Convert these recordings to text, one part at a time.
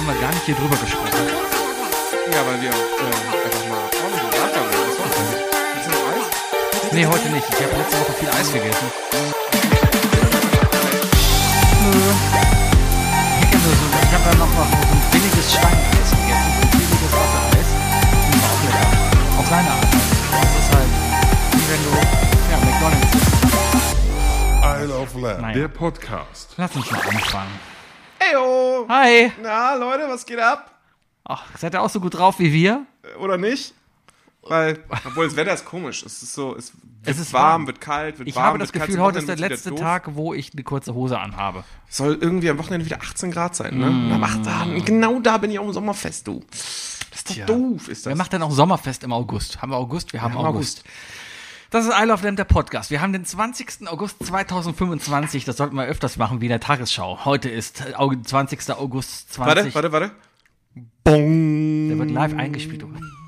wir gar nicht hier drüber gesprochen. Ja, weil wir einfach mal ordentlich gesagt haben. Was war das? Willst du noch Eis? Nee, heute nicht. Ich habe letzte Woche viel Eis gegessen. Ich habe dann noch so ein billiges Steineis gegessen. So ein billiges Wassereis. Das war auch lecker. Auf seine Art. Das ist halt, wie wenn du, McDonald's isst. Isle of Lamb, Naja. der Podcast. Lass uns mal anfangen. Eyo! Hi! Na, Leute, was geht ab? Ach, seid ihr auch so gut drauf wie wir? Oder nicht? Weil, obwohl das Wetter ist komisch. Es ist so, es ist warm, warm. wird kalt, wird Ich warm, habe wird das kalt. Gefühl, Zum heute ist der Wochenende letzte wird's wieder doof. Tag, wo ich eine kurze Hose anhabe. Soll irgendwie am Wochenende wieder 18 Grad sein, ne? Und am 8. Genau da bin ich auf dem Sommerfest, du. Das ist doch doof, ist das. Wer macht denn auch Sommerfest im August? Haben wir August? Wir haben haben August. Das ist Isle of Lamb, der Podcast. Wir haben den 20. August 2025. Das sollten wir öfters machen wie in der Tagesschau. Heute ist 20. August 20. Warte. Bong. Der wird live eingespielt.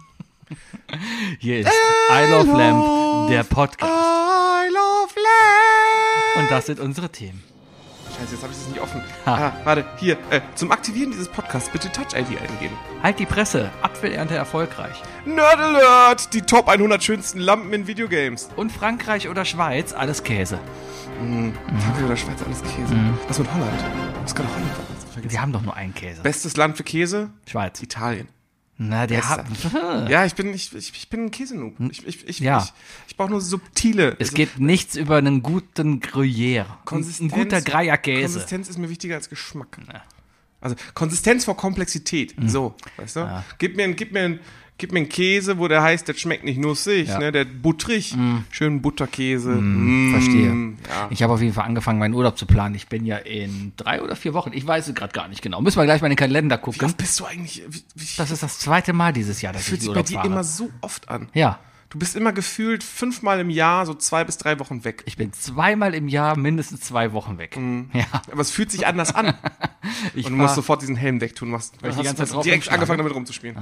Hier ist Isle of Lamb, der Podcast. Isle of Lamb. Und das sind unsere Themen. Scheiße, jetzt habe ich das nicht offen. Ha. Warte, hier. Zum Aktivieren dieses Podcasts bitte Touch-ID eingeben. Halt die Presse. Apfelernte erfolgreich. Nerd Alert! Die Top 100 schönsten Lampen in Videogames. Und Frankreich oder Schweiz, alles Käse. Frankreich oder Schweiz, alles Käse. Was mit Holland? Was kann Holland vergessen? Wir haben doch nur einen Käse. Bestes Land für Käse? Schweiz. Italien. Na, der Bester. hat... Ja, ich bin ein Käsenoob. Ja. Ich brauche nur subtile. Es geht nichts über einen guten Gruyère. Ein guter Gruyère-Käse. Konsistenz ist mir wichtiger als Geschmack. Also Konsistenz vor Komplexität. So, weißt du? Ja. Gib mir einen Käse, wo der heißt, der schmeckt nicht nussig, Ja. ne? Der butterig. Schön Butterkäse. Verstehe. Ja. Ich habe auf jeden Fall angefangen, meinen Urlaub zu planen. Ich bin ja in 3 oder 4 Wochen. Ich weiß es gerade gar nicht genau. Müssen wir gleich mal in den Kalender Wie gucken. oft bist du eigentlich? Das ist das 2. Mal dieses Jahr, dass fühlt ich sich bei Urlaub dir fahre. immer so oft an. Ja. Du bist immer gefühlt 5-mal im Jahr so 2 bis 3 Wochen weg. Ich bin 2-mal im Jahr mindestens 2 Wochen weg. Ja. Aber es fühlt sich anders an. Ich Und du musst sofort diesen Helm wegtun. Weil ich die ganze Zeit drauf direkt rumschlage. angefangen damit rumzuspielen.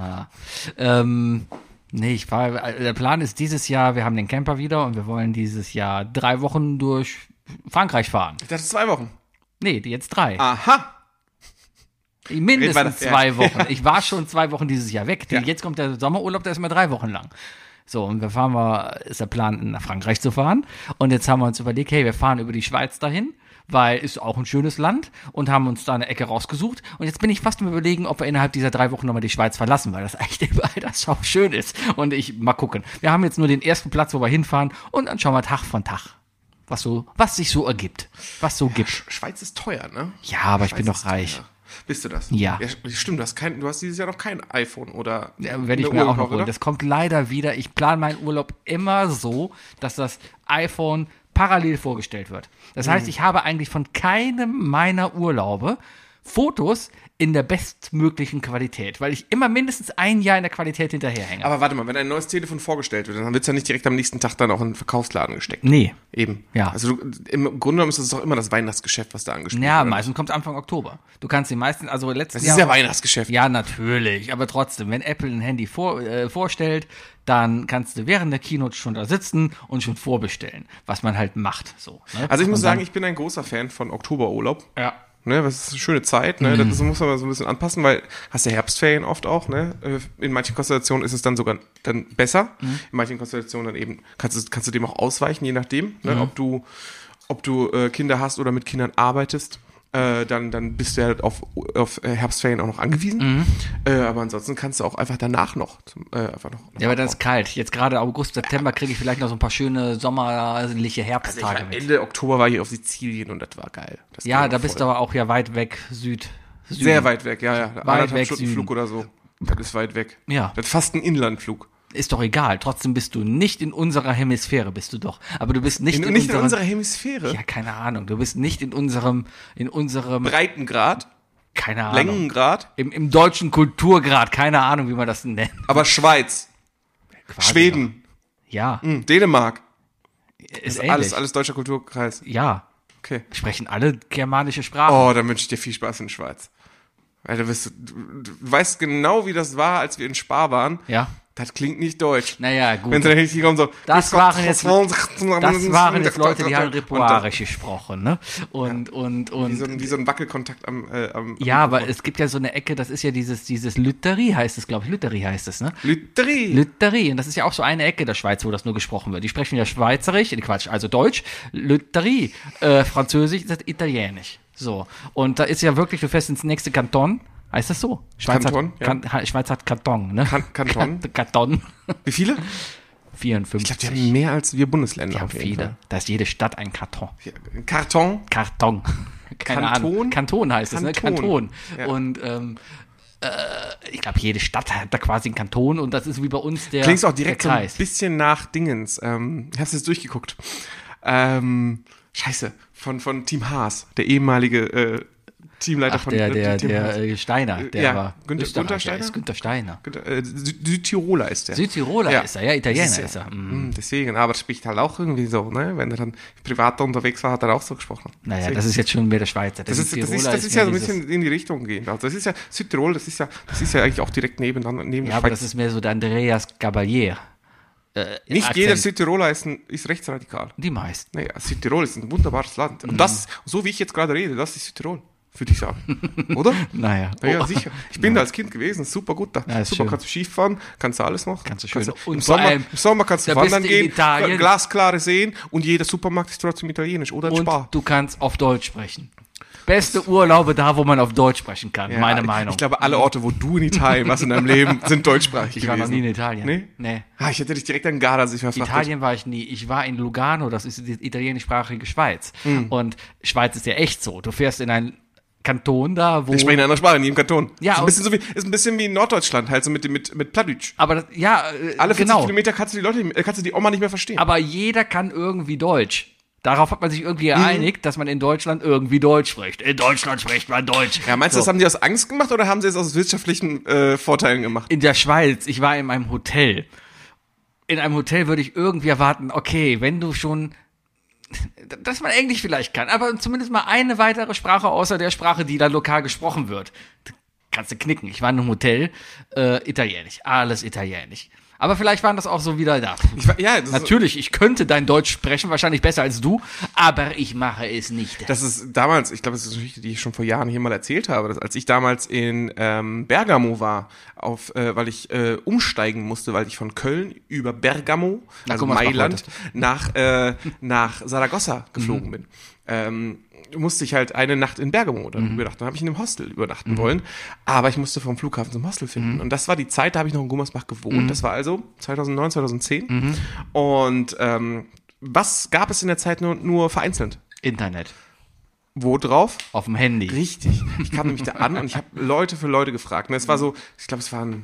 Nee, der Plan ist dieses Jahr, wir haben den Camper wieder und wir wollen dieses Jahr 3 Wochen durch Frankreich fahren. Ich dachte 2 Wochen. Nee, jetzt 3. Aha. Mindestens Red weiter. 2 Ja. Wochen. Ich war schon 2 Wochen dieses Jahr weg. Ja. Jetzt kommt der Sommerurlaub, der ist immer 3 Wochen lang. So, und ist der Plan, nach Frankreich zu fahren. Und jetzt haben wir uns überlegt, hey, wir fahren über die Schweiz dahin, weil ist auch ein schönes Land und haben uns da eine Ecke rausgesucht. Und jetzt bin ich fast am Überlegen, ob wir innerhalb dieser 3 Wochen nochmal die Schweiz verlassen, weil das echt überall das auch schön ist. Und mal gucken. Wir haben jetzt nur den ersten Platz, wo wir hinfahren und dann schauen wir Tag von Tag, was sich so ergibt, was so gibt. Schweiz ist teuer, ne? Ja, aber ich bin Schweiz doch ist reich. teuer. Bist du das? Ja. Stimmt, du hast dieses Jahr noch kein iPhone oder Ja, werde ich eine mir Uhr auch noch gekauft, holen. oder? Das kommt leider wieder. Ich plane meinen Urlaub immer so, dass das iPhone parallel vorgestellt wird. Das heißt, ich habe eigentlich von keinem meiner Urlaube Fotos in der bestmöglichen Qualität, weil ich immer mindestens 1 Jahr in der Qualität hinterherhänge. Aber warte mal, wenn ein neues Telefon vorgestellt wird, dann wird es ja nicht direkt am nächsten Tag dann auch in den Verkaufsladen gesteckt. Nee. Eben. Ja. Also im Grunde genommen ist das doch immer das Weihnachtsgeschäft, was da angespielt Ja, wird. meistens kommt Anfang Oktober. Du kannst die meisten, also letztes Das Jahr... ist ja Weihnachtsgeschäft. Ja, natürlich, aber trotzdem, wenn Apple ein Handy vorstellt, dann kannst du während der Keynote schon da sitzen und schon vorbestellen, was man halt macht. So, ne? Also ich muss Und dann- sagen, ich bin ein großer Fan von Oktoberurlaub. Ja. Ne, das ist eine schöne Zeit, ne? Das muss man so ein bisschen anpassen, weil hast ja Herbstferien oft auch, ne? In manchen Konstellationen ist es dann sogar dann besser. In manchen Konstellationen dann eben kannst du dem auch ausweichen, je nachdem, ne? Ob du Kinder hast oder mit Kindern arbeitest. Dann bist du ja auf Herbstferien auch noch angewiesen. Aber ansonsten kannst du auch einfach danach noch einfach noch Ja, aber dann ist kalt. Jetzt gerade August, September kriege ich vielleicht noch so ein paar schöne sommerliche Herbsttage mit. Ende Oktober war ich auf Sizilien und das war geil. Das Ja, ging da auch bist du voll. aber auch ja weit weg, Süden. Sehr weit weg, ja. Weit 1,5 weg Stunden Süden. Flug oder so. Das ist weit weg. Ja. Das ist fast ein Inlandflug. Ist doch egal. Trotzdem bist du nicht in unserer Hemisphäre, bist du doch. Aber du bist nicht in Nicht in unserer... unserer Hemisphäre. Ja, keine Ahnung. Du bist nicht in unserem Breitengrad, keine Ahnung. Längengrad, Im deutschen Kulturgrad, keine Ahnung, wie man das nennt. aber Schweiz, Quasi Schweden, noch. Ja, Dänemark. ist Das ähnlich. alles deutscher Kulturkreis. Ja, Okay. sprechen alle germanische Sprachen. Oh, dann wünsche ich dir viel Spaß in der Schweiz. Weil du weißt genau, wie das war, als wir in Spa waren. Ja. Das klingt nicht deutsch. Naja, gut. Wenn sie dann richtig kommen, so. Das waren jetzt Leute, die haben Ripuarisch gesprochen, ne? Und. Wie so ein Wackelkontakt am Ja, aber es gibt ja so eine Ecke, das ist ja dieses Lütterie heißt es, glaube ich. Lütterie heißt es, ne? Lütterie. Und das ist ja auch so eine Ecke der Schweiz, wo das nur gesprochen wird. Die sprechen ja Schweizerisch, Quatsch, also Deutsch, Lütterie. Französisch ist Italienisch. So. Und da ist ja wirklich, du fährst ins nächste Kanton. Heißt das so? Kanton, Schweiz hat Karton, ne? Kanton. Karton. Wie viele? 54. Ich glaube, die haben mehr als wir Bundesländer. Die haben viele. Da ist jede Stadt ein Karton. Ja, Karton? Karton. Keine Ahnung. Kanton heißt es, ne? Kanton. Ja. Und ich glaube, jede Stadt hat da quasi einen Kanton und das ist wie bei uns der Klingst auch direkt so ein Kreis. bisschen nach Dingens. Ich hab's jetzt durchgeguckt. Scheiße. Von Team Haas. Der ehemalige Teamleiter von der Team Haas. Steiner, der war Günther Steiner? ist Günther Steiner. Südtiroler ist der. Südtiroler ist er, ja, Italiener ist er. Deswegen, aber das spricht halt auch irgendwie so, ne? Wenn er dann privat unterwegs war, hat er auch so gesprochen. Naja, deswegen. Das ist jetzt schon mehr der Schweizer. Das ist ja so ein bisschen in die Richtung gehend. Also das ist ja Südtirol, das ist ja eigentlich auch direkt neben der Ja, aber das ist mehr so der Andreas Gabalier. Nicht Akzent. jeder Südtiroler ist rechtsradikal. Die meisten. Naja, Südtirol ist ein wunderbares Land. Und das, so wie ich jetzt gerade rede, das ist Südtirol. Würde ich sagen. Oder? Naja. Ja, sicher. Ich bin da als Kind gewesen, super gut da. Ja, super, schön. kannst du Skifahren, kannst du alles machen. Kannst du schön. Im Sommer kannst du wandern gehen, Italien. glasklare Seen und jeder Supermarkt ist trotzdem italienisch oder ein Und Spar. du kannst auf Deutsch sprechen. Beste Urlaube da, wo man auf Deutsch sprechen kann, Ja, meine Meinung. Ich glaube, alle Orte, wo du in Italien warst in deinem Leben, sind deutschsprachig Ich war gewesen. noch nie in Italien. Nee? Ich hätte dich direkt an Gardasee verfrachtet. Italien war ich nie. Ich war in Lugano, das ist die italienischsprachige Schweiz. Und Schweiz ist ja echt so. Du fährst in ein Kanton da, wo... Wir sprechen eine andere Sprache in jedem Kanton. Ja, ist ein bisschen wie in Norddeutschland, halt so mit Plattdeutsch. Aber Alle 40 Kilometer kannst du die Oma nicht mehr verstehen. Aber jeder kann irgendwie Deutsch. Darauf hat man sich irgendwie geeinigt, dass man in Deutschland irgendwie Deutsch spricht. In Deutschland spricht man Deutsch. Ja, meinst du, das haben die aus Angst gemacht oder haben sie es aus wirtschaftlichen Vorteilen gemacht? In der Schweiz, ich war in einem Hotel. In einem Hotel würde ich irgendwie erwarten, okay, wenn du schon, dass man Englisch vielleicht kann, aber zumindest mal eine weitere Sprache außer der Sprache, die da lokal gesprochen wird. Kannst du knicken. Ich war in einem Hotel, Italienisch, alles Italienisch. Aber vielleicht waren das auch so wieder da. Natürlich, ich könnte dein Deutsch sprechen, wahrscheinlich besser als du, aber ich mache es nicht. Das ist damals, ich glaube, das ist eine Geschichte, die ich schon vor Jahren hier mal erzählt habe, dass als ich damals in Bergamo war, weil ich umsteigen musste, weil ich von Köln über Bergamo, also Mailand, nach Saragossa geflogen bin. Musste ich halt eine Nacht in Bergamo dann übernachten. Dann habe ich in einem Hostel übernachten wollen, aber ich musste vom Flughafen zum Hostel finden. Und das war die Zeit, da habe ich noch in Gummersbach gewohnt. Das war also 2009, 2010. Und was gab es in der Zeit nur vereinzelt? Internet. Wo drauf? Auf dem Handy. Richtig. Ich kam nämlich da an und ich habe Leute für Leute gefragt. Und es war so, ich glaube, es war ein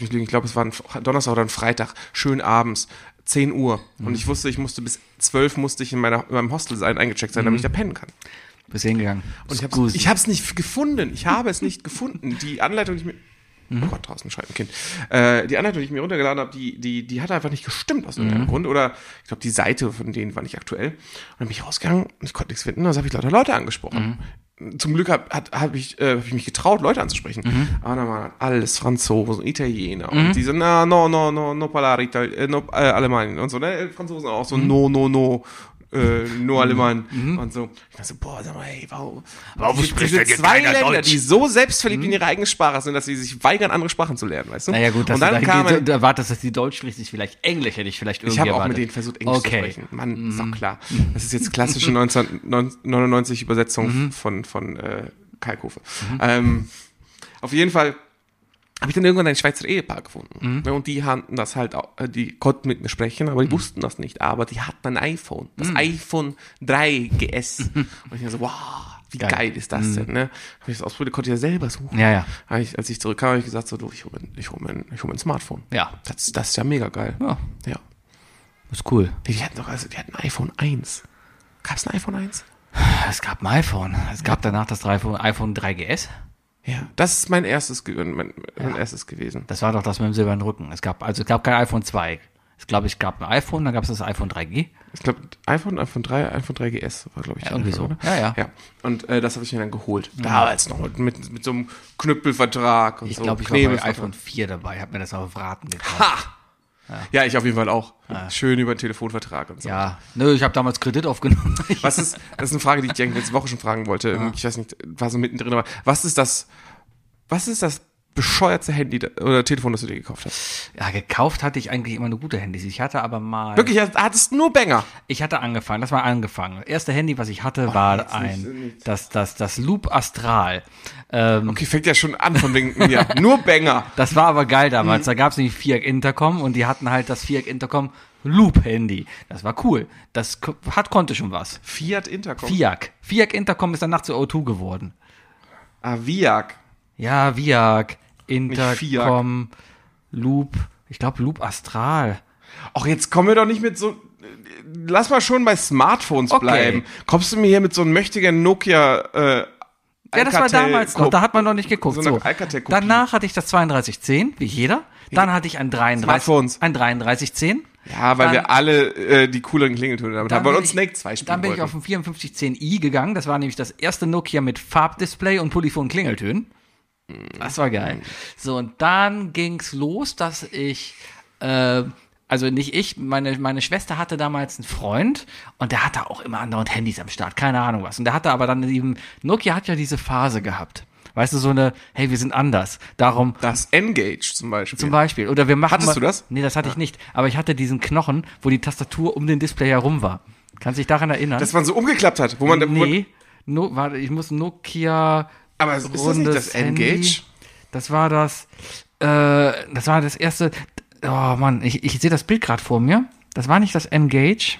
Donnerstag oder ein Freitag, schön abends, 10 Uhr. Und ich wusste, ich musste bis 12 in meinem Hostel sein, eingecheckt sein, damit ich da pennen kann. Bist hingegangen. Und ich habe es nicht gefunden. Ich habe es nicht gefunden. Die Anleitung, die ich mir... Oh Gott, draußen schreit ein Kind. Die Anleitung, die ich mir runtergeladen habe, die hat einfach nicht gestimmt aus irgendeinem Grund. Oder ich glaube, die Seite von denen war nicht aktuell. Und dann bin ich rausgegangen und ich konnte nichts finden. Also habe ich lauter Leute angesprochen. Zum Glück hab ich mich getraut, Leute anzusprechen. Aber dann waren alles Franzosen, Italiener. Und die so, no parlare Alemán. Und so, ne? Franzosen auch so, no, Alemán. Und so. Ich dachte so, boah, sag mal, hey, warum spricht diese denn hier zwei keiner Länder, Deutsch? die so selbstverliebt in ihre eigene Sprache sind, dass sie sich weigern, andere Sprachen zu lernen, weißt du? Naja gut, und dann du erwartest, dass die Deutsch spricht, ist vielleicht Englisch, hätte ich vielleicht irgendwie ich habe auch erwartet. mit denen versucht, Englisch zu sprechen. Mann, ist doch klar. Das ist jetzt klassische 1999 Übersetzung von Kalkofe. Auf jeden Fall habe ich dann irgendwann ein Schweizer Ehepaar gefunden. Und die hatten das halt auch, die konnten mit mir sprechen, aber die wussten das nicht. Aber die hatten ein iPhone. Das iPhone 3 GS. Und ich dachte so, wow, wie geil ist das denn, ne? Hab ich das ausprobiert, konnte ich ja selber suchen. Ja. Als ich zurückkam, habe ich gesagt, so, du, ich hol mir ein Smartphone. Ja. Das ist ja mega geil. Ja. Ja. Das ist cool. Die hatten ein iPhone 1. Gab es ein iPhone 1? Es gab ein iPhone. Es gab danach das iPhone 3GS. Ja, das ist mein erstes gewesen. Das war doch das mit dem silbernen Rücken. Es gab kein iPhone 2. Es glaube ich gab ein iPhone, dann gab es das iPhone 3G. Ich glaube, iPhone 3, iPhone 3GS war, glaube ich. Ja, irgendwie so. Oder? Ja. Und das habe ich mir dann geholt. Damals noch mit so einem Knüppelvertrag und Ich so. glaube, ich war bei iPhone 4 dabei, habe mir das auf Raten gekauft. Ja, ich auf jeden Fall auch. Schön über den Telefonvertrag und so. Ja, ich habe damals Kredit aufgenommen. Das ist eine Frage, die ich dir letzte Woche schon fragen wollte. Ich weiß nicht, war so mittendrin, aber was ist das bescheuertste Handy oder Telefon, das du dir gekauft hast? Ja, gekauft hatte ich eigentlich immer nur gute Handys. Ich hatte aber mal... Wirklich, hattest nur Banger? Ich hatte angefangen, das war angefangen. Das erste Handy, was ich hatte, war das Loop Astral. Okay, fängt ja schon an von wegen, ja, nur Banger. Das war aber geil damals. Da gab es nämlich Fiat Intercom und die hatten halt das Fiat Intercom Loop-Handy. Das war cool. Das konnte schon was. Fiat Intercom? Fiat Intercom ist danach zu O2 geworden. Viag. Ja, Viag, Intercom, Loop, ich glaube Loop Astral. Ach, jetzt kommen wir doch nicht mit so... Lass mal schon bei Smartphones bleiben. Kommst du mir hier mit so einem mächtigen Nokia... ja, das war damals noch, da hat man noch nicht geguckt. So Alcatel-Kopie. Danach hatte ich das 3210, wie jeder. Dann hatte ich ein 3310. Ja, weil wir alle die cooleren Klingeltöne damit haben. Bei uns Snake 2 spielen Dann bin ich auf den 5410i gegangen. Das war nämlich das erste Nokia mit Farbdisplay und Polyphon-Klingeltönen. Das war geil. So, und dann ging's los, dass ich, also nicht ich, meine Schwester hatte damals einen Freund und der hatte auch immer andauernd Handys am Start, keine Ahnung was. Und der hatte aber dann eben, Nokia hat ja diese Phase gehabt. Weißt du, so eine, hey, wir sind anders. Darum. Das N-Gage zum Beispiel. Zum Beispiel. Oder wir machen. Hattest du das? Nee, das hatte ich nicht. Aber ich hatte diesen Knochen, wo die Tastatur um den Display herum war. Kannst du dich daran erinnern? Dass man so umgeklappt hat, wo man. Warte, ich muss Nokia. Aber ist das nicht das N-Gage? Das war das erste. Oh Mann, ich sehe das Bild gerade vor mir. Das war nicht das N-Gage.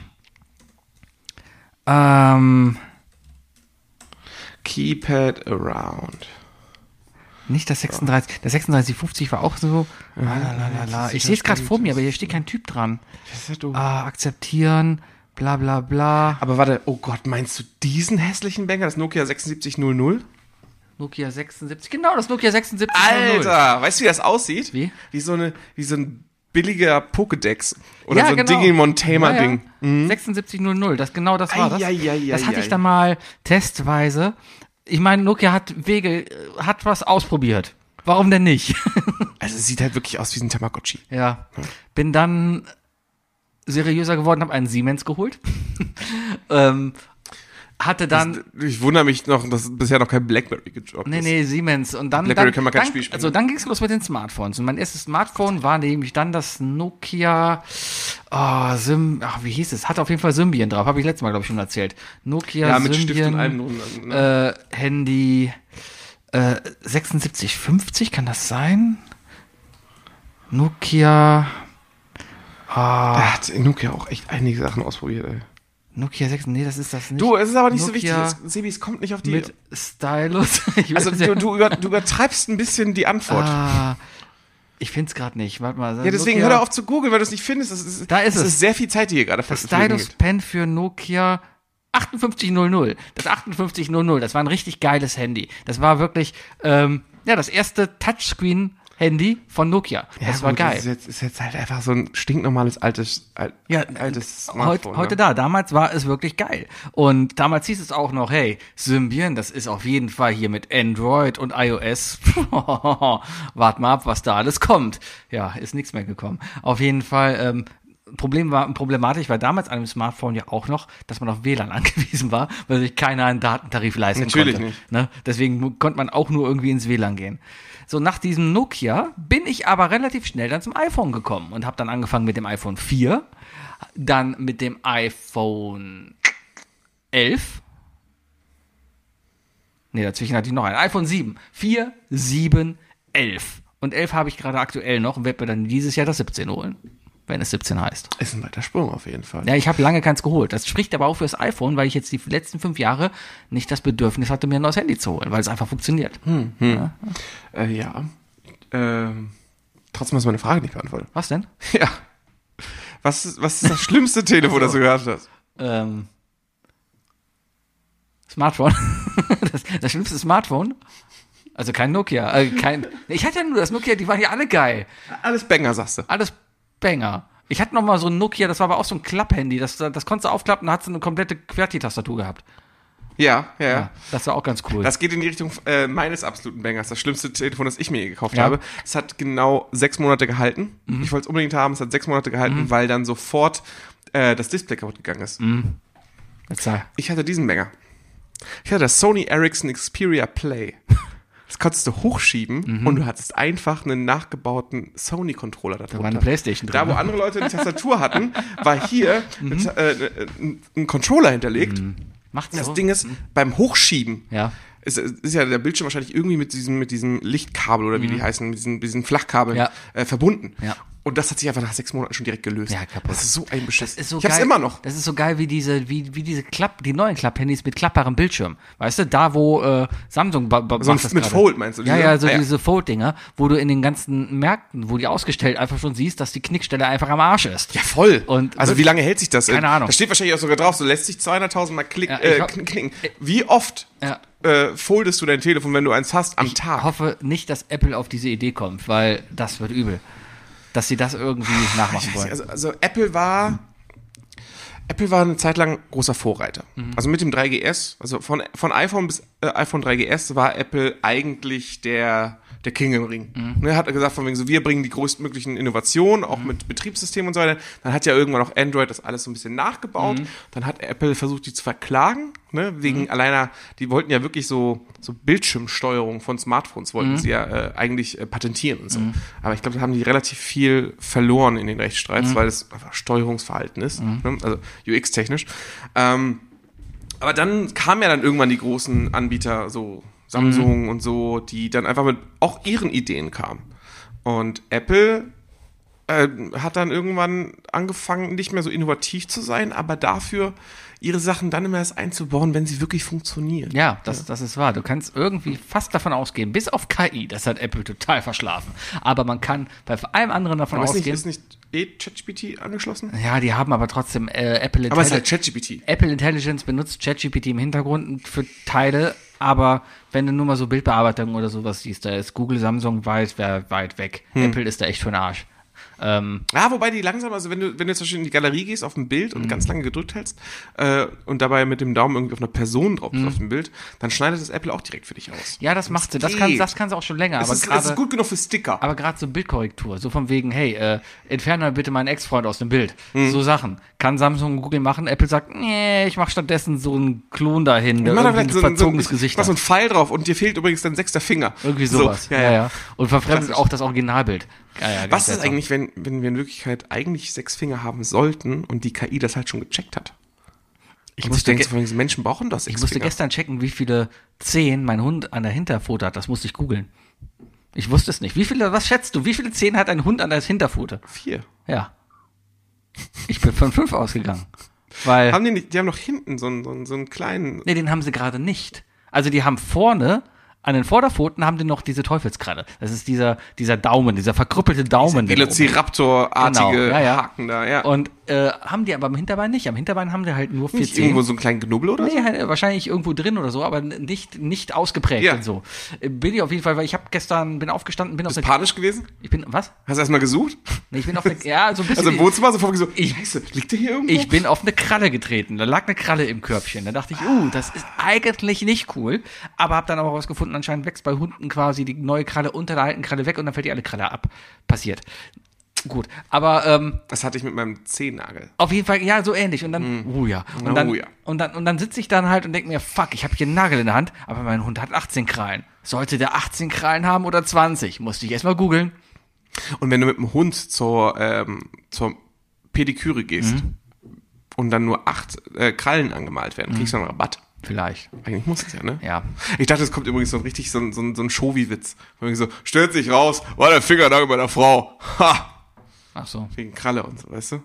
Keypad around. Nicht das 36. Der 3650 war auch so. Ich sehe es gerade vor mir, aber hier steht kein Typ dran. Das ist ja doof. Akzeptieren, bla bla bla. Aber warte, oh Gott, meinst du diesen hässlichen Banger, das Nokia 7600? Nokia 76, genau, das Nokia 7600. Alter, weißt du, wie das aussieht? Wie? Wie so ein billiger Pokédex. Oder so ein genau. Digimon-Tamer-Ding. Ja. 7600, das war das. Das hatte ich dann mal testweise. Ich meine, Nokia hat was ausprobiert. Warum denn nicht? Also es sieht halt wirklich aus wie ein Tamagotchi. Ja. Bin dann seriöser geworden, habe einen Siemens geholt. Hatte dann... Ich wundere mich noch, dass bisher noch kein BlackBerry gedroppt ist. Nee, Siemens. Und dann... BlackBerry kann man kein Spiel spielen. Also dann ging es los mit den Smartphones. Und mein erstes Smartphone war nämlich dann das Nokia... wie hieß es? Hatte auf jeden Fall Symbian drauf. Habe ich letztes Mal, glaube ich, schon erzählt. Nokia ja, mit Symbian, Stift und allem drum. Ne? Handy 7650, kann das sein? Nokia... Da hat Nokia auch echt einige Sachen ausprobiert, ey. Nokia 6, nee, das ist das nicht. Du, es ist aber nicht Nokia so wichtig. Sebi, es kommt nicht auf die... Mit Stylus. Also du übertreibst ein bisschen die Antwort. Ich find's gerade nicht. Warte mal. Ja, deswegen hör doch auf zu googeln, weil du es nicht findest. Es ist sehr viel Zeit, die hier gerade Das Stylus Pen für Nokia 5800. Das 5800, das war ein richtig geiles Handy. Das war wirklich, das erste Touchscreen Handy von Nokia. Das war geil. Das ist jetzt halt einfach so ein stinknormales altes Smartphone. Heute damals war es wirklich geil. Und damals hieß es auch noch, hey, Symbian, das ist auf jeden Fall hier mit Android und iOS. Wart mal ab, was da alles kommt. Ja, ist nichts mehr gekommen. Auf jeden Fall, problematisch war damals an dem Smartphone ja auch noch, dass man auf WLAN angewiesen war, weil sich keiner einen Datentarif leisten konnte. Natürlich nicht. Ne? Deswegen konnte man auch nur irgendwie ins WLAN gehen. So, nach diesem Nokia bin ich aber relativ schnell dann zum iPhone gekommen und habe dann angefangen mit dem iPhone 4, dann mit dem iPhone 11. Nee, dazwischen hatte ich noch ein iPhone 7. 4, 7, 11. Und 11 habe ich gerade aktuell noch und werde mir dann dieses Jahr das 17 holen. Wenn es 17 heißt. Ist ein weiter Sprung auf jeden Fall. Ja, ich habe lange keins geholt. Das spricht aber auch fürs iPhone, weil ich jetzt die letzten 5 Jahre nicht das Bedürfnis hatte, mir ein neues Handy zu holen, weil es einfach funktioniert. Trotzdem hast du meine Frage nicht beantwortet. Was denn? Ja. Was ist das schlimmste Telefon, das du gehabt hast? Smartphone. Das schlimmste Smartphone? Also kein Nokia. Ich hatte ja nur das Nokia, die waren ja alle geil. Alles Banger, sagst du. Alles Banger. Ich hatte noch mal so ein Nokia, das war aber auch so ein Klapphandy. Das konntest du aufklappen, da hast du eine komplette QWERTY-Tastatur gehabt. Ja. Das war auch ganz cool. Das geht in die Richtung meines absoluten Bangers. Das schlimmste Telefon, das ich mir gekauft habe. Es hat genau 6 Monate gehalten. Ich wollte es unbedingt haben. Es hat 6 Monate gehalten, weil dann sofort das Display kaputt gegangen ist. Ich hatte diesen Banger. Ich hatte das Sony Ericsson Xperia Play. Das konntest du hochschieben und du hattest einfach einen nachgebauten Sony-Controller da drunter. Da war eine Playstation drin. Da, wo andere Leute eine Tastatur hatten, war hier ein Controller hinterlegt. Macht's Das so? Ding ist, beim Hochschieben ist ist ja der Bildschirm wahrscheinlich irgendwie mit diesem Lichtkabel oder wie die heißen, mit diesen Flachkabeln verbunden. Ja. Und das hat sich einfach nach 6 Monaten schon direkt gelöst. Ja, kaputt. Das ist so ein Beschiss. So ich hab's geil, immer noch. Das ist so geil wie die neuen Klapphandys mit klappbarem Bildschirm. Weißt du, da wo Samsung So mit Fold meinst du? Diese Fold-Dinger, wo du in den ganzen Märkten, wo die ausgestellt einfach schon siehst, dass die Knickstelle einfach am Arsch ist. Ja, voll. Und also wie lange hält sich das? Keine Ahnung. Da steht wahrscheinlich auch sogar drauf, so lässt sich 200.000 Mal knicken. Wie oft foldest du dein Telefon, wenn du eins hast, am Tag? Ich hoffe nicht, dass Apple auf diese Idee kommt, weil das wird übel. Dass sie das irgendwie nachmachen wollen. Also Apple war eine Zeit lang großer Vorreiter. Also mit dem 3GS, also von iPhone bis iPhone 3GS war Apple eigentlich der King im Ring. Er hat gesagt, von wegen so, wir bringen die größtmöglichen Innovationen, auch mit Betriebssystemen und so weiter. Dann hat ja irgendwann auch Android das alles so ein bisschen nachgebaut. Dann hat Apple versucht, die zu verklagen, ne, wegen alleiner, die wollten ja wirklich so Bildschirmsteuerung von Smartphones wollten sie ja eigentlich patentieren und so. Aber ich glaube, da haben die relativ viel verloren in den Rechtsstreits, weil es einfach Steuerungsverhalten ist, ne, also UX-technisch. Aber dann kamen ja dann irgendwann die großen Anbieter, so Samsung und so, die dann einfach mit auch ihren Ideen kamen. Und Apple hat dann irgendwann angefangen, nicht mehr so innovativ zu sein, aber dafür ihre Sachen dann immer erst einzubauen, wenn sie wirklich funktionieren. Ja, das ist wahr. Du kannst irgendwie fast davon ausgehen, bis auf KI, das hat Apple total verschlafen. Aber man kann bei allem anderen davon ausgehen. Ist nicht ChatGPT angeschlossen? Ja, die haben aber trotzdem Apple Aber es ist halt ChatGPT. Apple Intelligence benutzt ChatGPT im Hintergrund für Teile, aber wenn du nur mal so Bildbearbeitung oder sowas siehst, da ist Google, Samsung weit weg. Apple ist da echt für den Arsch. Wobei die langsam, also wenn du zum Beispiel in die Galerie gehst auf ein Bild und ganz lange gedrückt hältst und dabei mit dem Daumen irgendwie auf eine Person drauf bist auf dem Bild, dann schneidet das Apple auch direkt für dich aus. Ja, das macht sie. Das kann sie auch schon länger. Es ist gut genug für Sticker. Aber gerade so Bildkorrektur, so von wegen, hey, entferne bitte meinen Ex-Freund aus dem Bild. So Sachen. Kann Samsung und Google machen. Apple sagt, nee, ich mache stattdessen so einen Klon dahin, der irgendwie ein verzogenes Gesicht hat. Mach so einen Pfeil drauf und dir fehlt übrigens dein 6. Finger. Irgendwie sowas. So, ja. Und verfremdet auch das Originalbild. Was ist eigentlich, wenn wir in Wirklichkeit eigentlich 6 Finger haben sollten und die KI das halt schon gecheckt hat? Menschen brauchen das 6 Finger. Ich musste gestern checken, wie viele Zehen mein Hund an der Hinterpfote hat. Das musste ich googeln. Ich wusste es nicht. Was schätzt du? Wie viele Zehen hat ein Hund an der Hinterpfote? 4. Ja. Ich bin von 5 ausgegangen. Weil die haben noch hinten so einen kleinen... Nee, den haben sie gerade nicht. Also die haben vorne... An den Vorderpfoten haben die noch diese Teufelskralle. Das ist dieser Daumen, dieser verkrüppelte Daumen. Dieser Velociraptor-artige Haken da, ja. Und haben die aber am Hinterbein nicht. Am Hinterbein haben die halt nur 4 Zehen. Irgendwo so einen kleinen Knubbel oder so? Nee, halt wahrscheinlich irgendwo drin oder so, aber nicht ausgeprägt und so. Bin ich auf jeden Fall, weil ich habe bin aufgestanden, bin auf der... Bist du panisch gewesen? Was? Hast du erstmal gesucht? Nee, ich bin auf eine, so ein bisschen... Also im Wohnzimmer sofort so, Scheiße, liegt der hier irgendwo? Ich bin auf eine Kralle getreten. Da lag eine Kralle im Körbchen. Da dachte ich, das ist eigentlich nicht cool. Aber habe dann aber rausgefunden, anscheinend wächst bei Hunden quasi die neue Kralle unter der alten Kralle weg und dann fällt die alte Kralle ab. Passiert. Gut, aber das hatte ich mit meinem Zehennagel. Auf jeden Fall, ja, so ähnlich. Und dann, Und dann sitze ich dann halt und denke mir, fuck, ich habe hier einen Nagel in der Hand, aber mein Hund hat 18 Krallen. Sollte der 18 Krallen haben oder 20? Musste ich erstmal googeln. Und wenn du mit dem Hund zur Pediküre gehst und dann nur 8 Krallen angemalt werden, kriegst du einen Rabatt. Vielleicht. Eigentlich muss es ja, ne? Ja. Ich dachte, es kommt übrigens so ein Showy-Witz. So, stellt sich raus, war der Fingernagel bei der Frau. Ha! Ach so. Wegen Kralle und so, weißt du?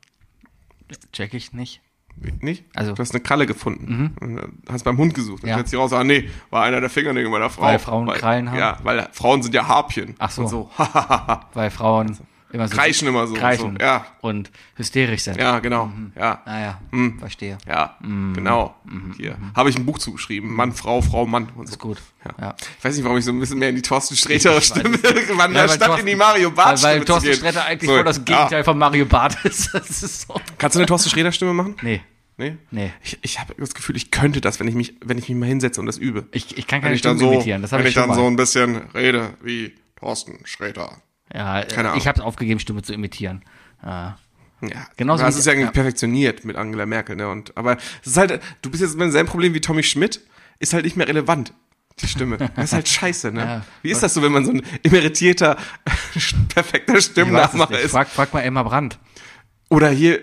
Check ich nicht. Nicht? Also. Du hast eine Kralle gefunden. Und hast beim Hund gesucht. Dann stellt sich raus, nee, war einer der Fingernägel bei der Frau. Weil Frauen Krallen haben? Ja, weil Frauen sind ja Harpien. Ach so. Und so. Weil Frauen immer so kreischen immer so. kreischen So. Ja. und hysterisch sind. Ja, genau. Ja. Naja, verstehe. Ja, genau. Hier habe ich ein Buch zugeschrieben. Mann, Frau, Frau, Mann und so. Ist gut. Ja. Ich weiß nicht, warum ich so ein bisschen mehr in die Thorsten Sträter Stimme gewandert, Ja, weil statt in die Mario Barth Stimme Weil Thorsten zu gehen. Sträter eigentlich So, voll das Gegenteil von Mario Barth ist. Das ist so. Kannst du eine Thorsten Sträter Stimme machen? Nee. Nee? Ich habe das Gefühl, ich könnte das, wenn ich mich mal hinsetze und das übe. Ich kann Wenn keine ich dann Stimme so, imitieren. Das habe wenn ich ich schon dann mal. so ein bisschen rede wie Thorsten Sträter. Ja, Keine Ahnung. ich habe es aufgegeben, Stimme zu imitieren. Ja. Ja, Genauso das wie- ist ja eigentlich ja. perfektioniert mit Angela Merkel, ne? Aber es ist halt, du bist jetzt mit demselben Problem wie Tommy Schmidt, ist halt nicht mehr relevant, die Stimme. Das ist halt scheiße, ne? Ja. Wie ist das so, wenn man so ein emeritierter, perfekter Ich weiß es Stimmennachmacher nicht. ist? Frag mal Elmar Brandt. Oder hier,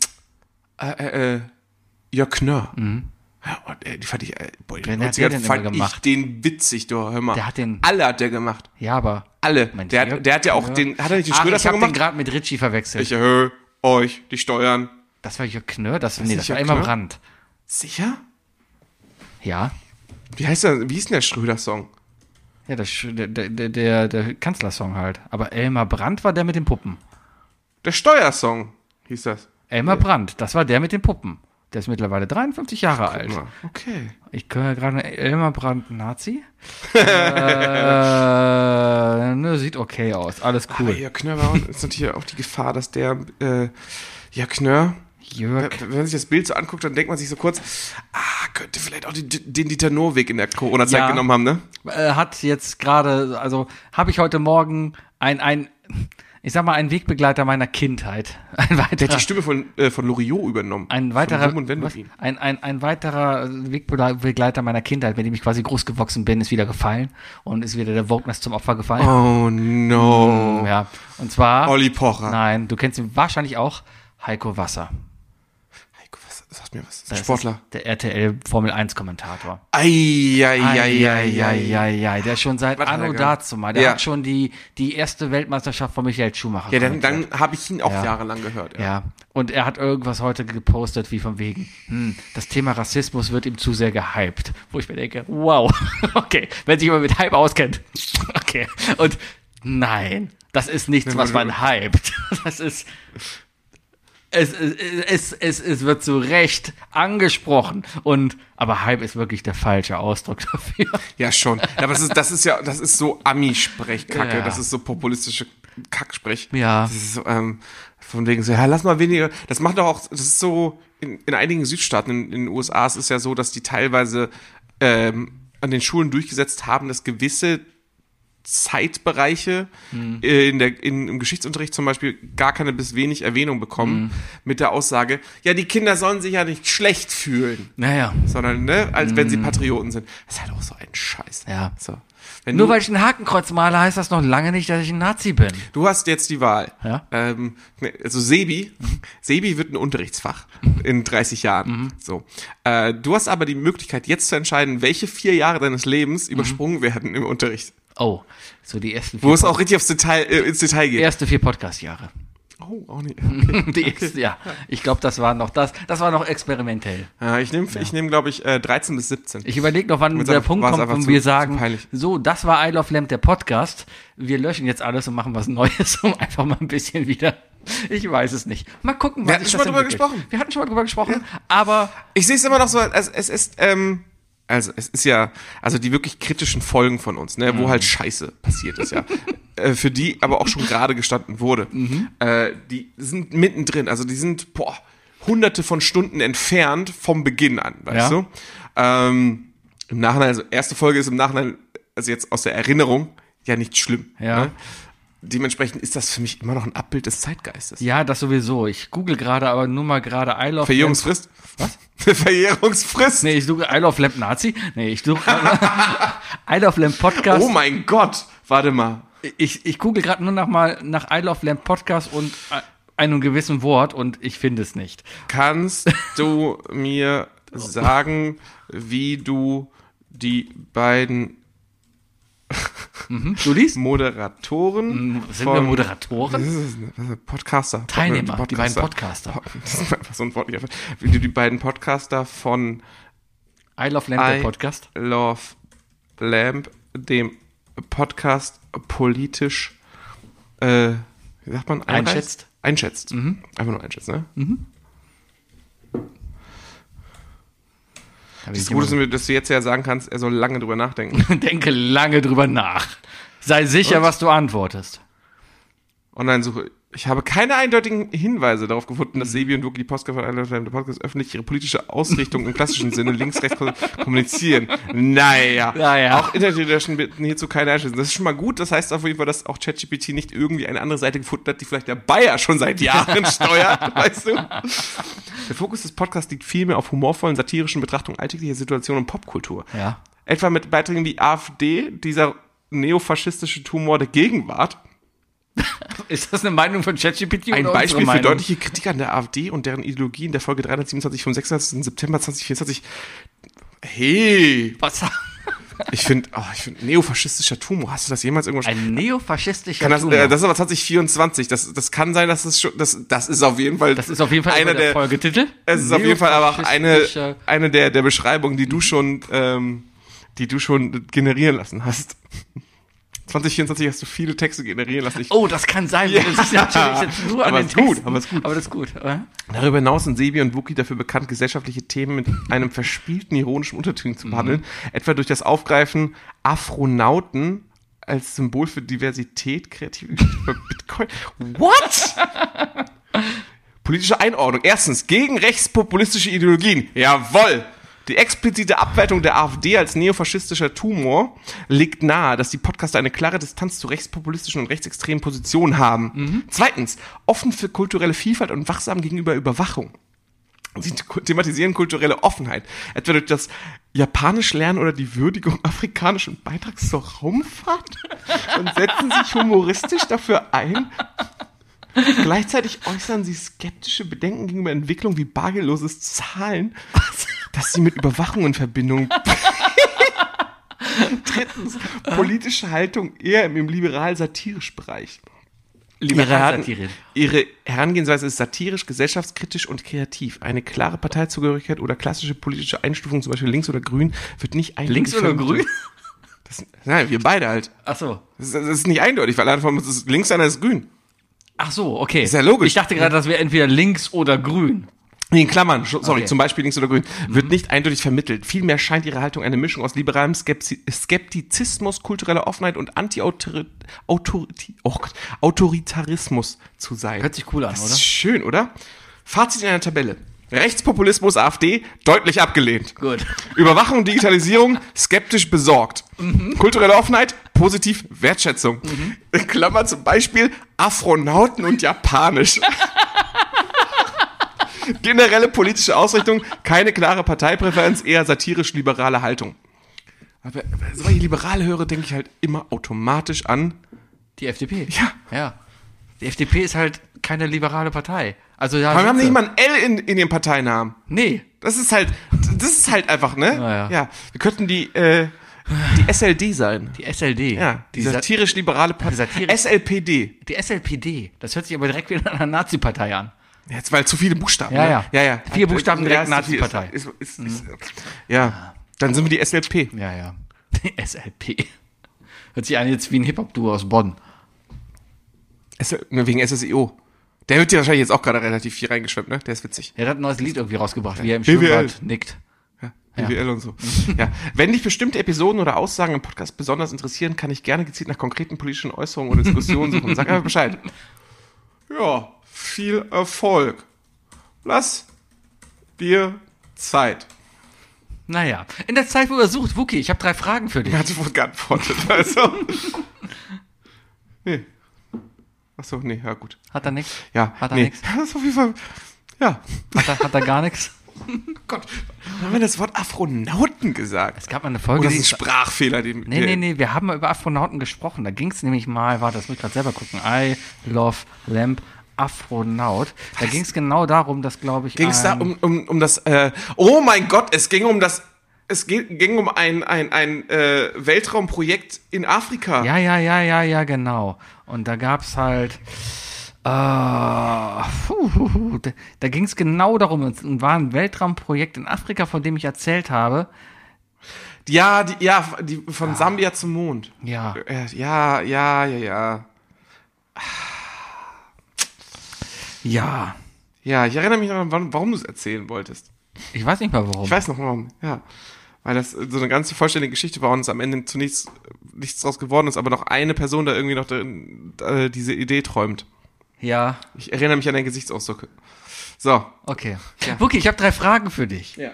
Jörg Knörr. Ja, und, die fand ich, boah, Wen hat 90er der denn fand immer gemacht? ich den witzig, du, hör mal. Der hat den- Alle hat der gemacht. Ja, aber. Alle. Mensch, Der Jörg hat ja auch Knörr. den, hat er nicht den Ach, ich Schröder-Song habe den gemacht? gerade mit Ritchie verwechselt. Ich erhöhe euch die Steuern. Das war Jörg Knörr? Das nicht war Jörg Elmar Knörr? Brandt. Sicher? Ja. Wie heißt der, wie hieß denn der Schröder-Song? Ja, der Kanzlersong halt. Aber Elmar Brandt war der mit den Puppen. Der Steuersong hieß das. Elmar Brandt, das war der mit den Puppen. Der ist mittlerweile 53 Jahre alt. Ja, okay. Ich höre gerade Elmar Brandt Nazi. Sieht okay aus. Alles Aber cool. Jörg Knörr war ist natürlich auch die Gefahr, dass der Jörg Knörr, Jörg. wenn man sich das Bild so anguckt, dann denkt man sich so kurz, könnte vielleicht auch den Dieter Nowick in der Corona-Zeit Ja. genommen haben, ne? Hat jetzt gerade, also habe ich heute Morgen ich sag mal, einen Wegbegleiter meiner Kindheit. Der hat die Stimme von Loriot übernommen. Ein weiterer, Von Wim und Wendelin. ein weiterer Wegbegleiter meiner Kindheit, mit dem ich quasi groß gewachsen bin, ist wieder gefallen und ist wieder der Wokeness zum Opfer gefallen. Oh no. Ja, und zwar, Olli Pocher. nein, du kennst ihn wahrscheinlich auch, Heiko Wasser. Heiko, was sagt mir was? Das Sportler. ist der RTL Formel 1 Kommentator. Ei. Der ist schon seit Was hat er Anno gemacht? dazu mal. Der Ja. hat schon die erste Weltmeisterschaft von Michael Schumacher Ja, dann kommentiert. habe ich ihn auch Ja. jahrelang gehört. Ja, und er hat irgendwas heute gepostet, wie von wegen, das Thema Rassismus wird ihm zu sehr gehypt. Wo ich mir denke, wow, okay, wenn sich jemand mit Hype auskennt, okay. Und nein, das ist nichts, was man hypt. Das ist, es wird zu Recht angesprochen. Aber Hype ist wirklich der falsche Ausdruck dafür. Ja, schon. Ja, aber das ist so Ami-Sprech-Kacke. Ja. Das ist so populistische Kacksprech. Ja. Das ist so, von wegen so, ja, lass mal weniger. Das macht doch auch, das ist so, in einigen Südstaaten in den USA, es ist ja so, dass die teilweise an den Schulen durchgesetzt haben, dass gewisse Zeitbereiche im Geschichtsunterricht zum Beispiel gar keine bis wenig Erwähnung bekommen, mit der Aussage, ja, die Kinder sollen sich ja nicht schlecht fühlen, Naja. sondern, ne, als wenn sie Patrioten sind. Das ist halt auch so ein Scheiß. Ja. So. Wenn Nur du, weil ich ein Hakenkreuz male, heißt das noch lange nicht, dass ich ein Nazi bin. du hast jetzt die Wahl. Ja. Also Sebi wird ein Unterrichtsfach in 30 Jahren. So. Du hast aber die Möglichkeit, jetzt zu entscheiden, welche 4 Jahre deines Lebens übersprungen werden im Unterricht. Oh, so die ersten Wo es auch richtig ins Detail geht. erste 4 Podcast-Jahre. Oh, auch nicht. Okay. Die erste, ja. Ich glaube, das war noch experimentell. Ja, ich nehm, glaube ich, 13 bis 17. Ich überlege noch, wann Mit der seinem- Punkt war's kommt, einfach wo zu- wir zu sagen, peinlich. so, das war I Love Lamp, der Podcast. Wir löschen jetzt alles und machen was Neues, um einfach mal ein bisschen wieder, ich weiß es nicht. Mal gucken, Wir hatten sich schon das mal drüber entwickelt. gesprochen. Wir hatten schon mal drüber gesprochen, aber Ich sehe es immer noch so, also es ist ja, also die wirklich kritischen Folgen von uns, ne, wo halt Scheiße passiert ist, ja, für die aber auch schon gerade gestanden wurde, die sind mittendrin, also die sind, hunderte von Stunden entfernt vom Beginn an, weißt Ja. du? Im Nachhinein, also erste Folge ist im Nachhinein, also jetzt aus der Erinnerung, ja nicht schlimm. Ja. Ne? Dementsprechend ist das für mich immer noch ein Abbild des Zeitgeistes. ja, das sowieso. Ich google gerade, aber nur mal gerade I Love Verjährungsfrist? Was? Verjährungsfrist? Nee, ich suche I Love Lamp Nazi. Nee, ich suche I Love Lamp Podcast. Oh mein Gott, warte mal. Ich google gerade nur nach I Love Lamp Podcast und einem gewissen Wort und ich finde es nicht. Kannst du mir sagen, wie du die beiden Du liest? Moderatoren Sind wir Moderatoren? Podcaster. Teilnehmer, die beiden Podcaster. Das ist einfach so ein Wort. Wie du die beiden Podcaster von I Love Lamp, der Podcast. Love Lamp, dem Podcast politisch, wie wie sagt man? Einschätzt. Einschätzt. Einfach nur einschätzt, ne? Das Gute ist, dass du jetzt ja sagen kannst, er soll lange drüber nachdenken. Denke lange drüber nach. Sei sicher, was du antwortest. Online-Suche. Ich habe keine eindeutigen Hinweise darauf gefunden, dass Sebi und Wookie die Podcast öffentlich ihre politische Ausrichtung im klassischen Sinne links-rechts kommunizieren. Naja. Auch Internetlöschen bitten hierzu keine Einschätzung. Das ist schon mal gut. Das heißt auf jeden Fall, dass auch ChatGPT nicht irgendwie eine andere Seite gefunden hat, die vielleicht der Bayer schon seit Jahren steuert, weißt du? Der Fokus des Podcasts liegt vielmehr auf humorvollen, satirischen Betrachtungen alltäglicher Situationen und Popkultur. Ja. Etwa mit Beiträgen wie AfD, dieser neofaschistische Tumor der Gegenwart. Ist das eine Meinung von ChatGPT? Ein Beispiel für deutliche Kritik an der AfD und deren Ideologie in der Folge 327 vom 26. September 2024. Hey! Was? Ich finde neofaschistischer Tumor. Hast du das jemals irgendwo Ein neofaschistischer Tumor? Tumor? Das ist aber 2024. Das kann sein, dass es schon, das ist auf jeden Fall. Das ist auf jeden Fall einer der Folgetitel. Es ist auf jeden Fall aber auch eine der Beschreibungen, die du schon generieren lassen hast. 2024 hast du viele Texte generieren lassen. Das kann sein. Ja. Das ist natürlich jetzt nur an den Texten. Aber das ist gut. Oder? Darüber hinaus sind Sebi und Wookie dafür bekannt, gesellschaftliche Themen mit einem verspielten, ironischen Unterton zu behandeln. Etwa durch das Aufgreifen Afronauten als Symbol für Diversität, Kreativität über Bitcoin. What? Politische Einordnung. Erstens, gegen rechtspopulistische Ideologien. Jawohl! Die explizite Abwertung der AfD als neofaschistischer Tumor legt nahe, dass die Podcaster eine klare Distanz zu rechtspopulistischen und rechtsextremen Positionen haben. Zweitens, offen für kulturelle Vielfalt und wachsam gegenüber Überwachung. Sie thematisieren kulturelle Offenheit, etwa durch das Japanisch lernen oder die Würdigung afrikanischen Beitrags zur Raumfahrt und setzen sich humoristisch dafür ein. Gleichzeitig äußern sie skeptische Bedenken gegenüber Entwicklungen wie bargeldloses Zahlen, dass sie mit Überwachung in Verbindung. Drittens, politische Haltung eher im liberal-satirisch Bereich. Ihre Herangehensweise ist satirisch, gesellschaftskritisch und kreativ. Eine klare Parteizugehörigkeit oder klassische politische Einstufung, zum Beispiel links oder grün, wird nicht eindeutig. Links oder grün? Nein, wir beide halt. Ach so. Das ist nicht eindeutig, weil einer von uns ist links, einer ist grün. Ach so, okay. Ist ja logisch. Ich dachte gerade, das wäre entweder links oder grün. In Klammern, sorry, Okay. zum Beispiel links oder grün, wird nicht eindeutig vermittelt. Vielmehr scheint ihre Haltung eine Mischung aus liberalem Skeptizismus, kultureller Offenheit und Autoritarismus zu sein. Hört sich cool an, Das oder? ist schön, oder? Fazit in einer Tabelle. Rechtspopulismus, AfD, deutlich abgelehnt. Gut. Überwachung, Digitalisierung, skeptisch besorgt. Kulturelle Offenheit, positiv Wertschätzung. In Klammer zum Beispiel Afronauten und Japanisch. Generelle politische Ausrichtung, keine klare Parteipräferenz, eher satirisch-liberale Haltung. Aber wenn ich liberal höre, denke ich halt immer automatisch an Die FDP. Ja. Die FDP ist halt keine liberale Partei. Also ja. Aber wir haben nicht mal ein L in dem Parteinamen. Nee. Das ist halt einfach, ne? Ja. Ja. Wir könnten die SLD sein. Die SLD. Ja. Die satirisch-liberale Partei. SLPD. Die SLPD. Das hört sich aber direkt wieder an einer Nazi-Partei an. Jetzt, weil zu viele Buchstaben. Ja, ne? ja. Ja. 4 Buchstaben direkt ist zu viel. Nazi-Partei. Ja. Dann sind wir die SLP. Ja. Die SLP. Hört sich an jetzt wie ein Hip-Hop-Duo aus Bonn. Wegen SSEO. Der wird dir wahrscheinlich jetzt auch gerade relativ viel reingeschwemmt, ne? Der ist witzig. Der hat ein neues Lied irgendwie rausgebracht, wie er im BWL. Schwimmbad nickt. Ja, BWL und so. Ja. Wenn dich bestimmte Episoden oder Aussagen im Podcast besonders interessieren, kann ich gerne gezielt nach konkreten politischen Äußerungen oder Diskussionen suchen. Sag einfach Bescheid. Ja, viel Erfolg. Lass dir Zeit. Naja, in der Zeit, wo er sucht, Wookie, ich habe 3 Fragen für dich. Er hat sofort geantwortet. Also. Nee. Achso, nee, ja gut. Hat er nix? Ja, Hat er nee. nix? Das ist auf jeden Fall, ja. Hat er gar nichts? Gott, haben wir das Wort Afronauten gesagt? Es gab mal eine Folge, Oder ist ein Sprachfehler, den... Nee, wir haben mal über Astronauten gesprochen. Da ging es nämlich mal, warte, das muss ich gerade selber gucken. I love Lamp Astronaut. Da ging es genau darum, dass, glaube ich, Ging es da um das, oh mein Gott, es ging um ging um ein Weltraumprojekt in Afrika. Ja, genau. Und da gab's halt, da ging es genau darum, es war ein Weltraumprojekt in Afrika, von dem ich erzählt habe. Die von Sambia zum Mond. Ja. Ja. Ja. Ja, ich erinnere mich noch an, warum du es erzählen wolltest. Ich weiß nicht mal warum. Ich weiß noch warum, ja. Weil das so eine ganze vollständige Geschichte war und es am Ende zu nichts draus geworden ist, aber noch eine Person da irgendwie noch diese Idee träumt. Ja. Ich erinnere mich an den Gesichtsausdruck. So. Okay. Ja. Wookie, ich habe 3 Fragen für dich. Ja.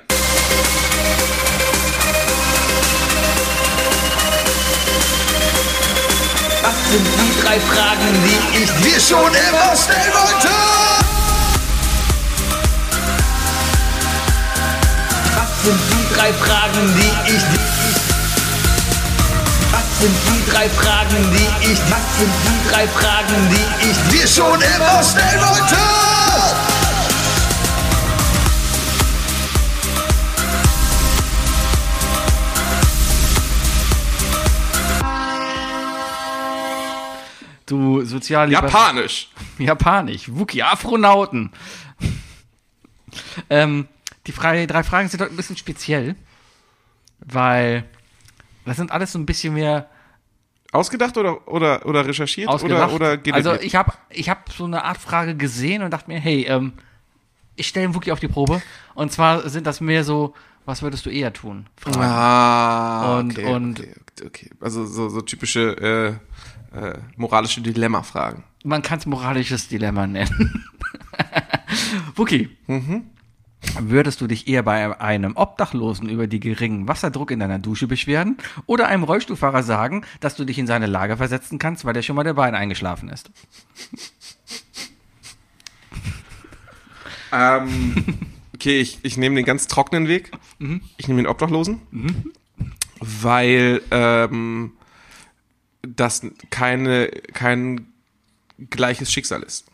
Was sind die 3 Fragen, die ich dir schon immer stellen wollte? Was sind die 3 Fragen, die ich dir... Was sind die 3 Fragen, die ich... Was sind die 3 Fragen, die ich dir schon immer stellen wollte? Du sozial Japanisch. Wookie, Afronauten. Die 3 Fragen sind heute ein bisschen speziell, weil das sind alles so ein bisschen mehr Ausgedacht oder recherchiert ausgedacht. oder generiert? Also ich hab so eine Art Frage gesehen und dachte mir, hey, ich stelle den Wookie auf die Probe. Und zwar sind das mehr so, was würdest du eher tun? Fragen. Okay. Also so typische moralische Dilemma-Fragen. Man kann es moralisches Dilemma nennen. Wookie, würdest du dich eher bei einem Obdachlosen über die geringen Wasserdruck in deiner Dusche beschweren oder einem Rollstuhlfahrer sagen, dass du dich in seine Lage versetzen kannst, weil der schon mal der Bein eingeschlafen ist? Okay, ich nehme den ganz trockenen Weg. Ich nehme den Obdachlosen, weil das kein gleiches Schicksal ist.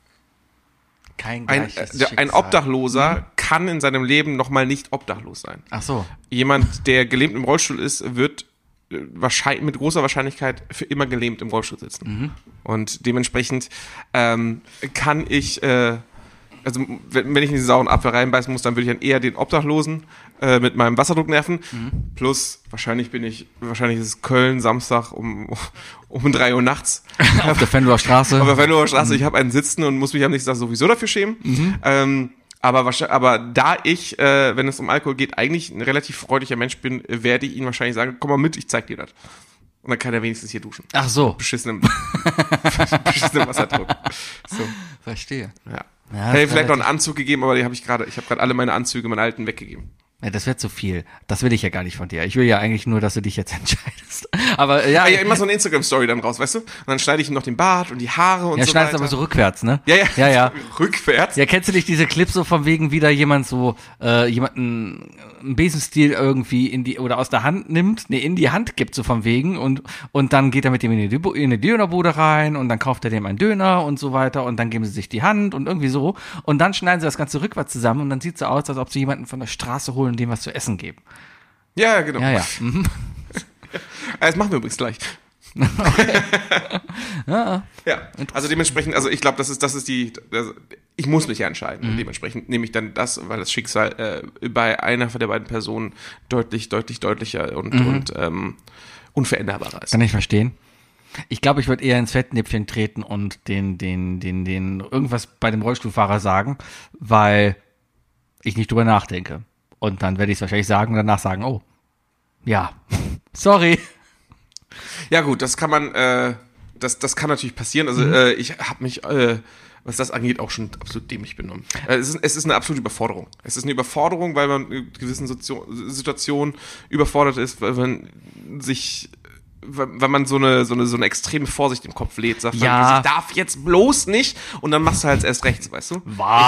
Kein gleiches Schicksal. Ein Obdachloser kann in seinem Leben nochmal nicht obdachlos sein. Ach so. Jemand, der gelähmt im Rollstuhl ist, wird wahrscheinlich mit großer Wahrscheinlichkeit für immer gelähmt im Rollstuhl sitzen. Und dementsprechend kann ich, also wenn ich in diese sauren Apfel reinbeißen muss, dann würde ich dann eher den Obdachlosen mit meinem Wasserdruck nerven. Plus, wahrscheinlich ist es Köln, Samstag um 3 Uhr nachts. Auf der Venloer Straße. Auf der Venloer Straße, ich habe einen sitzen und muss mich am nächsten Tag sowieso dafür schämen. Aber da ich, wenn es um Alkohol geht, eigentlich ein relativ freudiger Mensch bin, werde ich ihn wahrscheinlich sagen, komm mal mit, ich zeig dir das. Und dann kann er wenigstens hier duschen. Ach so. Beschissenem Wasserdruck. So. Verstehe. Ja. Ja, Hätte vielleicht noch einen Anzug gegeben, aber ich habe gerade alle meine Anzüge, meine alten, weggegeben. Ja, das wäre zu viel. Das will ich ja gar nicht von dir. Ich will ja eigentlich nur, dass du dich jetzt entscheidest. Aber ja. Ja, immer so eine Instagram-Story dann raus, weißt du? Und dann schneide ich ihm noch den Bart und die Haare und so weiter. schneidest aber so rückwärts, ne? Ja. Rückwärts? Ja, kennst du nicht diese Clips so von wegen, wie da jemand so, jemanden einen Besenstiel irgendwie oder aus der Hand nimmt, in die Hand gibt, so von wegen, und dann geht er mit dem in die Dönerbude rein und dann kauft er dem einen Döner und so weiter und dann geben sie sich die Hand und irgendwie so und dann schneiden sie das Ganze rückwärts zusammen und dann sieht es so aus, als ob sie jemanden von der Straße holen und dem was zu essen geben. Ja, genau. Ja. Das machen wir übrigens gleich. Okay. Ja, also dementsprechend, also ich glaube, ich muss mich ja entscheiden. Und dementsprechend nehme ich dann das, weil das Schicksal bei einer von der beiden Personen deutlich deutlicher und unveränderbarer ist. Kann ich verstehen. Ich glaube, ich würde eher ins Fettnäpfchen treten und den irgendwas bei dem Rollstuhlfahrer sagen, weil ich nicht drüber nachdenke. Und dann werde ich es wahrscheinlich sagen und danach sagen, oh, ja, sorry. Ja gut, das kann man, das kann natürlich passieren. Also ich habe mich, was das angeht, auch schon absolut dämlich benommen. Es ist eine absolute Überforderung. Es ist eine Überforderung, weil man in gewissen Situationen überfordert ist, weil man so eine extreme Vorsicht im Kopf lädt, sagt man, ich darf jetzt bloß nicht und dann machst du halt erst rechts, weißt du?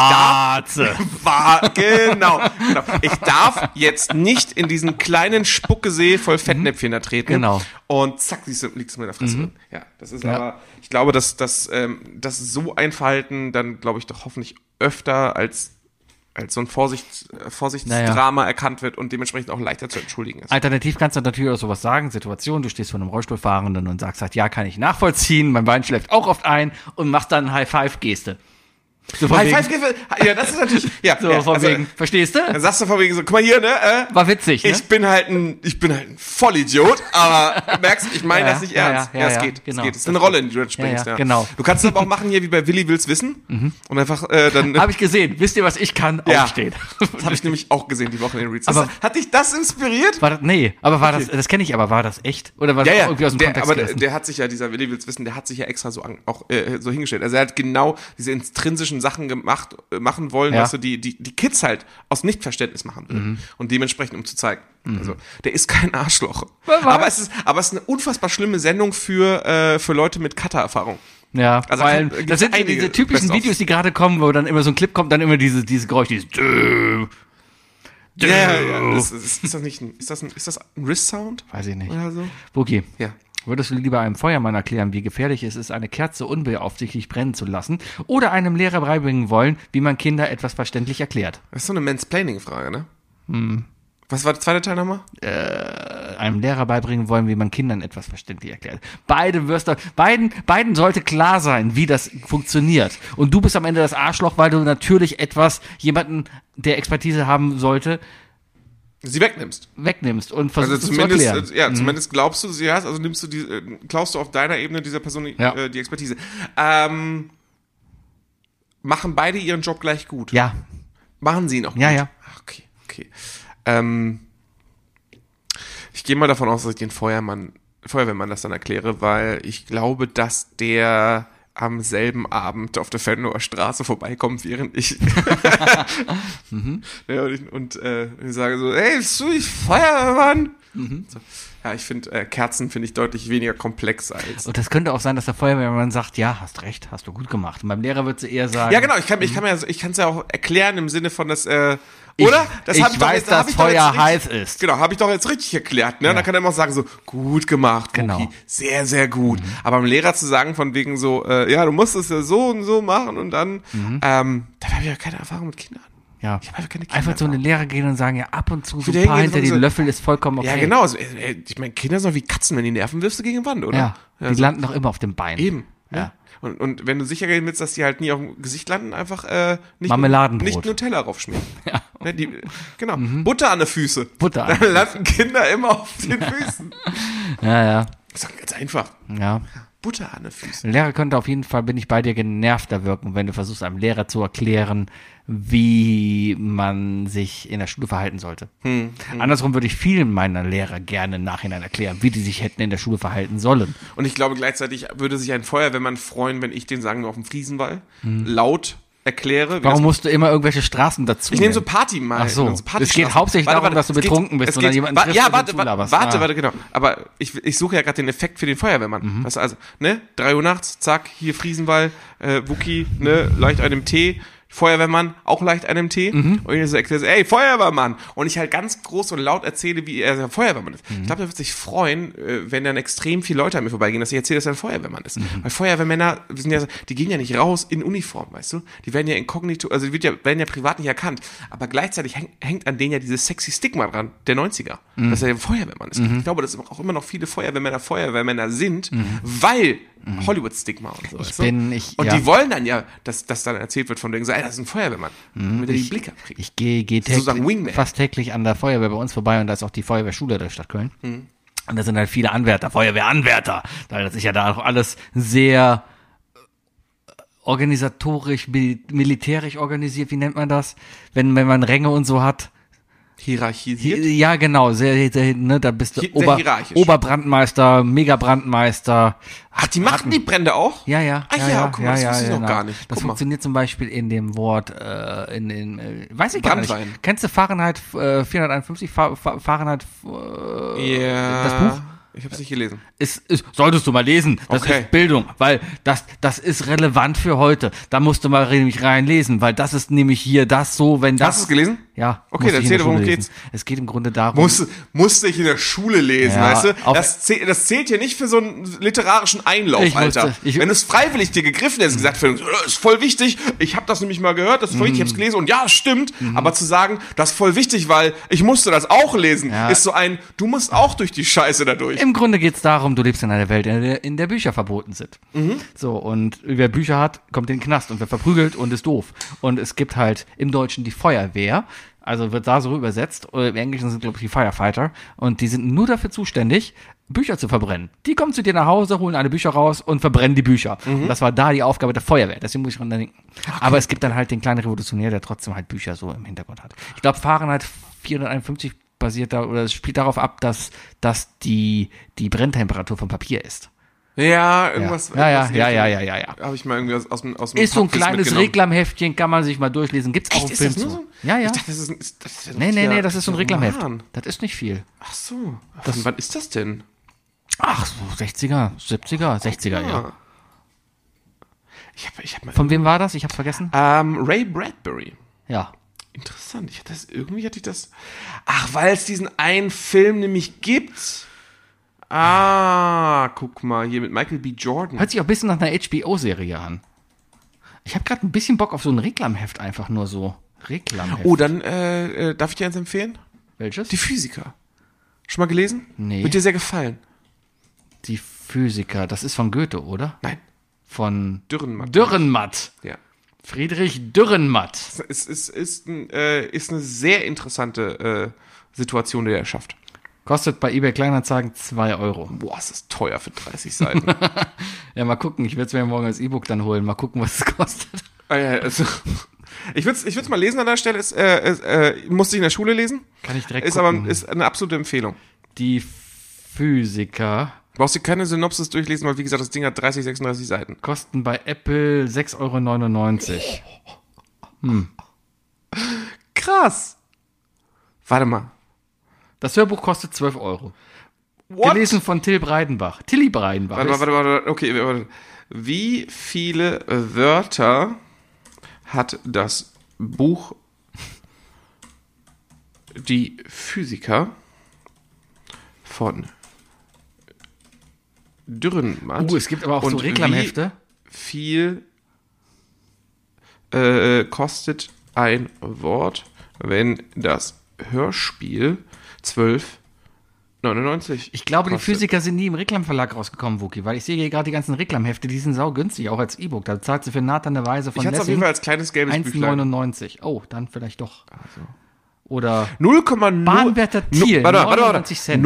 Genau. Ich darf jetzt nicht in diesen kleinen Spuckesee voll Fettnäpfchen da treten. Genau. Und zack, liegst du mit der Fresse drin. Ja, das ist aber, ich glaube, dass so ein Verhalten dann, glaube ich, doch hoffentlich öfter als so ein Vorsichtsdrama erkannt wird und dementsprechend auch leichter zu entschuldigen ist. Alternativ kannst du natürlich auch sowas sagen, Situation, du stehst vor einem Rollstuhlfahrenden und sagst halt, ja, kann ich nachvollziehen, mein Bein schläft auch oft ein und machst dann eine High-Five-Geste. So von High wegen, Five Giffel, ja, das ist natürlich, ja. so ja, von also, wegen, verstehst du? dann sagst du von wegen so, guck mal hier, ne, War witzig, ne? ich bin halt ein Vollidiot, aber du merkst, ich meine Ja, das nicht ja, ernst. ja, Ja, es ja, geht, genau. es geht. Es ist eine Rolle, in die du springst, Ja, genau. Du kannst es aber auch machen hier wie bei Willi will's wissen und einfach dann. Habe ich gesehen. Wisst ihr, was ich kann? Ja. Aufstehen. Das habe ich nämlich auch gesehen die Woche in den Reads. Aber- Hat dich das inspiriert? War das, nee, aber war das kenne ich, aber war das echt? Oder war das auch irgendwie aus dem Kontext aber gerissen? der hat sich ja, dieser Willi will's wissen, der hat sich ja extra so so hingestellt. Also er hat genau diese intrinsischen Sachen machen wollen, Ja. was so die Kids halt aus Nichtverständnis machen will. Und dementsprechend, um zu zeigen. Also, der ist kein Arschloch. Aber es ist eine unfassbar schlimme Sendung für Leute mit Cutter-Erfahrung. Ja, Also weil gibt's das sind einige diese typischen Best-ofs. Videos, die gerade kommen, wo dann immer so ein Clip kommt, dann immer dieses Geräusch, dieses Ja. Ist das ein Wrist-Sound? Weiß ich nicht. Oder so? Buki, Ja. würdest du lieber einem Feuermann erklären, wie gefährlich es ist, eine Kerze unbeaufsichtigt brennen zu lassen, oder einem Lehrer beibringen wollen, wie man Kinder etwas verständlich erklärt? Das ist so eine Mansplaining-Frage, ne? Was war der zweite Teil nochmal? Einem Lehrer beibringen wollen, wie man Kindern etwas verständlich erklärt. Beiden sollte klar sein, wie das funktioniert. Und du bist am Ende das Arschloch, weil du natürlich jemanden, der Expertise haben sollte, Sie wegnimmst. wegnimmst und Also versuchst es zu erklären. zumindest glaubst du, sie hast, also klaust du auf deiner Ebene dieser Person Ja. die Expertise. Machen beide ihren Job gleich gut? Ja, Machen sie ihn auch gut? Ja, ja. Ach, okay. Ich gehe mal davon aus, dass ich den Feuerwehrmann das dann erkläre, weil ich glaube, dass der am selben Abend auf der Fenloher Straße vorbeikommt, während ich ja, und ich sage so, hey, bist du nicht Feuerwehrmann? So. Ja, ich finde, Kerzen finde ich deutlich weniger komplex als. und das könnte auch sein, dass der Feuerwehrmann sagt, ja, hast recht, hast du gut gemacht. Und beim Lehrer wird sie eher sagen, Ja, genau, ich kann es ja auch erklären im Sinne von, dass, oder? Das ich hab doch weiß, jetzt- dass hab ich doch jetzt Feuer richtig- heiß ist. Genau, habe ich doch jetzt richtig erklärt, ne? Ja. Dann kann er immer sagen so, gut gemacht, Genau. Wookie, sehr, sehr gut. Aber dem Lehrer zu sagen von wegen so, ja, du musst es ja so und so machen und dann, da habe ich ja keine Erfahrung mit Kindern. Ja. Ich habe einfach keine Kinder. Einfach zu einem Lehrer gehen und sagen, ja, ab und zu so Wieder ein paar hingehen hinter und die so- Löffel ist vollkommen okay. Ja, genau. Also, ich meine, Kinder sind doch wie Katzen, wenn die nerven, wirfst du gegen die Wand, oder? Ja, die so. landen doch immer auf dem Bein. Eben. Ja. Ja. Und wenn du sicher gehen willst, dass die halt nie auf dem Gesicht landen, einfach nicht, Marmeladenbrot. nicht Nutella raufschmieren. Ja. Ne, genau. Butter an den Füßen. Butter an Dann landen Kinder immer auf den Füßen. Ja. Das ist doch ganz einfach. Ja. Butter an den Füßen. Ein Lehrer könnte auf jeden Fall, bin ich bei dir, genervter wirken, wenn du versuchst, einem Lehrer zu erklären, wie man sich in der Schule verhalten sollte. Andersrum würde ich vielen meiner Lehrer gerne im Nachhinein erklären, wie die sich hätten in der Schule verhalten sollen. Und ich glaube, gleichzeitig würde sich ein Feuerwehrmann freuen, wenn ich den, sagen wir, auf dem Friesenwall laut erkläre. Warum musst du immer irgendwelche Straßen dazu Ich nehme so nennen? Party mal. Ach so. So Es Partystraßen. geht hauptsächlich darum, dass du es geht- betrunken bist es und dann geht- jemanden wa- triffst, Ja, und warte, den zulaberst. warte, genau. Aber ich suche ja gerade den Effekt für den Feuerwehrmann. Weißt du, also, ne? 3 Uhr nachts, zack, hier Friesenwall, Wookie, ne? Leicht einem Tee. Feuerwehrmann, auch leicht einem Tee. Und ich so erkläre, ey, Feuerwehrmann! Und ich halt ganz groß und laut erzähle, wie er der Feuerwehrmann ist. Ich glaube, er wird sich freuen, wenn dann extrem viele Leute an mir vorbeigehen, dass ich erzähle, dass er ein Feuerwehrmann ist. Weil Feuerwehrmänner sind ja, die gehen ja nicht raus in Uniform, weißt du? Die werden ja inkognito, also werden ja privat nicht erkannt. Aber gleichzeitig hängt an denen ja dieses sexy Stigma dran, der 90er, dass er ein Feuerwehrmann ist. Ich glaube, dass auch immer noch viele Feuerwehrmänner sind, weil Hollywood-Stigma und so. weißt du? Und ja. die wollen dann ja, dass das dann erzählt wird von denen, so, ey, das ist ein Feuerwehrmann. Damit er die Blicke abkriegt. Ich gehe Sozusagen Wingman. fast täglich an der Feuerwehr bei uns vorbei und da ist auch die Feuerwehrschule der Stadt Köln. Und da sind halt viele Anwärter, Feuerwehranwärter. Weil das ist ja da auch alles sehr organisatorisch, militärisch organisiert, wie nennt man das? Wenn man Ränge und so hat. Hierarchisiert. Ja, genau, sehr, ne, da bist du Sehr hierarchisch. Oberbrandmeister, Megabrandmeister. Ach, die machen die Brände auch? Ja. Ah ja, guck mal, das wusste ich noch genau. gar nicht. Das Guck mal. funktioniert zum Beispiel in dem Wort, weiß ich gar Brandwein. nicht. Kennst du Fahrenheit 451, Fahrenheit, Ja. das Buch? Ich habe es nicht gelesen. Solltest du mal lesen. Das Okay. ist Bildung, weil das ist relevant für heute. Da musst du mal nämlich reinlesen, weil das ist nämlich hier das so, wenn das. Hast du es gelesen? Ja. Okay, musste dann ich in der erzähl, worum Schule geht's? lesen. Es geht im Grunde darum. Musste ich in der Schule lesen, Ja, weißt du? auf- Das zählt hier nicht für so einen literarischen Einlauf, Ich Alter. musste- ich- Wenn es freiwillig dir gegriffen hättest, gesagt, das ist voll wichtig, ich habe das nämlich mal gehört, das ist voll wichtig, ich hab's gelesen und ja, es stimmt, aber zu sagen, das ist voll wichtig, weil ich musste das auch lesen, Ja. ist so ein, du musst auch durch die Scheiße dadurch. Im Grunde geht's darum, du lebst in einer Welt, in der Bücher verboten sind. So, und wer Bücher hat, kommt in den Knast und wird verprügelt und ist doof. Und es gibt halt im Deutschen die Feuerwehr, also wird da so übersetzt, oder im Englischen sind, glaube ich, die Firefighter, und die sind nur dafür zuständig, Bücher zu verbrennen. Die kommen zu dir nach Hause, holen alle Bücher raus und verbrennen die Bücher. Und das war da die Aufgabe der Feuerwehr, deswegen muss ich dran denken. Aber es gibt dann halt den kleinen Revolutionär, der trotzdem halt Bücher so im Hintergrund hat. Ich glaube, Fahrenheit 451 basiert da, oder es spielt darauf ab, dass die Brenntemperatur vom Papier ist. Ja, irgendwas. Ja. Habe ich mal irgendwie aus dem Ist so ein Kopfkissen kleines mitgenommen. Reklamheftchen, kann man sich mal durchlesen. Gibt's auch Echt, im ist Film das nur zu. so? Ja. Ich dachte, das ist ja Nee, das ist so ein Reklamheft. Roman. Das ist nicht viel. Ach so. Von wann ist das denn? Ach, so 60er, 70er, 60er, ja. Ich hab mal. Von wem war das? Ich hab's vergessen. Ray Bradbury. Ja. Interessant. Irgendwie hatte ich das. Ach, weil es diesen einen Film nämlich gibt. Ah, guck mal, hier mit Michael B. Jordan. Hört sich auch ein bisschen nach einer HBO-Serie an. Ich habe gerade ein bisschen Bock auf so ein Reklamheft, einfach nur so. Reklamheft. Oh, dann darf ich dir eins empfehlen? Welches? Die Physiker. Schon mal gelesen? Nee. Wird dir sehr gefallen. Die Physiker. Das ist von Goethe, oder? Nein. Von Dürrenmatt. Dürrenmatt. Ja. Friedrich Dürrenmatt. Es ist eine sehr interessante Situation, die er schafft. Kostet bei eBay Kleinanzeigen 2 Euro. Boah, es ist teuer für 30 Seiten. Ja, mal gucken. Ich werde es mir morgen als E-Book dann holen. Mal gucken, was es kostet. Also, ich würd's mal lesen an der Stelle. Musste ich in der Schule lesen. Kann ich direkt Ist gucken. aber ist eine absolute Empfehlung. Die Physiker Brauchst dir keine Synopsis durchlesen, weil wie gesagt, das Ding hat 30, 36 Seiten. kosten bei Apple 6,99 Euro. Krass. Warte mal. Das Hörbuch kostet 12 Euro. What? Gelesen von Tilly Breidenbach. Warte. Okay, warte. Wie viele Wörter hat das Buch Die Physiker von Dürrenmatt? Es gibt aber auch so Und Reklamhefte. Wie viel kostet ein Wort, wenn das Hörspiel 12,99? Ich glaube, die kostet? Physiker sind nie im Reklamverlag rausgekommen, Wookie, weil ich sehe hier gerade die ganzen Reklamhefte, die sind saugünstig, auch als E-Book. Da zahlt sie für Nathan eine Weise von Ich hatte es auf jeden Lessing Fall als kleines gelbes Büchlein. 1,99. Oh, dann vielleicht doch. Oder 0,0 Bahnwärter Thiel, 99 Cent.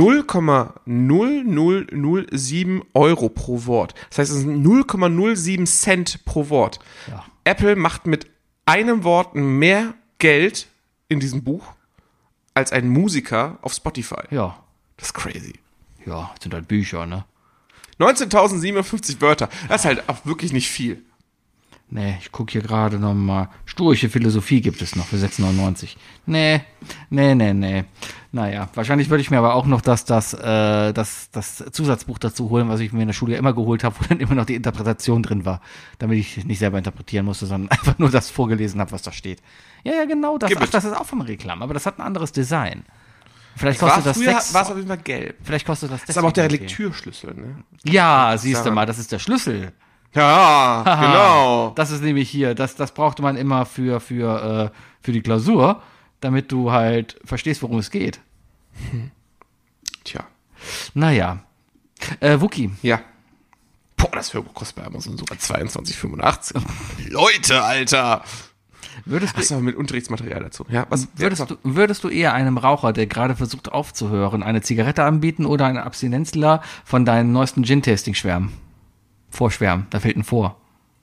0,0007 Euro pro Wort. Das heißt, es sind 0,07 Cent pro Wort. Ja. Apple macht mit einem Wort mehr Geld in diesem Buch als ein Musiker auf Spotify. Ja, Das ist crazy. das sind halt Bücher, ne? 19.057 Wörter. Das ist halt auch wirklich nicht viel. Nee, ich gucke hier gerade nochmal. Stoische Philosophie gibt es noch für 6,99. Nee. Naja, wahrscheinlich würde ich mir aber auch noch das Zusatzbuch dazu holen, was ich mir in der Schule ja immer geholt habe, wo dann immer noch die Interpretation drin war, damit ich nicht selber interpretieren musste, sondern einfach nur das vorgelesen habe, was da steht. Ja, genau das. Gib Ach, it. das ist auch vom Reklam, aber das hat ein anderes Design. Vielleicht War kostet das früher 6. war es auf jeden Fall gelb. Vielleicht kostet das Das ist aber auch der deswegen Lektürschlüssel, ne? Ja, siehst du mal, das ist der Schlüssel. Ja, genau. Das ist nämlich hier, das brauchte man immer für die Klausur, damit du halt verstehst, worum es geht. Tja. Naja. Wookie, Ja. Boah, das Hörbuch kostet bei Amazon sogar 22,85. Leute, Alter. würdest Hast du aber mit Unterrichtsmaterial dazu? Ja, was? du eher einem Raucher, der gerade versucht aufzuhören, eine Zigarette anbieten oder eine Abstinenzler von deinen neuesten Gin-Tasting vorschwärmen? Da fehlt ein Vor.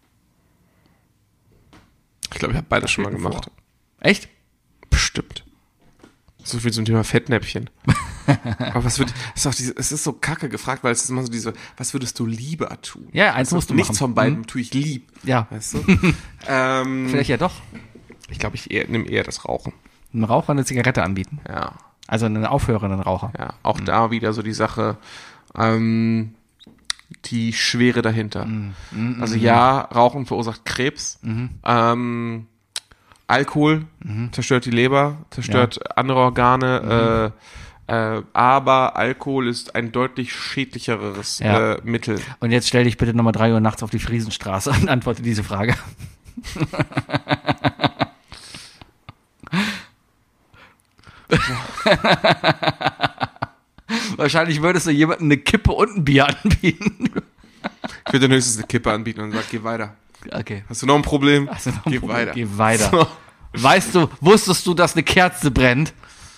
Ich glaube, ich habe beides schon mal gemacht. Echt? Bestimmt. So viel zum Thema Fettnäpfchen. Aber es ist so kacke gefragt, weil es ist immer so was würdest du lieber tun? Ja, eins musst du Nichts machen. von beiden tue ich lieb. Ja, Weißt du? vielleicht ja doch. Ich glaube, ich nehme eher das Rauchen. Einem Raucher eine Zigarette anbieten. Ja. Also einen aufhörenden Raucher. Ja. Auch da wieder so die Sache, die Schwere dahinter. Also ja, Rauchen verursacht Krebs. Alkohol zerstört die Leber, zerstört andere Organe, aber Alkohol ist ein deutlich schädlicheres Mittel. Und jetzt stell dich bitte nochmal 3 Uhr nachts auf die Friesenstraße und antworte diese Frage. Wahrscheinlich würdest du jemandem eine Kippe und ein Bier anbieten. Ich würde dir höchstens eine Kippe anbieten und sagen, geh weiter. Okay. Hast du noch ein Problem? Geh weiter. So. Wusstest du, dass eine Kerze brennt?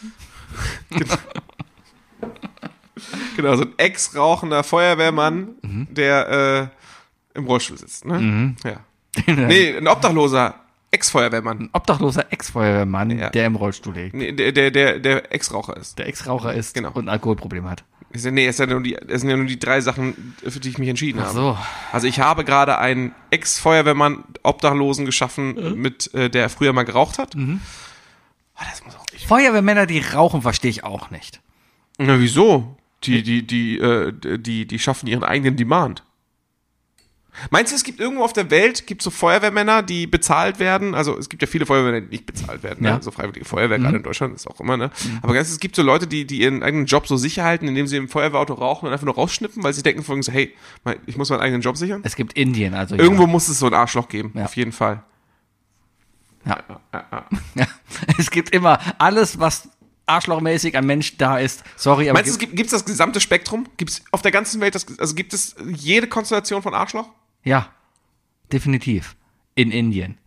Genau, so ein ex-rauchender Feuerwehrmann, der im Rollstuhl sitzt. Ne? Ja. Nee, ein obdachloser Ex-Feuerwehrmann. Ein obdachloser Ex-Feuerwehrmann, der im Rollstuhl liegt. Nee, der Ex-Raucher ist. Der Ex-Raucher ist genau. Und ein Alkoholproblem hat. Es sind ja nur die 3 Sachen, für die ich mich entschieden habe. Ach so. Also ich habe gerade einen Ex-Feuerwehrmann, Obdachlosen geschaffen, mit der früher mal geraucht hat. Das muss auch nicht. Feuerwehrmänner, die rauchen, verstehe ich auch nicht. Na, wieso? Die schaffen ihren eigenen Demand. Meinst du, es gibt irgendwo auf der Welt, so Feuerwehrmänner, die bezahlt werden? Also es gibt ja viele Feuerwehrmänner, die nicht bezahlt werden, ne? So freiwillige Feuerwehr, gerade in Deutschland ist auch immer, ne? Aber es gibt so Leute, die ihren eigenen Job so sicher halten, indem sie im Feuerwehrauto rauchen und einfach nur rausschnippen, weil sie denken von so, hey, ich muss meinen eigenen Job sichern. Es gibt Indien, also irgendwo muss es so ein Arschloch geben, auf jeden Fall. Ja. Es gibt immer alles, was arschlochmäßig ein Mensch da ist. Sorry, aber meinst du, gibt's das gesamte Spektrum? Gibt's auf der ganzen Welt gibt es jede Konstellation von Arschloch? Ja, definitiv. In Indien.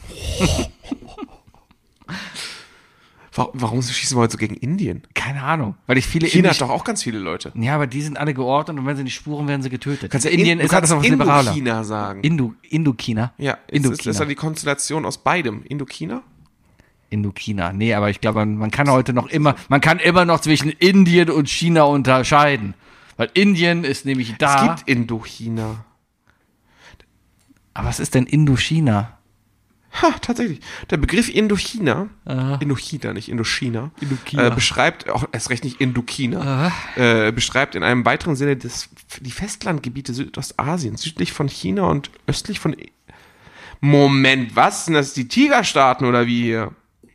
Warum schießen wir heute so gegen Indien? Keine Ahnung. Weil China hat doch auch ganz viele Leute. Ja, aber die sind alle geordnet und wenn sie nicht spuren, werden sie getötet. Indien ist alles noch liberaler. Indochina sagen. Indokina? Ja, ist das dann die Konstellation aus beidem? Indokina? Indokina. Nee, aber ich glaube, man kann immer noch zwischen Indien und China unterscheiden. Weil Indien ist nämlich da. Es gibt Indochina. Aber was ist denn Indochina? Tatsächlich. Der Begriff Indochina, Indochina, nicht Indochina, beschreibt, auch erst recht nicht Indokina, beschreibt in einem weiteren Sinne die Festlandgebiete Südostasiens, südlich von China und östlich von... Moment, was? Sind das die Tigerstaaten oder wie hier?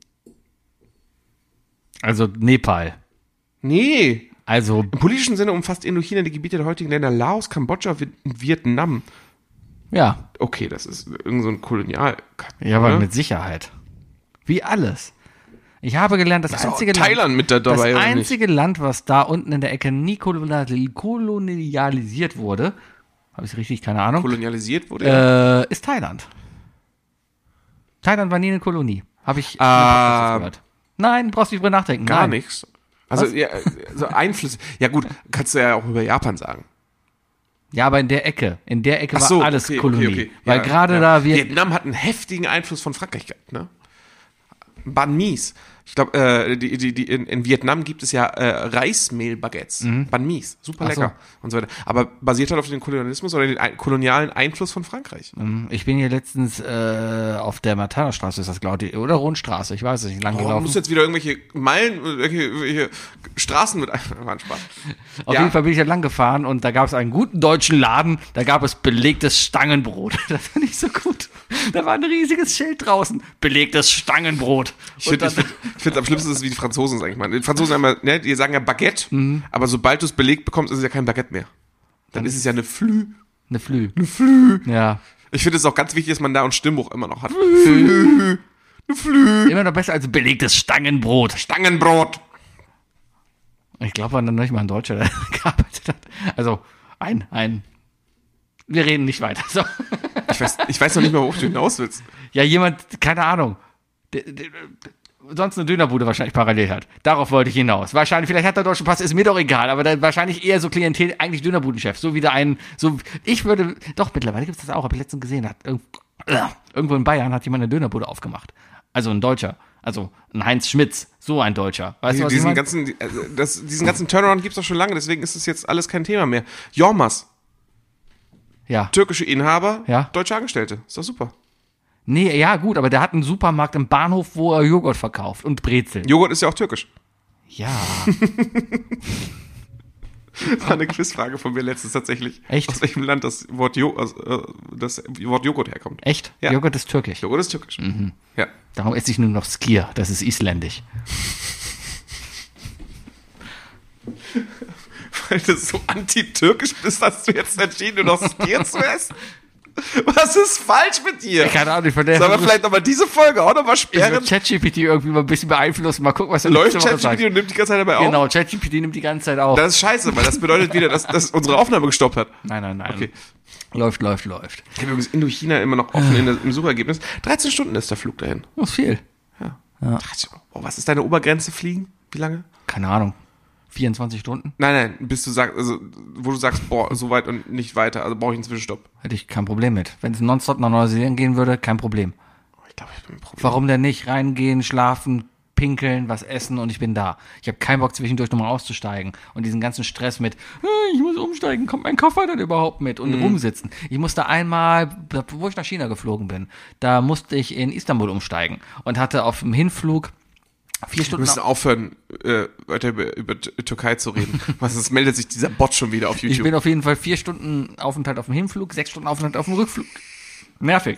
Also Nepal. Nee. Also im politischen Sinne umfasst Indochina die Gebiete der heutigen Länder Laos, Kambodscha und Vietnam. Ja. Okay, das ist irgend so ein Kolonial. Ja, aber mit Sicherheit. Wie alles. Ich habe gelernt, das einzige Thailand mit dabei, das einzige Land, was da unten in der Ecke nie kolonialisiert wurde, habe ich richtig, keine Ahnung. Kolonialisiert wurde? Ist Thailand. Thailand war nie eine Kolonie. Habe ich gehört. Nein, brauchst du nicht drüber nachdenken. Gar nichts. Also, ja, so Einflüsse. Ja gut, kannst du ja auch über Japan sagen. Ja, aber in der Ecke war alles Kolonie. Okay. Weil gerade da Vietnam hat einen heftigen Einfluss von Frankreich gehabt, ne? Banh Mis. Ich glaube, in Vietnam gibt es ja Reismehl-Baguettes. Banh Mis. Super lecker. Und so weiter. Aber basiert halt auf den Kolonialismus oder den kolonialen Einfluss von Frankreich. Ich bin hier letztens auf der Martanerstraße, ist das, glaube ich, oder Rundstraße, ich weiß es nicht, lang gelaufen. Du musst jetzt wieder irgendwelche irgendwelche Straßen mit einfach Spaß. Auf jeden Fall bin ich da lang gefahren und da gab es einen guten deutschen Laden, da gab es belegtes Stangenbrot. Das fand ich so gut. Da war ein riesiges Schild draußen. Belegtes Stangenbrot. Ich finde am schlimmsten ist, wie die Franzosen es eigentlich meinen. Die Franzosen einmal, ne, die sagen ja Baguette, aber sobald du es belegt bekommst, ist es ja kein Baguette mehr. Dann ist es ja eine Flü. Eine Flü. Ja. Ich finde es auch ganz wichtig, dass man da einen Stimmbruch immer noch hat. Flü. Immer noch besser als belegtes Stangenbrot. Stangenbrot. Ich glaube, war dann nicht mal ein Deutscher, der gearbeitet hat. Also, wir reden nicht weiter. So. Ich weiß noch nicht mal, worauf du hinaus willst. Ja, jemand, keine Ahnung, sonst eine Dönerbude wahrscheinlich parallel hat. Darauf wollte ich hinaus. Wahrscheinlich, vielleicht hat der deutsche Pass, ist mir doch egal, aber dann wahrscheinlich eher so Klientel, eigentlich Dönerbudenchef. So wie mittlerweile gibt es das auch, habe ich letztens gesehen. Irgendwo in Bayern hat jemand eine Dönerbude aufgemacht. Also ein Deutscher. Also ein Heinz Schmitz, so ein Deutscher. Weißt du, was diesen ganzen Turnaround gibt es doch schon lange, deswegen ist es jetzt alles kein Thema mehr. Jormas. Ja. Türkische Inhaber, ja. Deutsche Angestellte. Ist doch super. Nee, ja gut, aber der hat einen Supermarkt im Bahnhof, wo er Joghurt verkauft und Brezeln. Joghurt ist ja auch türkisch. Ja. War eine Quizfrage von mir letztens tatsächlich. Echt? Aus welchem Land das Wort Joghurt herkommt. Echt? Ja. Joghurt ist türkisch. Joghurt ist türkisch. Ja. Darum esse ich nur noch Skier. Das ist isländisch. Weil du so anti-türkisch bist, hast du jetzt entschieden, nur noch Skier zu essen? Was ist falsch mit dir? Keine Ahnung, von der Sollen wir vielleicht nochmal diese Folge auch nochmal ich will sperren? ChatGPT irgendwie mal ein bisschen beeinflussen. Mal gucken, was er Läuft nächste Woche sagt. ChatGPT und nimmt die ganze Zeit dabei auf? Genau, ChatGPT nimmt die ganze Zeit auf. Das ist scheiße, weil das bedeutet wieder, dass unsere Aufnahme gestoppt hat. Nein. Okay. Läuft. Ich habe übrigens Indochina immer noch offen im Suchergebnis. 13 Stunden ist der Flug dahin. Das ist viel. Ja. Oh, was ist deine Obergrenze fliegen? Wie lange? Keine Ahnung. 24 Stunden? Nein, bis du sagst, also, wo du sagst, boah, so weit und nicht weiter, also brauche ich einen Zwischenstopp. Hätte ich kein Problem mit. Wenn es nonstop nach Neuseeland gehen würde, kein Problem. Ich glaube, ich bin ein Problem. Warum denn nicht? Reingehen, schlafen, pinkeln, was essen und ich bin da. Ich habe keinen Bock zwischendurch nochmal auszusteigen und diesen ganzen Stress mit, ich muss umsteigen, kommt mein Koffer dann überhaupt mit und rumsitzen. Ich musste einmal, wo ich nach China geflogen bin, da musste ich in Istanbul umsteigen und hatte auf dem Hinflug 4 Wir Stunden. müssen aufhören, weiter über Türkei zu reden. Sonst meldet sich dieser Bot schon wieder auf YouTube. Ich bin auf jeden Fall 4 Stunden Aufenthalt auf dem Hinflug, 6 Stunden Aufenthalt auf dem Rückflug. Nervig.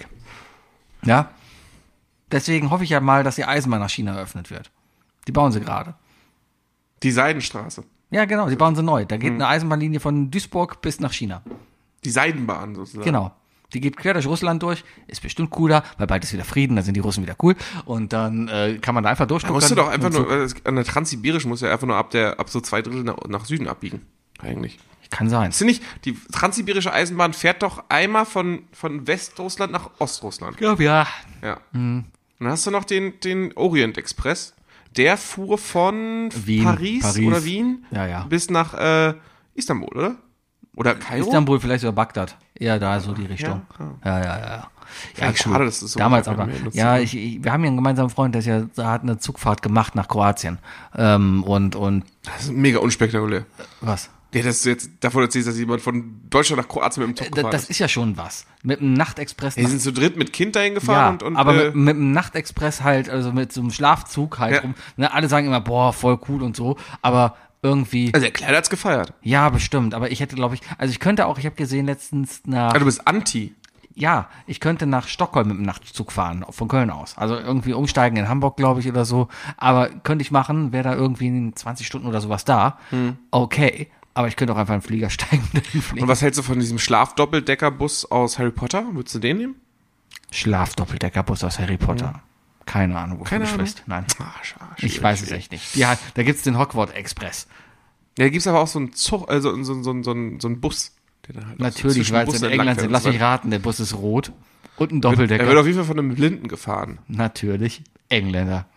Ja. Deswegen hoffe ich ja mal, dass die Eisenbahn nach China eröffnet wird. Die bauen sie gerade. Die Seidenstraße. Ja, genau, die bauen sie neu. Da geht eine Eisenbahnlinie von Duisburg bis nach China. Die Seidenbahn sozusagen. Genau. Die geht quer durch Russland durch, ist bestimmt cooler, weil bald ist wieder Frieden, dann sind die Russen wieder cool und dann kann man da einfach Da durchgucken. musst du doch einfach nur, an der Transsibirischen musst du ja einfach nur ab so 2/3 nach Süden abbiegen. Eigentlich. Kann sein. Ist nicht, die Transsibirische Eisenbahn fährt doch einmal von Westrussland nach Ostrussland. Ich glaube, ja. Ja. Dann hast du noch den Orient Express. Der fuhr von Wien, Paris oder Wien Ja. bis nach Istanbul, oder? Oder Kairo? Istanbul, vielleicht sogar Bagdad. Eher da so die Richtung. Ja. Ja, Eigentlich schade, dass das so damals weit aber. weg ist. Ja, wir haben ja einen gemeinsamen Freund, der hat eine Zugfahrt gemacht nach Kroatien. Und Das ist mega unspektakulär. was? Ja, dass du jetzt davon erzählst, dass jemand von Deutschland nach Kroatien mit dem Zug gefahren Das ist ja schon was. Mit einem Nachtexpress. Die sind zu dritt mit Kind dahin gefahren und aber mit einem Nachtexpress halt, also mit so einem Schlafzug halt Ja. rum. Ne, alle sagen immer, boah, voll cool und so, aber irgendwie, also der Kleider hat's gefeiert. ja, bestimmt, aber ich hätte, glaube ich, also ich könnte auch, ich habe gesehen letztens Also du bist Anti. ja, ich könnte nach Stockholm mit dem Nachtzug fahren, von Köln aus. Also irgendwie umsteigen in Hamburg, glaube ich, oder so. Aber könnte ich machen, wäre da irgendwie in 20 Stunden oder sowas da. Okay. Aber ich könnte auch einfach in den Flieger steigen und dahin fliegen. Und was hältst du von diesem Schlafdoppeldeckerbus aus Harry Potter? Würdest du den nehmen? Schlafdoppeldeckerbus aus Harry Potter. Keine Ahnung, wovon du sprichst. Nein. Ich weiß es echt nicht. Ja, da gibt's den Hogwarts Express. Ja, da gibt's aber auch so einen Zug, also so einen Bus. Der dann halt Natürlich, weil es in England sind. Lass mich raten, der Bus ist rot. Und ein Er Doppeldecker. wird auf jeden Fall von einem Blinden gefahren. Natürlich. Engländer.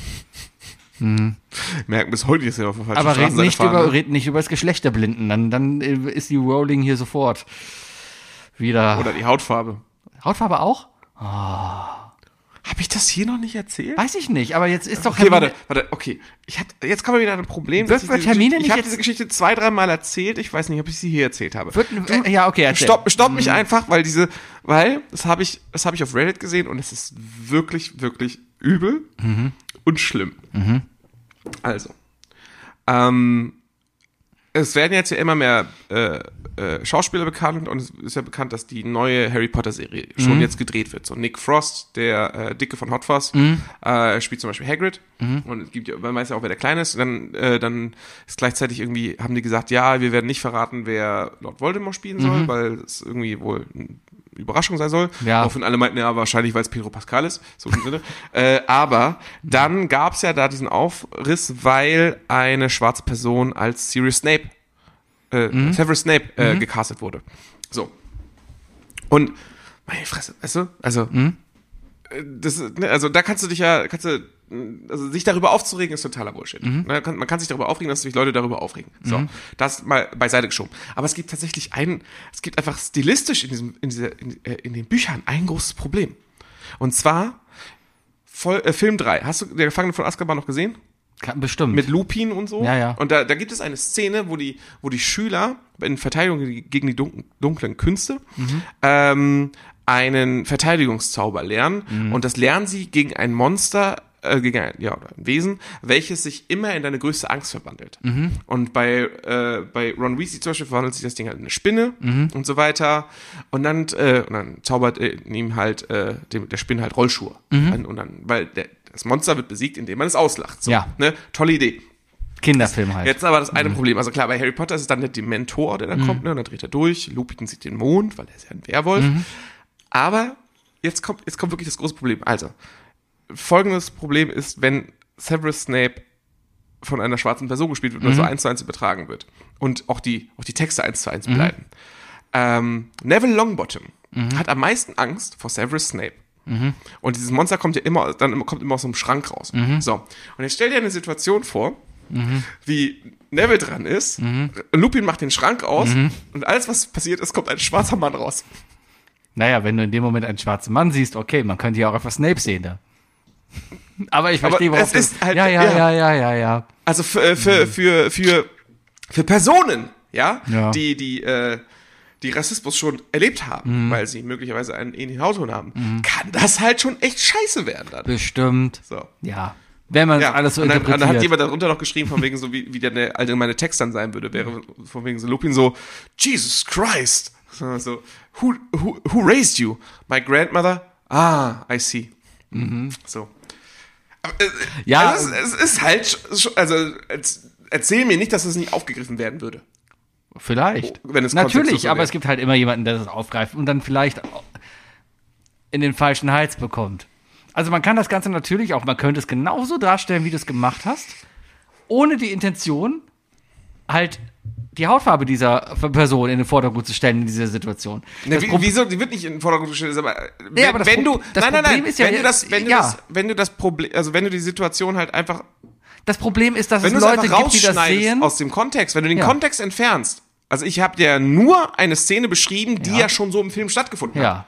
Merken bis heute, dass er auf der falschen Aber Straßenseite red nicht über das Geschlecht der Blinden. Dann ist die Rowling hier sofort wieder. Oder die Hautfarbe. Hautfarbe auch? Habe ich das hier noch nicht erzählt? Weiß ich nicht, aber jetzt ist doch Okay, Hermine- warte, okay. Jetzt kommen wir wieder an ein Problem. Wird Hermine nicht Ich habe jetzt- diese Geschichte 2-3 Mal erzählt. Ich weiß nicht, ob ich sie hier erzählt habe. ja, okay, erzähl. Stopp mich einfach, weil das habe ich auf Reddit gesehen und es ist wirklich, wirklich übel und schlimm. Also, es werden jetzt ja immer mehr Schauspieler bekannt und es ist ja bekannt, dass die neue Harry Potter Serie schon jetzt gedreht wird. So Nick Frost, der Dicke von Hot Fuzz, spielt zum Beispiel Hagrid und es gibt ja, man weiß ja auch, wer der Kleine ist. Dann ist gleichzeitig irgendwie, haben die gesagt, ja, wir werden nicht verraten, wer Lord Voldemort spielen soll, weil es irgendwie wohl eine Überraschung sein soll. Ja. Woraufhin alle meinten, ja, wahrscheinlich, weil es Pedro Pascal ist, so im Sinne. Aber dann gab es ja da diesen Aufriss, weil eine schwarze Person als Sirius Snape Severus Snape gecastet wurde. So. Und meine Fresse, weißt du? Also, also da kannst du also sich darüber aufzuregen ist totaler Bullshit. Man kann sich darüber aufregen, dass sich Leute darüber aufregen. So, das mal beiseite geschoben. Aber es gibt tatsächlich einfach stilistisch in den Büchern ein großes Problem. Und zwar Film 3. Hast du der Gefangene von Azkaban noch gesehen? Bestimmt. Mit Lupin und so. Ja. Und da gibt es eine Szene, wo die Schüler in Verteidigung gegen die dunklen Künste einen Verteidigungszauber lernen. Und das lernen sie gegen ein Monster ein Wesen, welches sich immer in deine größte Angst verwandelt. Und bei Ron Weasley zum Beispiel verwandelt sich das Ding halt in eine Spinne und so weiter. Und dann zaubert ihm halt der Spinne halt Rollschuhe. Und dann, weil das Monster wird besiegt, indem man es auslacht. So, Ja. Ne? Tolle Idee. Kinderfilm halt. Jetzt aber das eine Problem. Also klar, bei Harry Potter ist es dann der Dementor, der dann kommt, ne? Und dann dreht er durch. Lupin sieht den Mond, weil er ist ja ein Werwolf. Aber jetzt kommt wirklich das große Problem. Also, folgendes Problem ist, wenn Severus Snape von einer schwarzen Person gespielt wird oder so 1:1 übertragen wird und auch die Texte 1:1 bleiben. Neville Longbottom hat am meisten Angst vor Severus Snape. Und dieses Monster kommt immer aus so einem Schrank raus. So. Und jetzt stell dir eine Situation vor, wie Neville dran ist, Lupin macht den Schrank aus und alles, was passiert ist, kommt ein schwarzer Mann raus. Naja, wenn du in dem Moment einen schwarzen Mann siehst, okay, man könnte ja auch einfach Snape sehen da. Aber ich verstehe, worauf es ist halt, ja. Also für Personen, ja. Die Rassismus schon erlebt haben, weil sie möglicherweise einen ähnlichen Hautton haben, kann das halt schon echt scheiße werden dann. Bestimmt. So. Ja. Wenn man alles so interpretiert. Dann hat jemand darunter noch geschrieben, von wegen so, wie der allgemeine Text dann sein würde, wäre von wegen so Lupin so, Jesus Christ. So, who raised you? My grandmother? Ah, I see. So. Aber, ja. Also es ist halt, also erzähl mir nicht, dass es nicht aufgegriffen werden würde. Vielleicht. Wenn es natürlich, so aber wäre. es gibt halt immer jemanden, der das aufgreift und dann vielleicht in den falschen Hals bekommt. Also man kann das Ganze natürlich auch, man könnte es genauso darstellen, wie du es gemacht hast, ohne die Intention, halt die Hautfarbe dieser Person in den Vordergrund zu stellen in dieser Situation. Ne, wieso? Die wird nicht in den Vordergrund gestellt, aber wenn du die Situation halt einfach, das Problem ist, dass wenn es du Leute einfach gibt, die das sehen. aus dem Kontext, wenn du den Kontext entfernst. Also ich habe dir nur eine Szene beschrieben, die ja schon so im Film stattgefunden hat.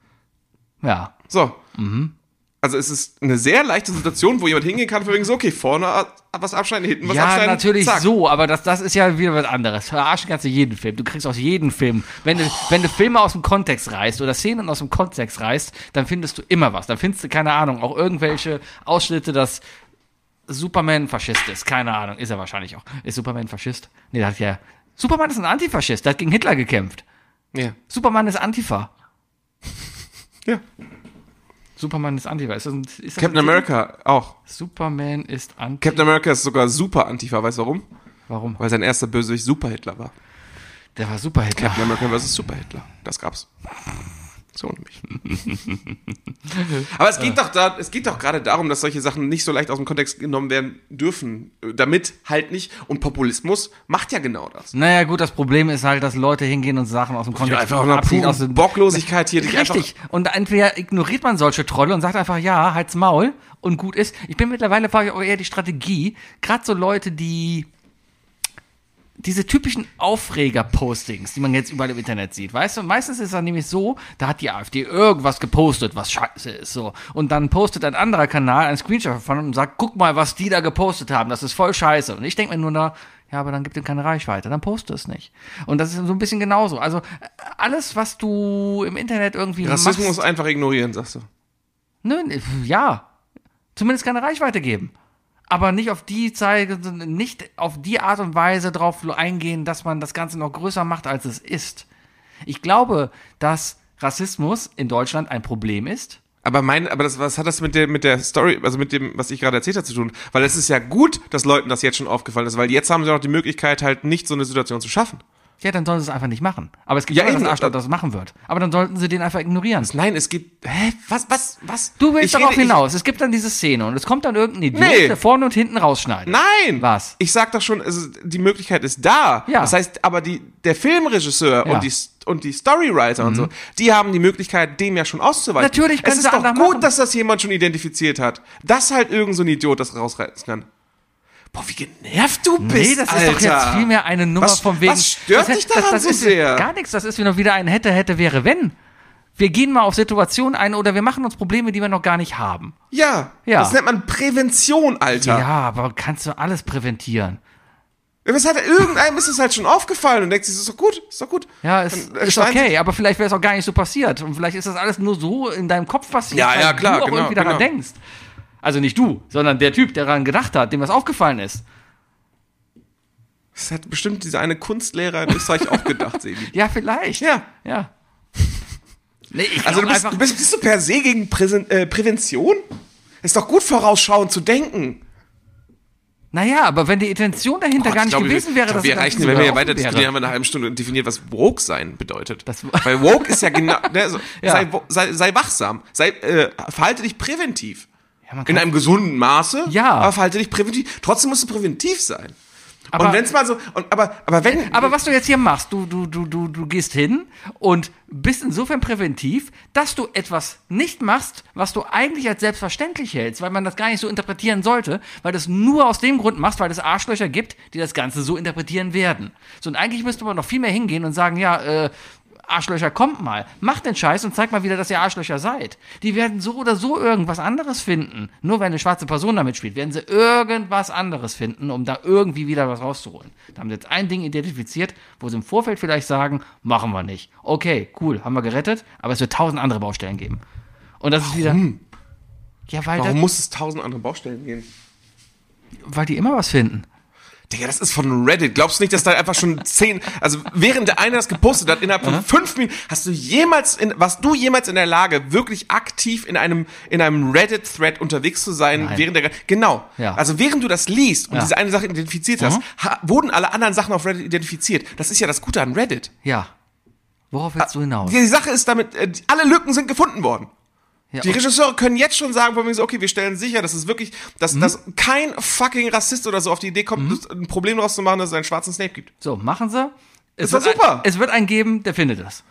Ja. So. Also es ist eine sehr leichte Situation, wo jemand hingehen kann, von wegen so, okay, vorne was abschneiden, hinten was abschneiden. Ja, natürlich zack. so, aber das ist ja wieder was anderes. Verarschen kannst du jeden Film. Du kriegst aus jedem Film. Wenn du Filme aus dem Kontext reißt oder Szenen aus dem Kontext reißt, dann findest du immer was. Dann findest du, keine Ahnung, auch irgendwelche Ausschnitte, dass Superman Faschist ist. Keine Ahnung, ist er wahrscheinlich auch. Ist Superman Faschist? Nee, der hat ja... Superman ist ein Antifaschist, der hat gegen Hitler gekämpft. Ja. Superman ist Antifa. Ja. Superman ist Antifa. Ist das Captain America auch. Superman ist Antifa. Captain America ist sogar super Antifa, weißt du warum? Warum? Weil sein erster Bösewicht Super-Hitler war. Der war Super-Hitler. Captain America vs. Super-Hitler. Das gab's. So nämlich. Aber es geht doch gerade darum, dass solche Sachen nicht so leicht aus dem Kontext genommen werden dürfen. Damit halt nicht. Und Populismus macht ja genau das. Naja, gut, das Problem ist halt, dass Leute hingehen und Sachen aus dem Kontext einfach eine pure Bocklosigkeit hier. Richtig. Und entweder ignoriert man solche Trolle und sagt einfach, ja, halt's Maul und gut ist. Ich bin mittlerweile, fahre ich auch eher die Strategie, gerade so Leute, die diese typischen Aufreger-Postings, die man jetzt überall im Internet sieht, weißt du? Meistens ist es dann nämlich so, da hat die AfD irgendwas gepostet, was scheiße ist, so. Und dann postet ein anderer Kanal einen Screenshot davon und sagt, guck mal, was die da gepostet haben, das ist voll scheiße. Und ich denke mir nur da, ja, aber dann gibt dir keine Reichweite, dann poste es nicht. Und das ist so ein bisschen genauso. Also, alles, was du im Internet irgendwie Rassismus machst, einfach ignorieren, sagst du. Nö, ja. Zumindest keine Reichweite geben. Aber nicht auf die Art und Weise drauf eingehen, dass man das Ganze noch größer macht, als es ist. Ich glaube, dass Rassismus in Deutschland ein Problem ist. Was hat das mit der Story, also mit dem, was ich gerade erzählt habe, zu tun? Weil es ist ja gut, dass Leuten das jetzt schon aufgefallen ist, weil jetzt haben sie auch die Möglichkeit, halt nicht so eine Situation zu schaffen. Ja, dann sollen sie es einfach nicht machen. Aber es gibt ja einen Arschloch, das machen wird. Aber dann sollten sie den einfach ignorieren. Nein, es gibt, was? Du willst darauf hinaus. Es gibt dann diese Szene und es kommt dann irgendein Idiot, der vorne und hinten rausschneidet. Nein! Was? Ich sag doch schon, die Möglichkeit ist da. Ja. Das heißt, aber der Filmregisseur und die Storywriter und so, die haben die Möglichkeit, dem ja schon auszuweichen. Natürlich können es sie ist doch anders gut, machen. dass das jemand schon identifiziert hat. Dass halt irgend so ein Idiot das rausreißen kann. Boah, wie genervt du bist, Nee, das ist doch jetzt vielmehr eine Nummer von wegen... Was stört dich daran so ist sehr? Gar nichts, das ist wieder ein hätte, wäre, wenn. Wir gehen mal auf Situationen ein oder wir machen uns Probleme, die wir noch gar nicht haben. Ja. Das nennt man Prävention, Alter. Ja, aber kannst du alles präventieren? Irgendeinem ist es halt schon aufgefallen und denkt sich, ist doch gut. Ja, ist okay, aber vielleicht wäre es auch gar nicht so passiert. Und vielleicht ist das alles nur so in deinem Kopf passiert, Ja, weil klar, du auch genau, irgendwie daran denkst. Also nicht du, sondern der Typ, der daran gedacht hat, dem das aufgefallen ist. Das hat bestimmt dieser eine Kunstlehrer in Österreich auch gedacht, Sebi. Ja, vielleicht. Ja. Nee, Also bist du per se gegen Prävention? Ist doch gut vorausschauend zu denken. Naja, aber wenn die Intention dahinter gar nicht gewesen wäre, dass wir reichen, wenn wir ja weiter diskutieren, haben wir eine halbe Stunde definiert, was woke sein bedeutet. Weil woke ist ja genau, also, sei wachsam, verhalte dich präventiv. Ja, in einem gesunden Maße, aber verhalte dich präventiv. Trotzdem musst du präventiv sein. Aber, und wenn's mal so, aber was du jetzt hier machst, du gehst hin und bist insofern präventiv, dass du etwas nicht machst, was du eigentlich als selbstverständlich hältst, weil man das gar nicht so interpretieren sollte, weil du es nur aus dem Grund machst, weil es Arschlöcher gibt, die das Ganze so interpretieren werden. So, und eigentlich müsste man noch viel mehr hingehen und sagen, Arschlöcher, kommt mal, macht den Scheiß und zeigt mal wieder, dass ihr Arschlöcher seid. Die werden so oder so irgendwas anderes finden. Nur wenn eine schwarze Person damit spielt, werden sie irgendwas anderes finden, um da irgendwie wieder was rauszuholen. Da haben sie jetzt ein Ding identifiziert, wo sie im Vorfeld vielleicht sagen, machen wir nicht. Okay, cool, haben wir gerettet, aber es wird 1000 andere Baustellen geben. Und das ist wieder... Ja, Warum muss es 1000 andere Baustellen geben? Weil die immer was finden. Digga, das ist von Reddit. Glaubst du nicht, dass da einfach schon während der eine das gepostet hat, innerhalb von 5 Minuten, warst du jemals in der Lage, wirklich aktiv in einem Reddit-Thread unterwegs zu sein, genau. Ja. Also während du das liest und diese eine Sache identifiziert hast, wurden alle anderen Sachen auf Reddit identifiziert. Das ist ja das Gute an Reddit. Ja. Worauf willst du hinaus? Die Sache ist damit, alle Lücken sind gefunden worden. Ja, die Regisseure können jetzt schon sagen, okay, wir stellen sicher, dass es wirklich, dass kein fucking Rassist oder so auf die Idee kommt, ein Problem daraus zu machen, dass es einen schwarzen Snape gibt. So, machen sie. Es war super. Es wird einen geben, der findet es.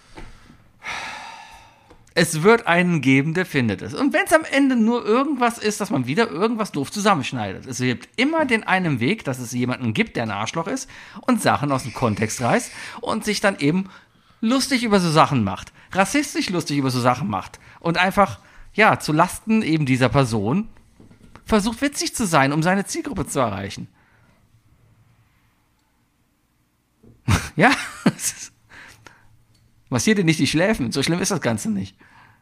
Es wird einen geben, der findet es. Und wenn es am Ende nur irgendwas ist, dass man wieder irgendwas doof zusammenschneidet. Es gibt immer den einen Weg, dass es jemanden gibt, der ein Arschloch ist und Sachen aus dem Kontext reißt und sich dann eben lustig über so Sachen macht. Rassistisch lustig über so Sachen macht. Und einfach, zu Lasten eben dieser Person versucht witzig zu sein, um seine Zielgruppe zu erreichen. Ja, massiert dir nicht die Schläfen. So schlimm ist das Ganze nicht.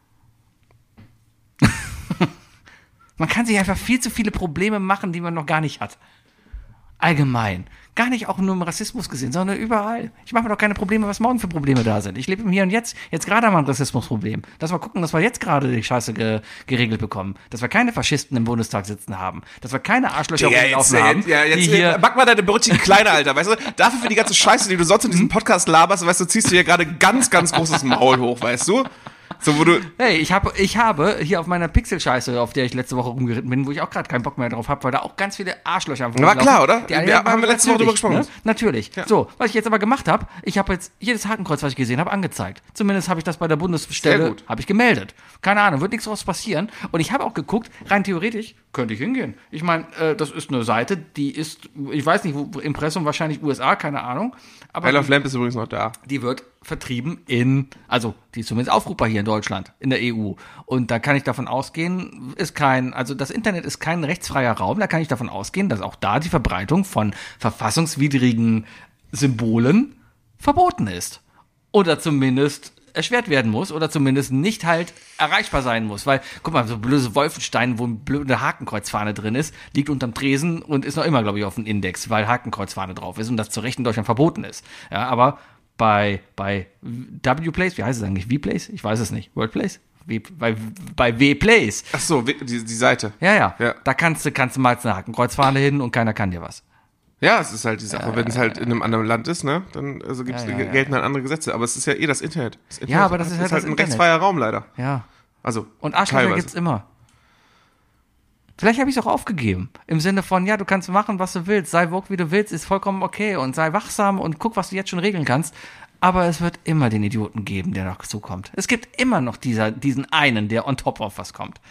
Man kann sich einfach viel zu viele Probleme machen, die man noch gar nicht hat. Allgemein. Gar nicht auch nur im Rassismus gesehen, sondern überall. Ich mache mir doch keine Probleme, was morgen für Probleme da sind. Ich lebe im Hier und Jetzt. Jetzt gerade haben wir ein Rassismusproblem. Dass wir gucken, dass wir jetzt gerade die Scheiße geregelt bekommen. Dass wir keine Faschisten im Bundestag sitzen haben. Dass wir keine Arschlöcher rumlaufen haben. Back mal deine Brötchen kleiner, Alter. Weißt du, dafür für die ganze Scheiße, die du sonst in diesem Podcast laberst, weißt du, ziehst du hier gerade ganz, ganz großes Maul hoch, weißt du? So, wo du hey, ich habe hier auf meiner Pixel-Scheiße, auf der ich letzte Woche rumgeritten bin, wo ich auch gerade keinen Bock mehr drauf habe, weil da auch ganz viele Arschlöcher am War klar, oder? Haben wir letzte Woche drüber gesprochen. Ne? Natürlich. Ja. So, was ich jetzt aber gemacht habe, ich habe jetzt jedes Hakenkreuz, was ich gesehen habe, angezeigt. Zumindest habe ich das bei der Bundesstelle, habe ich gemeldet. Keine Ahnung, wird nichts draus passieren. Und ich habe auch geguckt, rein theoretisch könnte ich hingehen. Ich meine, das ist eine Seite, die ist, ich weiß nicht, wo Impressum, wahrscheinlich USA, keine Ahnung. Aber Isle of Lamp ist übrigens noch da. Die wird vertrieben die ist zumindest aufrufbar hier in Deutschland, in der EU. Und da kann ich davon ausgehen, das Internet ist kein rechtsfreier Raum, da kann ich davon ausgehen, dass auch da die Verbreitung von verfassungswidrigen Symbolen verboten ist. Oder zumindest erschwert werden muss oder zumindest nicht halt erreichbar sein muss. Weil, guck mal, so blöde Wolfenstein, wo eine blöde Hakenkreuzfahne drin ist, liegt unterm Tresen und ist noch immer, glaube ich, auf dem Index, weil Hakenkreuzfahne drauf ist und das zu Recht in Deutschland verboten ist. Ja, aber bei W-Place, wie heißt es eigentlich? V-Place? Ich weiß es nicht. World-Place? Bei W-Place. Ach so, die Seite. Ja. Da kannst du mal eine Hakenkreuzfahne hin und keiner kann dir was. Ja, es ist halt die Sache. Wenn es halt in einem anderen Land ist, ne, dann gelten halt andere Gesetze. Aber es ist ja das Internet. Ja, aber das ist halt ein rechtsfreier Raum leider. Ja. Also, und Arschlöcher gibt's immer. Vielleicht habe ich es auch aufgegeben. Im Sinne von, du kannst machen, was du willst. Sei woke, wie du willst, ist vollkommen okay. Und sei wachsam und guck, was du jetzt schon regeln kannst. Aber es wird immer den Idioten geben, der noch zukommt. Es gibt immer noch diesen einen, der on top of was kommt.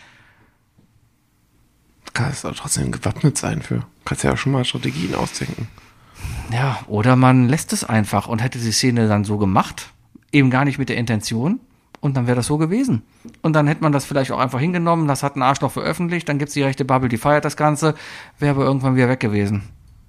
Du kannst aber trotzdem gewappnet sein für. Du kannst ja auch schon mal Strategien ausdenken. Ja, oder man lässt es einfach und hätte die Szene dann so gemacht. Eben gar nicht mit der Intention. Und dann wäre das so gewesen. Und dann hätte man das vielleicht auch einfach hingenommen, das hat ein Arschloch veröffentlicht, dann gibt's die rechte Bubble, die feiert das Ganze, wäre aber irgendwann wieder weg gewesen.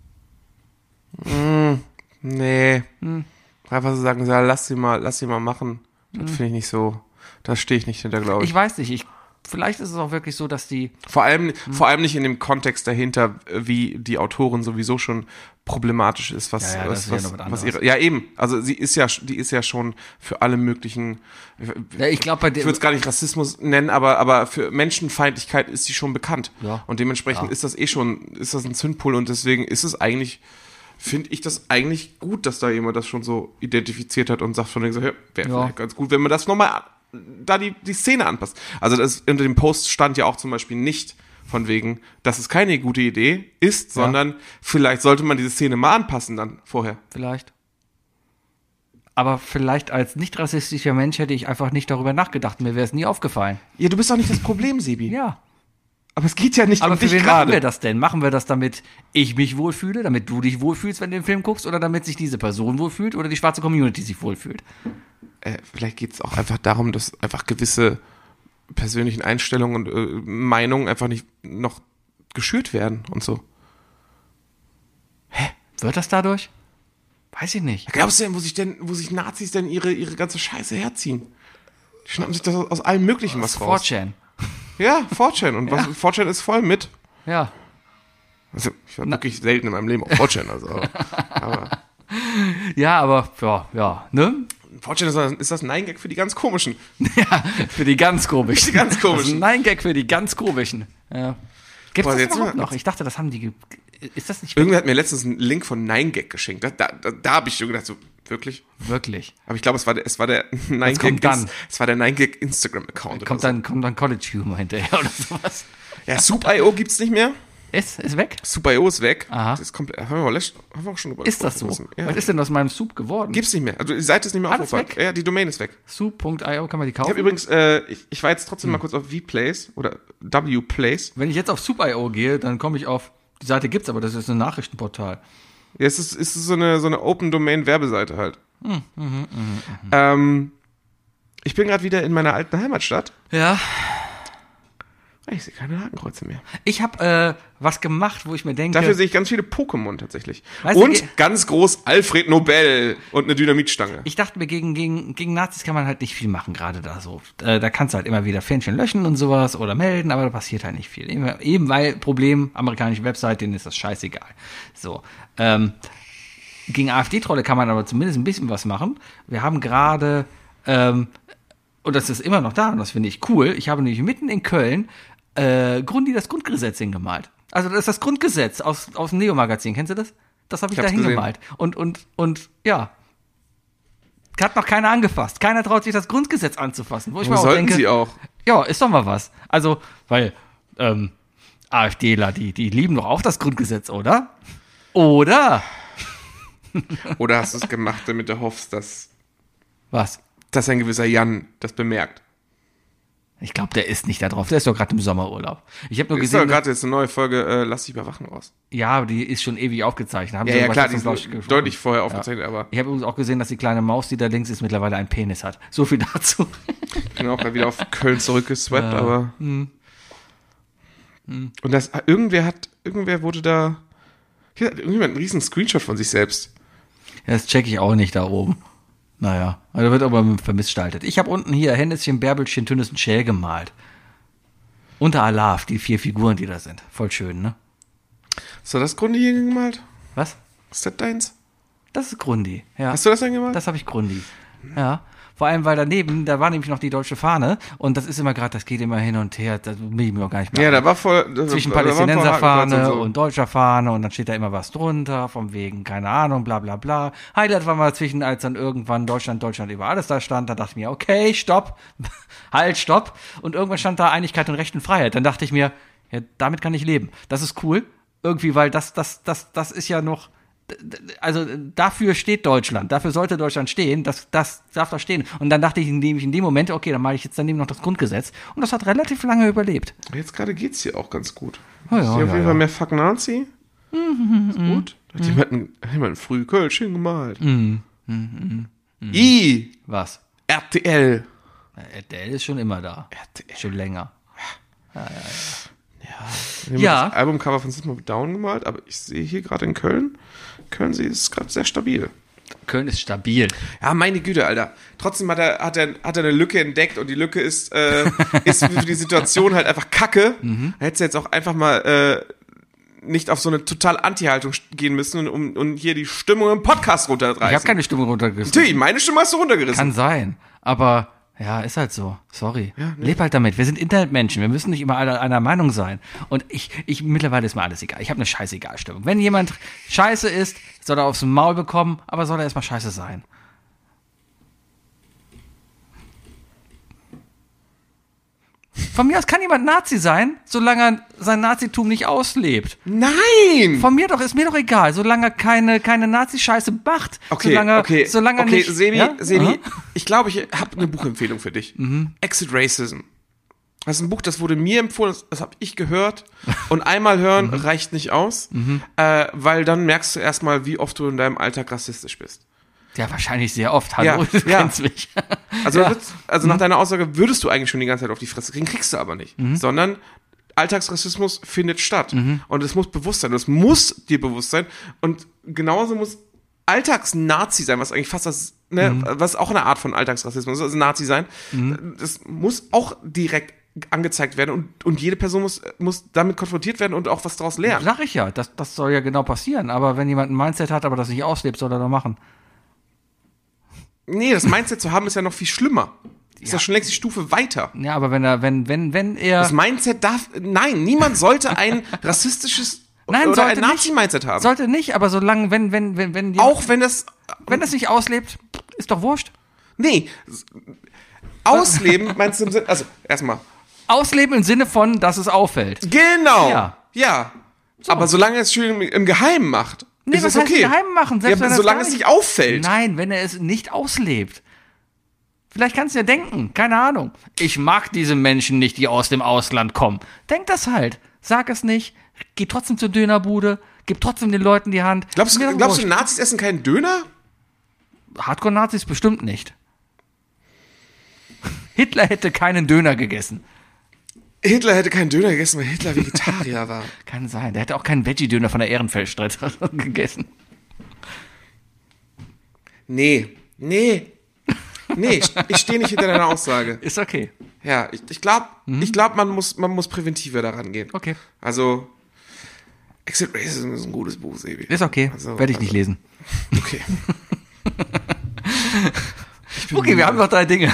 Nee. Einfach so sagen, lass sie mal machen. Das finde ich nicht so, das stehe ich nicht hinter, glaube ich. Ich weiß nicht, ich vielleicht ist es auch wirklich so, dass die... Vor allem nicht in dem Kontext dahinter, wie die Autorin sowieso schon problematisch ist, was ihre, ja eben, also die ist ja schon für alle möglichen, ich glaube, ich würde es gar nicht Rassismus nennen, aber für Menschenfeindlichkeit ist sie schon bekannt. Ja. Und dementsprechend ist das ein Zündpol und deswegen ist es eigentlich, finde ich das eigentlich gut, dass da jemand das schon so identifiziert hat und sagt von wegen so, wäre vielleicht ganz gut, wenn man das nochmal da die Szene anpasst. Also das unter dem Post stand ja auch zum Beispiel nicht von wegen, dass es keine gute Idee ist, sondern vielleicht sollte man diese Szene mal anpassen dann vorher. Vielleicht. Aber vielleicht als nicht rassistischer Mensch hätte ich einfach nicht darüber nachgedacht. Mir wäre es nie aufgefallen. Ja, du bist doch nicht das Problem, Sebi. Ja. Aber es geht ja nicht Aber um für dich wen gerade. machen wir das denn? Machen wir das, damit ich mich wohlfühle, damit du dich wohlfühlst, wenn du den Film guckst, oder damit sich diese Person wohlfühlt oder die schwarze Community sich wohlfühlt? Vielleicht geht es auch einfach darum, dass einfach gewisse persönlichen Einstellungen und Meinungen einfach nicht noch geschürt werden und so. Wird das dadurch? Weiß ich nicht. Glaubst du denn, wo sich Nazis denn ihre ganze Scheiße herziehen? Die schnappen sich das aus allem Möglichen was raus. 4chan. Ja, 4chan. Und 4chan ist voll mit. Ja. Also, ich war wirklich selten in meinem Leben auf 4chan. Also, aber Ja, aber, ne? 4chan ist das Nein-Gag für die ganz Komischen. Ja, für die ganz komischen. Die ganz komischen. Nein, Gag für die ganz komischen. Ja. Gibt es das jetzt überhaupt mal- noch? Ich dachte, das haben die... Ist das nicht Irgendwer hat mir letztens einen Link von 9gag geschenkt. Da habe ich schon gedacht, so, wirklich? wirklich? Aber ich glaube, es war der 9gag, kommt dann. Es war der 9gag Instagram-Account. Kommt dann College Humor hinterher oder sowas? Ja, Soup.io gibt's nicht mehr. Ist weg? Soup.io ist weg. Aha. Das ist komplett, haben wir auch schon drüber Ist das so? gesprochen. Ja. Was ist denn aus meinem Soup geworden? Gibt's nicht mehr. Also die Seite ist nicht mehr Alles aufrufbar. weg? Ja, die Domain ist weg. Soup.io, kann man die Ich kaufen? habe übrigens, ich war jetzt trotzdem mal kurz auf Vplays oder Wplays. Wenn ich jetzt auf Soup.io gehe, dann komme ich auf... Die Seite gibt's, aber das ist ein Nachrichtenportal. Ja, es ist so eine Open-Domain-Werbeseite halt. Ich bin gerade wieder in meiner alten Heimatstadt. Ja. Ich sehe keine Hakenkreuze mehr. Ich habe was gemacht, wo ich mir denke... Dafür sehe ich ganz viele Pokémon tatsächlich. Weißt du, Und ganz groß Alfred Nobel und eine Dynamitstange. Ich dachte mir, gegen Nazis kann man halt nicht viel machen, gerade da so. Da kannst du halt immer wieder Fähnchen löschen und sowas oder melden, aber da passiert halt nicht viel. Eben weil, Problem, amerikanische Website, denen ist das scheißegal. So. Gegen AfD-Trolle kann man aber zumindest ein bisschen was machen. Wir haben gerade, und das ist immer noch da, und das finde ich cool, ich habe nämlich mitten in Köln Grundi das Grundgesetz hingemalt. Also das ist das Grundgesetz aus dem Neo-Magazin, kennst du das? Das habe ich da hab's gesehen. hingemalt. Und ja, hat noch keiner angefasst. Keiner traut sich das Grundgesetz anzufassen. Wo ich Wo mir auch sollten denke, sie auch? ja, ist doch mal was. Also, weil AfDler, die lieben doch auch das Grundgesetz, oder? Oder? Oder hast du es gemacht, damit du hoffst, dass Was? ein gewisser Jan das bemerkt? Ich glaube, der ist nicht da drauf. Der ist doch gerade im Sommerurlaub. Ich habe nur Ist doch gesehen, gerade jetzt eine neue Folge Lass dich überwachen raus. ja, aber die ist schon ewig aufgezeichnet. Haben Ja, sie ja aber klar, gestern, die glaub ist ich, gesprochen. deutlich vorher aufgezeichnet, aber Ich habe übrigens auch gesehen, dass die kleine Maus, die da links ist, mittlerweile einen Penis hat. So viel dazu. ich bin auch gerade wieder auf Köln zurückgeswappt, aber. Und das, irgendwer wurde da. Hier hat irgendjemand einen riesen Screenshot von sich selbst. Ja, das checke ich auch nicht da oben. Naja, also wird aber vermissgestaltet. Ich habe unten hier Henneschen, Bärbelchen, Tünnes und Schell gemalt. Unter Alaf, die 4 Figuren, die da sind. Voll schön, ne? Hast du das Grundi hier gemalt? Was? Ist das deins? Das ist Grundi, ja. Hast du das denn gemalt? Das habe ich Grundi. Ja. Vor allem, weil daneben, da war nämlich noch die deutsche Fahne und das ist immer gerade, das geht immer hin und her, das will ich mir auch gar nicht mehr. Ja, da war voll. Zwischen da waren voll Palästinenserfahne Hakenkreuze und deutscher Fahne und dann steht da immer was drunter, vom wegen, keine Ahnung, bla bla bla. Highlight war mal zwischen, als dann irgendwann Deutschland über alles da stand, da dachte ich mir, okay, stopp, halt, stopp. Und irgendwann stand da Einigkeit und Recht und Freiheit. Dann dachte ich mir, ja, damit kann ich leben. Das ist cool, irgendwie, weil das ist ja noch, also dafür steht Deutschland, dafür sollte Deutschland stehen, das darf da stehen. Und dann dachte ich in dem Moment, okay, dann mache ich jetzt daneben noch das Grundgesetz. Und das hat relativ lange überlebt. Jetzt gerade geht's hier auch ganz gut. Ja, Ist hier auf jeden ja. Fall mehr Fuck Nazi. Ist gut. Da hat jemand früh Kölsch hingemalt. Was? RTL. Der ist schon immer da. RTL. Schon länger. Wir haben Ja. das Albumcover von System of a Down gemalt, aber ich sehe hier gerade in Köln ist gerade sehr stabil. Köln ist stabil. Ja, meine Güte, Alter. Trotzdem hat er eine Lücke entdeckt und die Lücke ist für die Situation halt einfach Kacke. Da hättest du jetzt auch einfach mal nicht auf so eine total Anti-Haltung gehen müssen und hier die Stimmung im Podcast runterreißen. Ich habe keine Stimmung runtergerissen. Natürlich, meine Stimme hast du runtergerissen. Kann sein, aber ja, ist halt so. Sorry. Ja, ne? Leb halt damit. Wir sind Internetmenschen. Wir müssen nicht immer alle einer Meinung sein. Und ich mittlerweile ist mir alles egal. Ich habe eine scheißegal-Stimmung. Wenn jemand scheiße ist, soll er aufs Maul bekommen, aber soll er erstmal scheiße sein. Von mir aus kann jemand Nazi sein, solange er sein Nazitum nicht auslebt. Nein! Von mir doch, ist mir doch egal, solange er keine Nazi-Scheiße macht. Solange er nicht... Sebi, ja? Ich glaube, ich habe eine Buchempfehlung für dich. Exit Racism. Das ist ein Buch, das wurde mir empfohlen, das habe ich gehört. Und einmal hören reicht nicht aus, weil dann merkst du erstmal, wie oft du in deinem Alltag rassistisch bist. Ja, wahrscheinlich sehr oft. Hallo, du kennst mich. Also nach deiner Aussage würdest du eigentlich schon die ganze Zeit auf die Fresse kriegen, kriegst du aber nicht. Sondern Alltagsrassismus findet statt. Und es muss bewusst sein. Es muss dir bewusst sein. Und genauso muss Alltagsnazi sein, was eigentlich fast das, was auch eine Art von Alltagsrassismus ist, also Nazi sein. Das muss auch direkt angezeigt werden und jede Person muss damit konfrontiert werden und auch was daraus lernen. Sag ich ja, das soll ja genau passieren. Aber wenn jemand ein Mindset hat, aber das nicht auslebt, soll er doch machen. Nee, das Mindset zu haben ist ja noch viel schlimmer. Ist ja schon längst die Stufe weiter. Ja, aber wenn er... Das Mindset niemand sollte ein rassistisches oder ein Nazi-Mindset haben. Sollte nicht, aber solange, wenn auch wenn das nicht auslebt, ist doch wurscht. Nee, ausleben meinst du im Sinne, also erstmal. Ausleben im Sinne von, dass es auffällt. Genau, ja. So. Aber solange er es schön im Geheimen macht, ist es okay. Geheim machen, selbst wenn solange es nicht auffällt. Nein, wenn er es nicht auslebt. Vielleicht kannst du ja denken, keine Ahnung. Ich mag diese Menschen nicht, die aus dem Ausland kommen. Denk das halt. Sag es nicht. Geh trotzdem zur Dönerbude. Gib trotzdem den Leuten die Hand. Glaubst du, Nazis essen keinen Döner? Hardcore-Nazis bestimmt nicht. Hitler hätte keinen Döner gegessen. Hitler hätte keinen Döner gegessen, weil Hitler Vegetarier war. Kann sein. Der hätte auch keinen Veggie-Döner von der Ehrenfeldstraße gegessen. Nee, ich stehe nicht hinter deiner Aussage. Ist okay. Ja, ich glaube, man muss präventiver daran gehen. Okay. Also, Exit Racism ist ein gutes Buch, Sebi. Ist okay. Werde ich nicht lesen. Okay. Okay, wir haben noch 3 Dinge.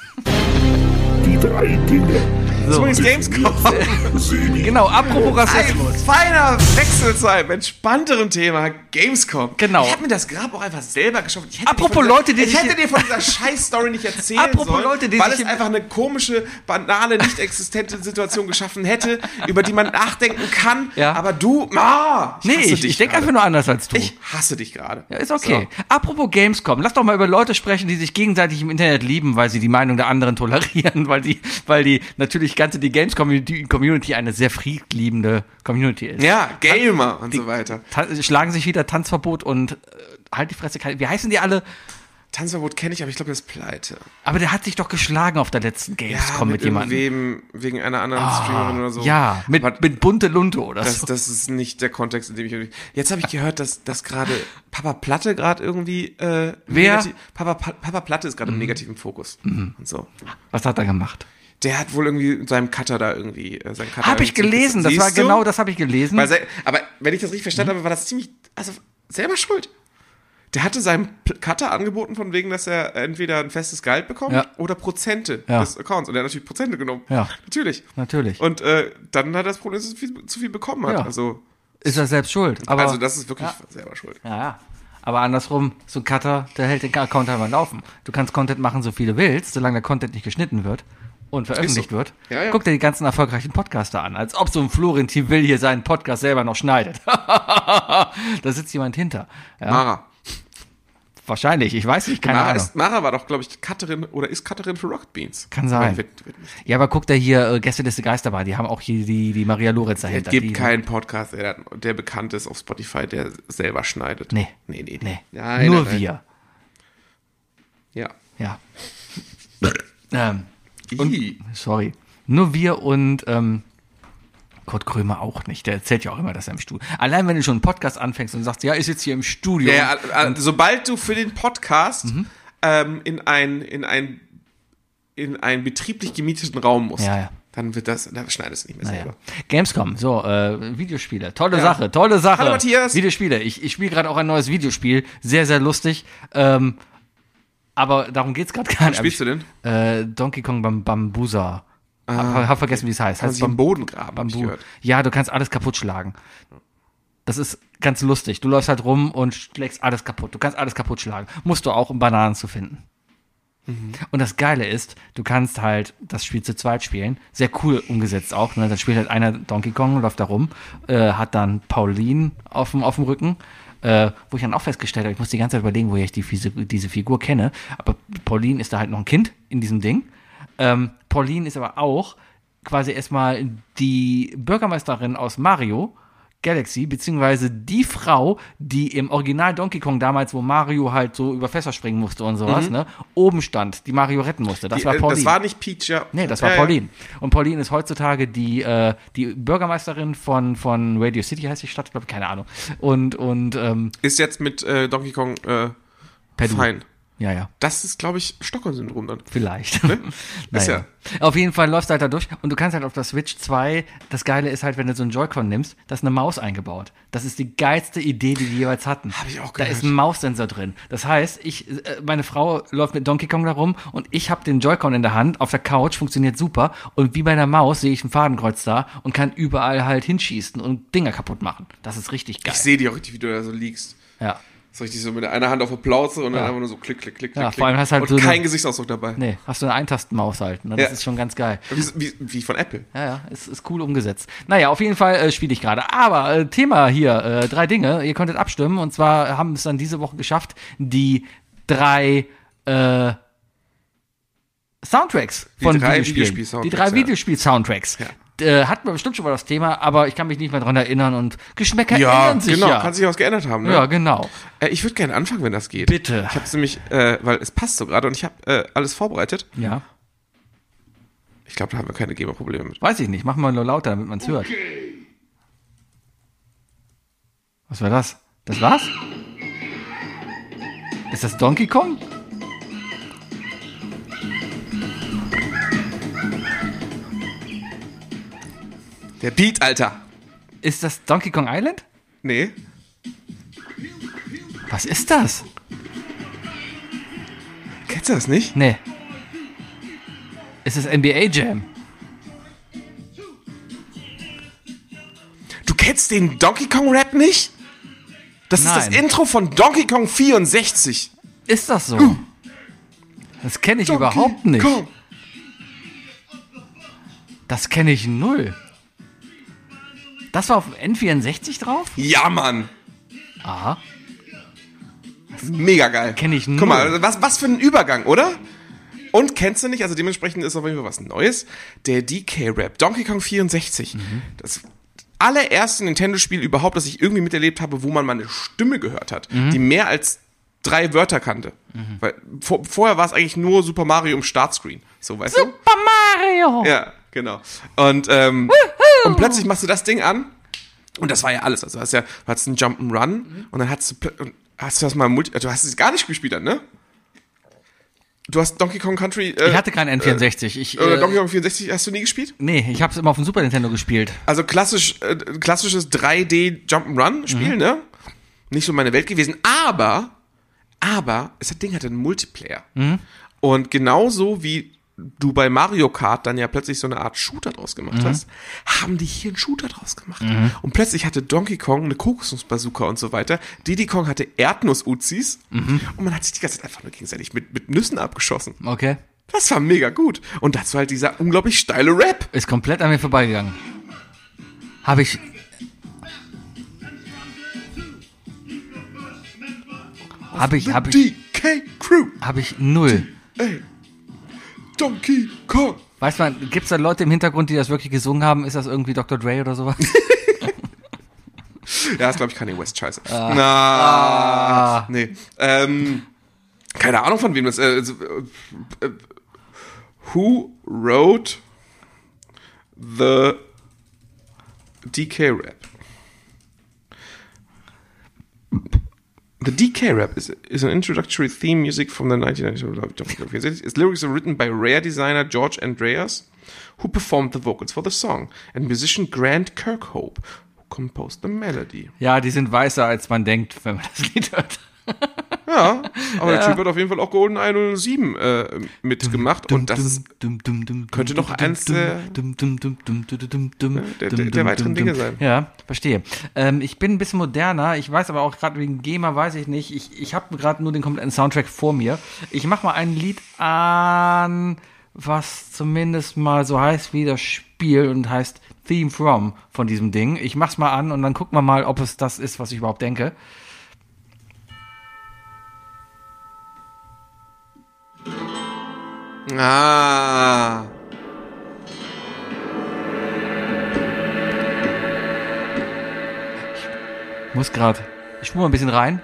Die 3 Dinge. So ist Gamescom. Genau, apropos Rassismus. Ein feiner Wechselzeit, mit entspannterem Thema, Gamescom. Genau. Ich habe mir das Grab auch einfach selber geschaut. Ich hätte dir von dieser Scheiß-Story nicht erzählen sollen, weil es einfach eine komische, banale, nicht existente Situation geschaffen hätte, über die man nachdenken kann. Ja. Aber du, ich denke einfach nur anders als du. Ich hasse dich gerade. Ja, ist okay. So. Apropos Gamescom, lass doch mal über Leute sprechen, die sich gegenseitig im Internet lieben, weil sie die Meinung der anderen tolerieren, weil die natürlich die Games-Community eine sehr friedliebende Community ist. Ja, Gamer und so weiter. Schlagen sich wieder Tanzverbot und halt die Fresse. Wie heißen die alle? Tanzverbot kenne ich, aber ich glaube, der ist pleite. Aber der hat sich doch geschlagen auf der letzten Gamescom mit jemandem. Wegen einer anderen Streamerin oder so. Ja, mit bunte Lunte oder so. Das ist nicht der Kontext, in dem ich... Jetzt habe ich gehört, dass gerade Papa Platte gerade irgendwie... Wer? Papa Platte ist gerade im negativen Fokus. Und so. Was hat er gemacht? Der hat wohl irgendwie mit seinem Cutter da irgendwie... Habe ich gelesen, das habe ich gelesen. Aber wenn ich das richtig verstanden habe, war das ziemlich... Also selber schuld. Der hatte seinem Cutter angeboten, von wegen, dass er entweder ein festes Gehalt bekommt oder Prozente des Accounts. Und er hat natürlich Prozente genommen. Ja. Natürlich. Und dann hat er das Problem, dass er zu viel bekommen hat. Ja. Also, ist er selbst schuld. Aber, also das ist wirklich selber schuld. Ja. Aber andersrum, so ein Cutter, der hält den Account einfach laufen. Du kannst Content machen, so viel du willst, solange der Content nicht geschnitten wird und veröffentlicht wird. Ja. Guck dir die ganzen erfolgreichen Podcaster an. Als ob so ein Florentin Will hier seinen Podcast selber noch schneidet. Da sitzt jemand hinter. Ja. Mara. Wahrscheinlich, ich weiß nicht, keine Ahnung. Mara war doch, glaube ich, Cutterin oder ist Cutterin für Rocket Beans. Kann sein. Ja, aber guck da hier, Gästeliste Geisterbahn, die haben auch hier die Maria Lorenz dahinter. Es gibt keinen Podcast, der bekannt ist auf Spotify, der selber schneidet. Nee. Nein, nur wir. Ja. Sorry. Nur wir und Kurt Krömer auch nicht. Der erzählt ja auch immer, dass er im Studio. Allein wenn du schon einen Podcast anfängst und sagst, ja, ist jetzt hier im Studio. Ja, sobald du für den Podcast in einen betrieblich gemieteten Raum musst, dann schneidest du nicht mehr selber. Gamescom, so, Videospiele. Tolle Sache. Hallo Matthias. Videospiele. Ich spiele gerade auch ein neues Videospiel. Sehr, sehr lustig. Aber darum geht's gerade gar nicht. Was spielst du denn? Donkey Kong Bambusa. Hab vergessen, wie es heißt. Heißt im Boden graben, hab ich Bambu. gehört. Ja, du kannst alles kaputt schlagen. Das ist ganz lustig. Du läufst halt rum und schlägst alles kaputt. Du kannst alles kaputt schlagen. Musst du auch, um Bananen zu finden. Und das Geile ist, du kannst halt das Spiel zu zweit spielen. Sehr cool umgesetzt auch. Ne? Dann spielt halt einer Donkey Kong, läuft da rum, hat dann Pauline auf dem Rücken, wo ich dann auch festgestellt habe, ich muss die ganze Zeit überlegen, woher ich diese Figur kenne. Aber Pauline ist da halt noch ein Kind in diesem Ding. Pauline ist aber auch quasi erstmal die Bürgermeisterin aus Mario Galaxy, beziehungsweise die Frau, die im Original Donkey Kong damals, wo Mario halt so über Fässer springen musste und sowas, ne, oben stand, die Mario retten musste. Das war Pauline. Das war nicht Peach, ja. Nee, das war Pauline. Ja. Und Pauline ist heutzutage die Bürgermeisterin von Radio City, heißt die Stadt, glaube ich, keine Ahnung. Und ist jetzt mit Donkey Kong fein. Ja. Das ist, glaube ich, Stockholm-Syndrom dann. Vielleicht. Ne? Naja. Auf jeden Fall läufst du halt da durch und du kannst halt auf der Switch 2, das Geile ist halt, wenn du so einen Joy-Con nimmst, da ist eine Maus eingebaut. Das ist die geilste Idee, die jeweils hatten. Habe ich auch gehört. Da ist ein Maussensor drin. Das heißt, meine Frau läuft mit Donkey Kong da rum und ich habe den Joy-Con in der Hand, auf der Couch, funktioniert super und wie bei der Maus sehe ich ein Fadenkreuz da und kann überall halt hinschießen und Dinger kaputt machen. Das ist richtig geil. Ich sehe dir auch richtig, wie du da so liegst. Ja. So richtig so mit einer Hand auf der Plauze und dann einfach nur so klick, klick, klick, ja, klick. Vor allem hast halt und so kein Gesichtsausdruck dabei. Nee, hast du eine Eintastenmaus halt. Ne? Das ist schon ganz geil. Wie von Apple. Ja, ist cool umgesetzt. Naja, auf jeden Fall spiele ich gerade. Aber Thema hier, 3 Dinge. Ihr konntet abstimmen. Und zwar haben es dann diese Woche geschafft, die 3 Soundtracks von Videospielen. Die 3 Videospiel-Soundtracks. Ja. Hatten wir bestimmt schon mal das Thema, aber ich kann mich nicht mehr dran erinnern und Geschmäcker ändern sich genau, kann sich was geändert haben. Ne? Ja, genau. Ich würde gerne anfangen, wenn das geht. Bitte. Ich habe es nämlich, weil es passt so gerade und ich habe alles vorbereitet. Ja. Ich glaube, da haben wir keine GEMA-Probleme mit. Weiß ich nicht, mach mal nur lauter, damit man es hört. Was war das? Das war's? Ist das Donkey Kong? Der Beat, Alter. Ist das Donkey Kong Island? Nee. Was ist das? Kennst du das nicht? Nee. Ist es NBA Jam? Du kennst den Donkey Kong Rap nicht? Das ist das Intro von Donkey Kong 64. Ist das so? Das kenne ich überhaupt nicht. Kong. Das kenne ich null. Das war auf N64 drauf? Ja, Mann. Aha. Mega geil. Kenn ich null. Guck mal, was für ein Übergang, oder? Und kennst du nicht, also dementsprechend ist auf jeden Fall was Neues, der DK-Rap, Donkey Kong 64. Das allererste Nintendo-Spiel überhaupt, das ich irgendwie miterlebt habe, wo man mal eine Stimme gehört hat, die mehr als 3 Wörter kannte. Weil vorher war es eigentlich nur Super Mario im Startscreen. So, weißt du? Super Mario! Ja, genau. Und plötzlich machst du das Ding an und das war ja alles. Also du hattest einen Jump'n'Run und dann hast du das mal du hast es gar nicht gespielt dann, ne? Du hast Donkey Kong Country. Ich hatte keinen N64. Donkey Kong 64 hast du nie gespielt? Nee, ich hab's immer auf dem Super Nintendo gespielt. Also klassisches 3D Jump'n'Run-Spiel, ne? Nicht so meine Welt gewesen, aber das Ding hatte einen Multiplayer. Und genauso wie du bei Mario Kart dann ja plötzlich so eine Art Shooter draus gemacht hast, haben die hier einen Shooter draus gemacht. Und plötzlich hatte Donkey Kong eine Kokosnussbazooka und so weiter. Diddy Kong hatte Erdnuss-Uzis und man hat sich die ganze Zeit einfach nur gegenseitig mit Nüssen abgeschossen. Okay. Das war mega gut. Und dazu halt dieser unglaublich steile Rap. Ist komplett an mir vorbeigegangen. Habe ich DK Crew. Habe ich null. Ey. Donkey Kong. Weißt du, gibt's da Leute im Hintergrund, die das wirklich gesungen haben? Ist das irgendwie Dr. Dre oder sowas? Ja, das glaube ich Kanye West, scheiße. Nee. Keine Ahnung von wem das Who wrote the DK Rap. The DK Rap is an introductory theme music from the 1990s. Its lyrics are written by Rare designer George Andreas, who performed the vocals for the song, and musician Grant Kirkhope, who composed the melody. Ja, die sind weißer, als man denkt, wenn man das Lied hört. Ja, aber der Typ hat auf jeden Fall auch Golden 107 mitgemacht und das könnte noch eins der weiteren Dinge sein. Ja, verstehe. Ich bin ein bisschen moderner, ich weiß aber auch gerade wegen GEMA, weiß ich nicht, ich habe gerade nur den kompletten Soundtrack vor mir. Ich mache mal ein Lied an, was zumindest mal so heißt wie das Spiel und heißt Theme From von diesem Ding. Ich mach's mal an und dann gucken wir mal, ob es das ist, was ich überhaupt denke. Ah. Muss gerade. Ich spule mal ein bisschen rein.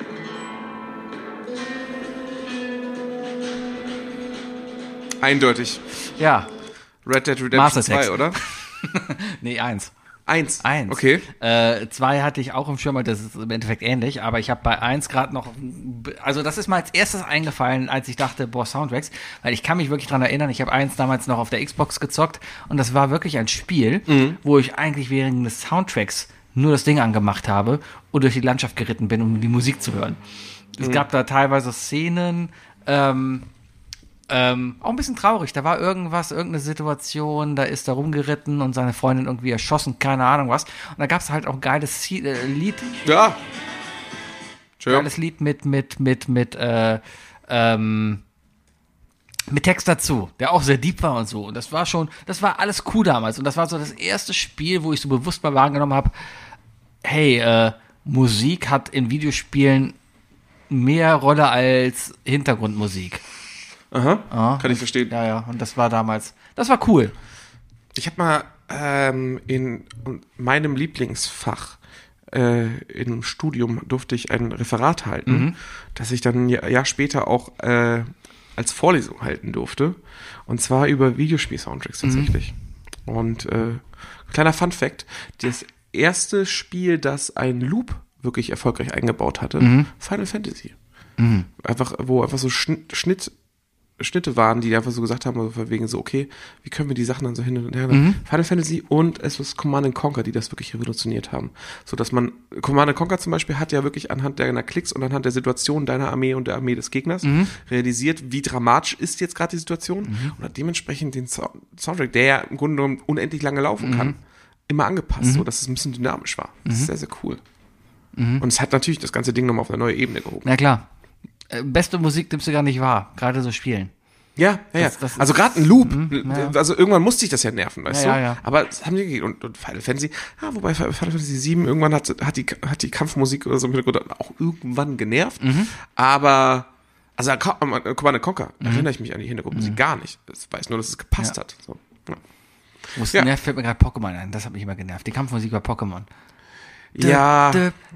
Eindeutig. Ja. Red Dead Redemption Master 2, Sex. oder? Nee, 1. 1. 1. Okay. 2 hatte ich auch im Schirm, das ist im Endeffekt ähnlich, aber ich habe bei 1 gerade noch, also das ist mir als erstes eingefallen, als ich dachte, boah, Soundtracks, weil ich kann mich wirklich dran erinnern, ich habe 1 damals noch auf der Xbox gezockt und das war wirklich ein Spiel, wo ich eigentlich während des Soundtracks nur das Ding angemacht habe und durch die Landschaft geritten bin, um die Musik zu hören. Es gab da teilweise Szenen, auch ein bisschen traurig. Da war irgendeine Situation, da ist er rumgeritten und seine Freundin irgendwie erschossen, keine Ahnung was. Und da gab es halt auch ein geiles Lied. Ja. Geiles Lied mit Text dazu, der auch sehr deep war und so. Und das war alles cool damals. Und das war so das erste Spiel, wo ich so bewusst mal wahrgenommen habe, hey, Musik hat in Videospielen mehr Rolle als Hintergrundmusik. Aha, kann ich verstehen. Ja, und das war damals, das war cool. Ich habe mal in meinem Lieblingsfach im Studium durfte ich ein Referat halten, das ich dann ein Jahr später auch als Vorlesung halten durfte. Und zwar über Videospiel-Soundtracks tatsächlich. Und kleiner Fun-Fact, das erste Spiel, das ein Loop wirklich erfolgreich eingebaut hatte, Final Fantasy. Wo einfach so Schnitte waren, die einfach so gesagt haben, also wegen so, okay, wie können wir die Sachen dann so hin und her. Final Fantasy und es was Command & Conquer, die das wirklich revolutioniert haben. So dass man, Command & Conquer zum Beispiel hat ja wirklich anhand deiner Klicks und anhand der Situation deiner Armee und der Armee des Gegners realisiert, wie dramatisch ist jetzt gerade die Situation und hat dementsprechend den Soundtrack, der ja im Grunde genommen unendlich lange laufen kann, immer angepasst, so dass es ein bisschen dynamisch war. Das ist sehr, sehr cool. Und es hat natürlich das ganze Ding nochmal auf eine neue Ebene gehoben. Na klar. Beste Musik nimmst du gar nicht wahr, gerade so Spielen. Ja. Das also gerade ein Loop, also irgendwann musste ich das ja nerven, weißt du? Ja. Aber das haben die und Final Fantasy, wobei Final Fantasy 7 irgendwann hat die Kampfmusik oder so im Hintergrund auch irgendwann genervt. Aber also Command & Conquer erinnere ich mich an die Hintergrundmusik gar nicht. Ich weiß nur, dass es gepasst hat. So. Ja. Nervt, fällt mir gerade Pokémon ein, das hat mich immer genervt. Die Kampfmusik bei Pokémon. Ja.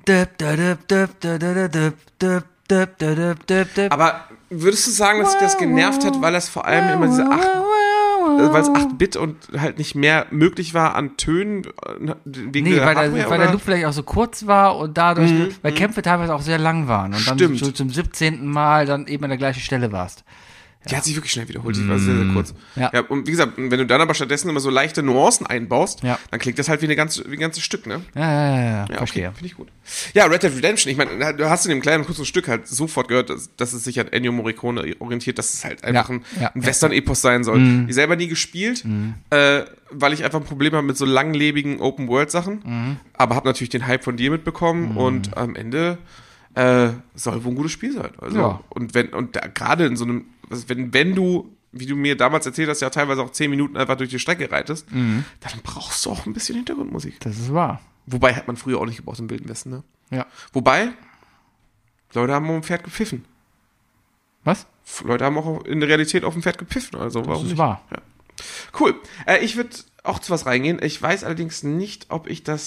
Aber würdest du sagen, dass dich das genervt hat, weil es vor allem immer diese weil es 8-Bit und halt nicht mehr möglich war an Tönen wegen der Hardware, weil der Loop vielleicht auch so kurz war und dadurch, weil Kämpfe teilweise auch sehr lang waren und dann so zum 17. Mal dann eben an der gleichen Stelle warst. Die hat sich wirklich schnell wiederholt, die war sehr, sehr kurz. Ja. Und wie gesagt, wenn du dann aber stattdessen immer so leichte Nuancen einbaust, Ja. dann klingt das halt wie ein ganzes Stück, ne? Ja, Ja, verstehe. okay, finde ich gut. Ja, Red Dead Redemption, ich meine, du hast in dem kleinen kurzen Stück halt sofort gehört, dass es sich an Ennio Morricone orientiert, dass es halt einfach ein Western-Epos sein soll. Ich selber nie gespielt, weil ich einfach ein Problem habe mit so langlebigen Open-World-Sachen, aber habe natürlich den Hype von dir mitbekommen und am Ende soll wohl ein gutes Spiel sein. Also, Ja. und gerade in so einem, wenn du, wie du mir damals erzählt hast, ja teilweise auch 10 Minuten einfach durch die Strecke reitest, dann brauchst du auch ein bisschen Hintergrundmusik. Das ist wahr. Wobei hat man früher auch nicht gebraucht im Wilden Westen, ne? Ja. Wobei, Leute haben auf dem Pferd gepfiffen. Was? Leute haben auch in der Realität auf dem Pferd gepfiffen, also warum Das ist nicht? wahr. Ja. Cool. Ich würde auch zu was reingehen. Ich weiß allerdings nicht, ob ich da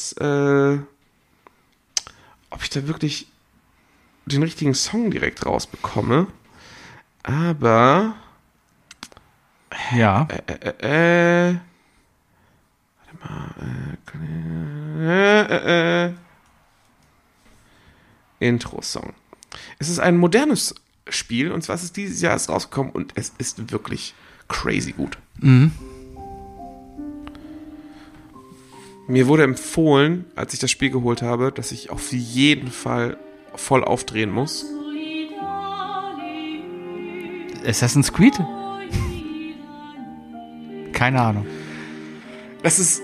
wirklich den richtigen Song direkt rausbekomme. Aber Ja. warte mal, Intro-Song. Es ist ein modernes Spiel und zwar ist es dieses Jahr erst rausgekommen und es ist wirklich crazy gut. Mir wurde empfohlen, als ich das Spiel geholt habe, dass ich auf jeden Fall voll aufdrehen muss. Assassin's Creed? Keine Ahnung. Das ist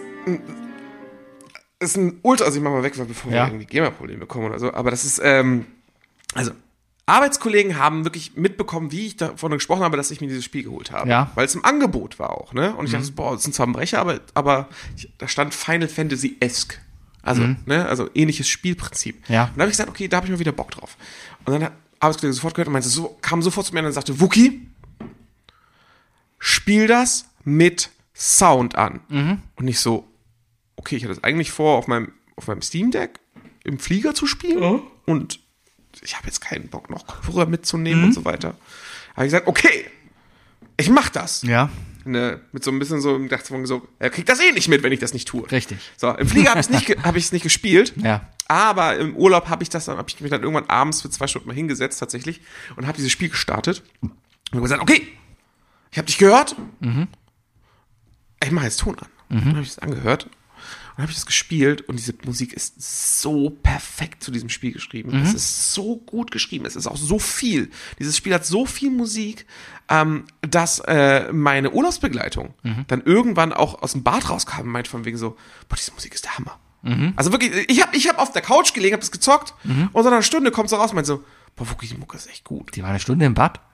ein Ultra, also ich mach mal weg, bevor wir irgendwie GEMA-Probleme bekommen oder so, aber das ist, also Arbeitskollegen haben wirklich mitbekommen, wie ich davon gesprochen habe, dass ich mir dieses Spiel geholt habe. Ja. Weil es im Angebot war auch, ne? Und ich dachte, boah, das sind zwar ein Brecher, aber da stand Final Fantasy-esque. Also, ne? Also ähnliches Spielprinzip. Ja. Und da habe ich gesagt, okay, da habe ich mal wieder Bock drauf. Und dann hat Arbeitskollege sofort gehört und meinte, kam sofort zu mir und sagte, Wookie, spiel das mit Sound an. Und nicht so, okay, ich hatte es eigentlich vor, auf meinem Steam Deck im Flieger zu spielen und ich habe jetzt keinen Bock, noch Kopfhörer mitzunehmen und so weiter. Habe ich gesagt, okay, ich mach das. Ja. Ne, mit so ein bisschen so, dachte ich so, er kriegt das eh nicht mit, wenn ich das nicht tue. Richtig. So, im Flieger habe ich es nicht gespielt. Ja. Aber im Urlaub habe ich mich dann irgendwann abends für 2 Stunden mal hingesetzt tatsächlich und habe dieses Spiel gestartet und habe gesagt, okay, ich habe dich gehört. Ich mache jetzt Ton an. Dann habe ich es angehört und habe ich das gespielt und diese Musik ist so perfekt zu diesem Spiel geschrieben. Es ist so gut geschrieben. Es ist auch so viel. Dieses Spiel hat so viel Musik, dass meine Urlaubsbegleitung dann irgendwann auch aus dem Bad rauskam und meinte von wegen so, boah, diese Musik ist der Hammer. Also wirklich, ich hab auf der Couch gelegen, hab das gezockt und so nach einer Stunde kommt so raus und meint so, boah, wirklich, die Mucke ist echt gut. Die war eine Stunde im Bad.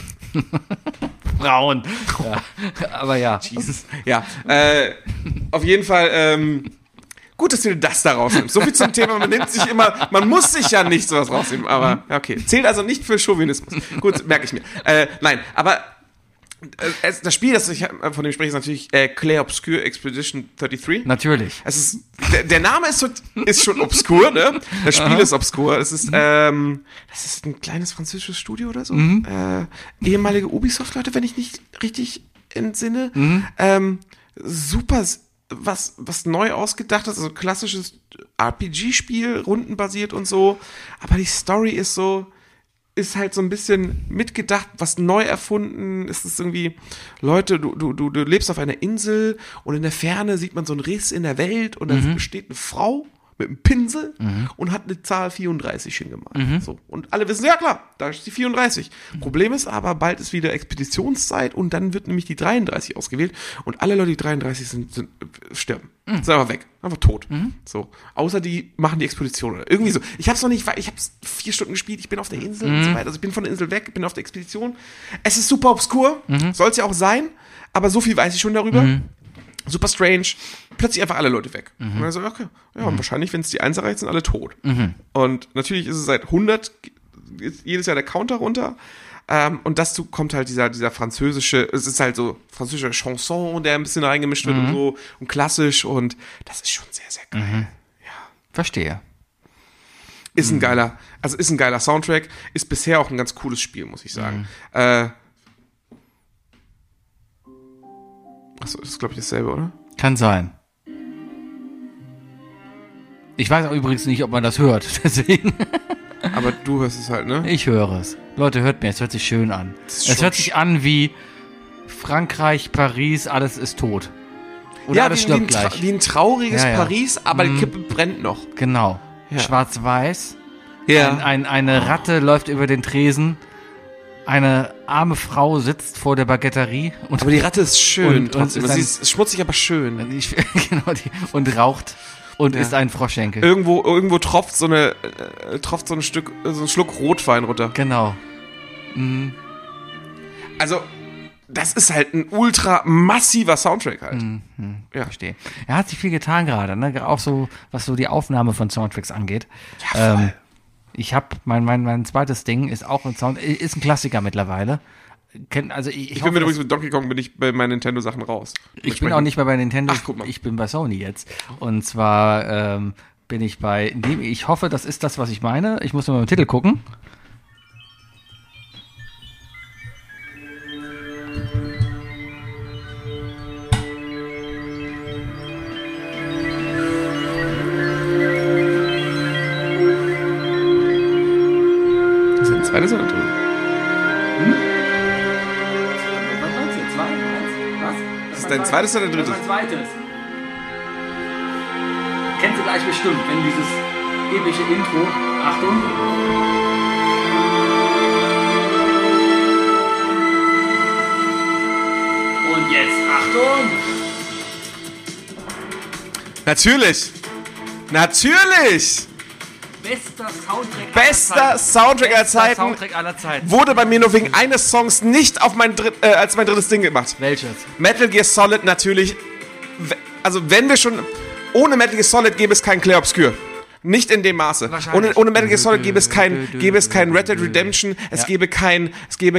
Frauen. Ja. Aber ja. Jesus. Ja, auf jeden Fall, gut, dass du dir das da rausnimmst. So viel zum Thema, man muss sich ja nicht sowas rausnehmen, aber okay. Zählt also nicht für Chauvinismus. Gut, merke ich mir. Nein, aber das Spiel, von dem spreche ich, ist natürlich Clair Obscure Expedition 33. Natürlich. Es ist, der Name ist schon obskur, ne? Das Spiel ist obskur. Das ist ein kleines französisches Studio oder so. Ehemalige Ubisoft-Leute, wenn ich nicht richtig entsinne. Super, was neu ausgedacht ist, also klassisches RPG-Spiel, rundenbasiert und so. Aber die Story ist halt so ein bisschen mitgedacht, was neu erfunden. Es ist irgendwie, Leute, du lebst auf einer Insel und in der Ferne sieht man so einen Riss in der Welt und da steht eine Frau mit einem Pinsel und hat eine Zahl 34 hingemalt. So. Und alle wissen, ja klar, da ist die 34. Problem ist aber, bald ist wieder Expeditionszeit und dann wird nämlich die 33 ausgewählt und alle Leute, die 33 sind sterben. Sind einfach weg. Einfach tot. So. Außer die machen die Expedition oder irgendwie so. Ich hab's 4 Stunden gespielt, ich bin auf der Insel und so weiter. Also ich bin von der Insel weg, bin auf der Expedition. Es ist super obskur, soll es ja auch sein, aber so viel weiß ich schon darüber. Super strange. Plötzlich einfach alle Leute weg. Und dann so, okay, ja, und wahrscheinlich, wenn es die 1 erreicht, sind alle tot. Und natürlich ist es seit 100, ist jedes Jahr der Counter runter. Und dazu kommt halt dieser französische, es ist halt so französischer Chanson, der ein bisschen reingemischt wird und so und klassisch und das ist schon sehr, sehr geil. Ja. Verstehe. Ist ein geiler Soundtrack, ist bisher auch ein ganz cooles Spiel, muss ich sagen. Achso, das ist, glaube ich, dasselbe, oder? Kann sein. Ich weiß auch übrigens nicht, ob man das hört, deswegen. Aber du hörst es halt, ne? Ich höre es. Leute, hört mir, es hört sich schön an. Es hört sich an wie Frankreich, Paris, alles ist tot. Oder alles stirbt gleich. Wie ein trauriges Ja. Paris, aber die Kippe brennt noch. Genau. Ja. Schwarz-Weiß. Ja. Eine Ratte läuft über den Tresen. Eine arme Frau sitzt vor der Baguetterie. Aber die Ratte ist schön und trotzdem. ist Sie ist schmutzig, aber schön. Genau, und raucht und isst einen Froschschenkel. Irgendwo tropft so ein Schluck Rotwein runter. Genau. Also, das ist halt ein ultra massiver Soundtrack halt. Ja. Verstehe. Er hat sich viel getan gerade, ne? Auch so, was so die Aufnahme von Soundtracks angeht. Ja, voll. Ich habe mein zweites Ding ist auch ein Sound, ist ein Klassiker mittlerweile. Ich bin übrigens mit Donkey Kong bin ich bei meinen Nintendo-Sachen raus. Ich bin auch nicht mehr bei Nintendo. Ach, guck mal. Ich bin bei Sony jetzt. Und zwar bin ich bei dem, ich hoffe, das ist das, was ich meine. Ich muss nur mal im Titel gucken. dein zweites oder dein drittes? Mein zweites. Kennst du gleich bestimmt, wenn dieses epische Intro. Achtung. Und jetzt, Achtung! Natürlich! Natürlich! Bester Soundtrack aller Zeiten. Soundtrack aller Zeiten. Wurde bei mir nur wegen eines Songs nicht auf als mein drittes Ding gemacht. Welches? Metal Gear Solid natürlich. Also wenn wir schon... Ohne Metal Gear Solid gäbe es kein Clair Obscur. Nicht in dem Maße. Ohne Metal Gear Solid gäbe es kein Red Dead Redemption, es gäbe kein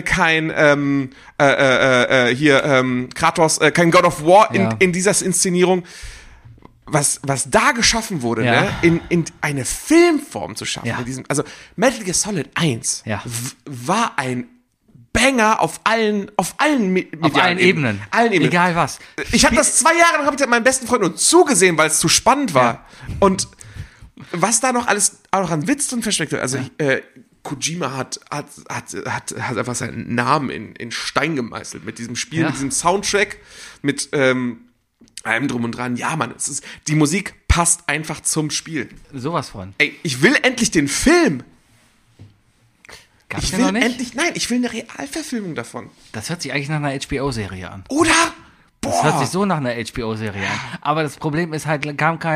Kratos, kein God of War in dieser Inszenierung. Was da geschaffen wurde, ne, in eine Filmform zu schaffen. Mit diesem, also Metal Gear Solid 1 war ein Banger auf allen Ebenen. Egal was. Ich habe das 2 Jahre lang mit meinem besten Freund nur zugesehen, weil es zu spannend war. Ja. Und was da noch alles auch noch an Witz drin versteckt wird. Also Kojima hat einfach seinen Namen in Stein gemeißelt mit diesem Spiel, mit diesem Soundtrack, mit allem drum und dran. Ja, Mann, die Musik passt einfach zum Spiel. Sowas von. Ey, ich will endlich den Film. Gab's ich den will noch nicht? Ich will eine Realverfilmung davon. Das hört sich eigentlich nach einer HBO-Serie an. Oder? Boah. Das hört sich so nach einer HBO-Serie an. Aber das Problem ist halt,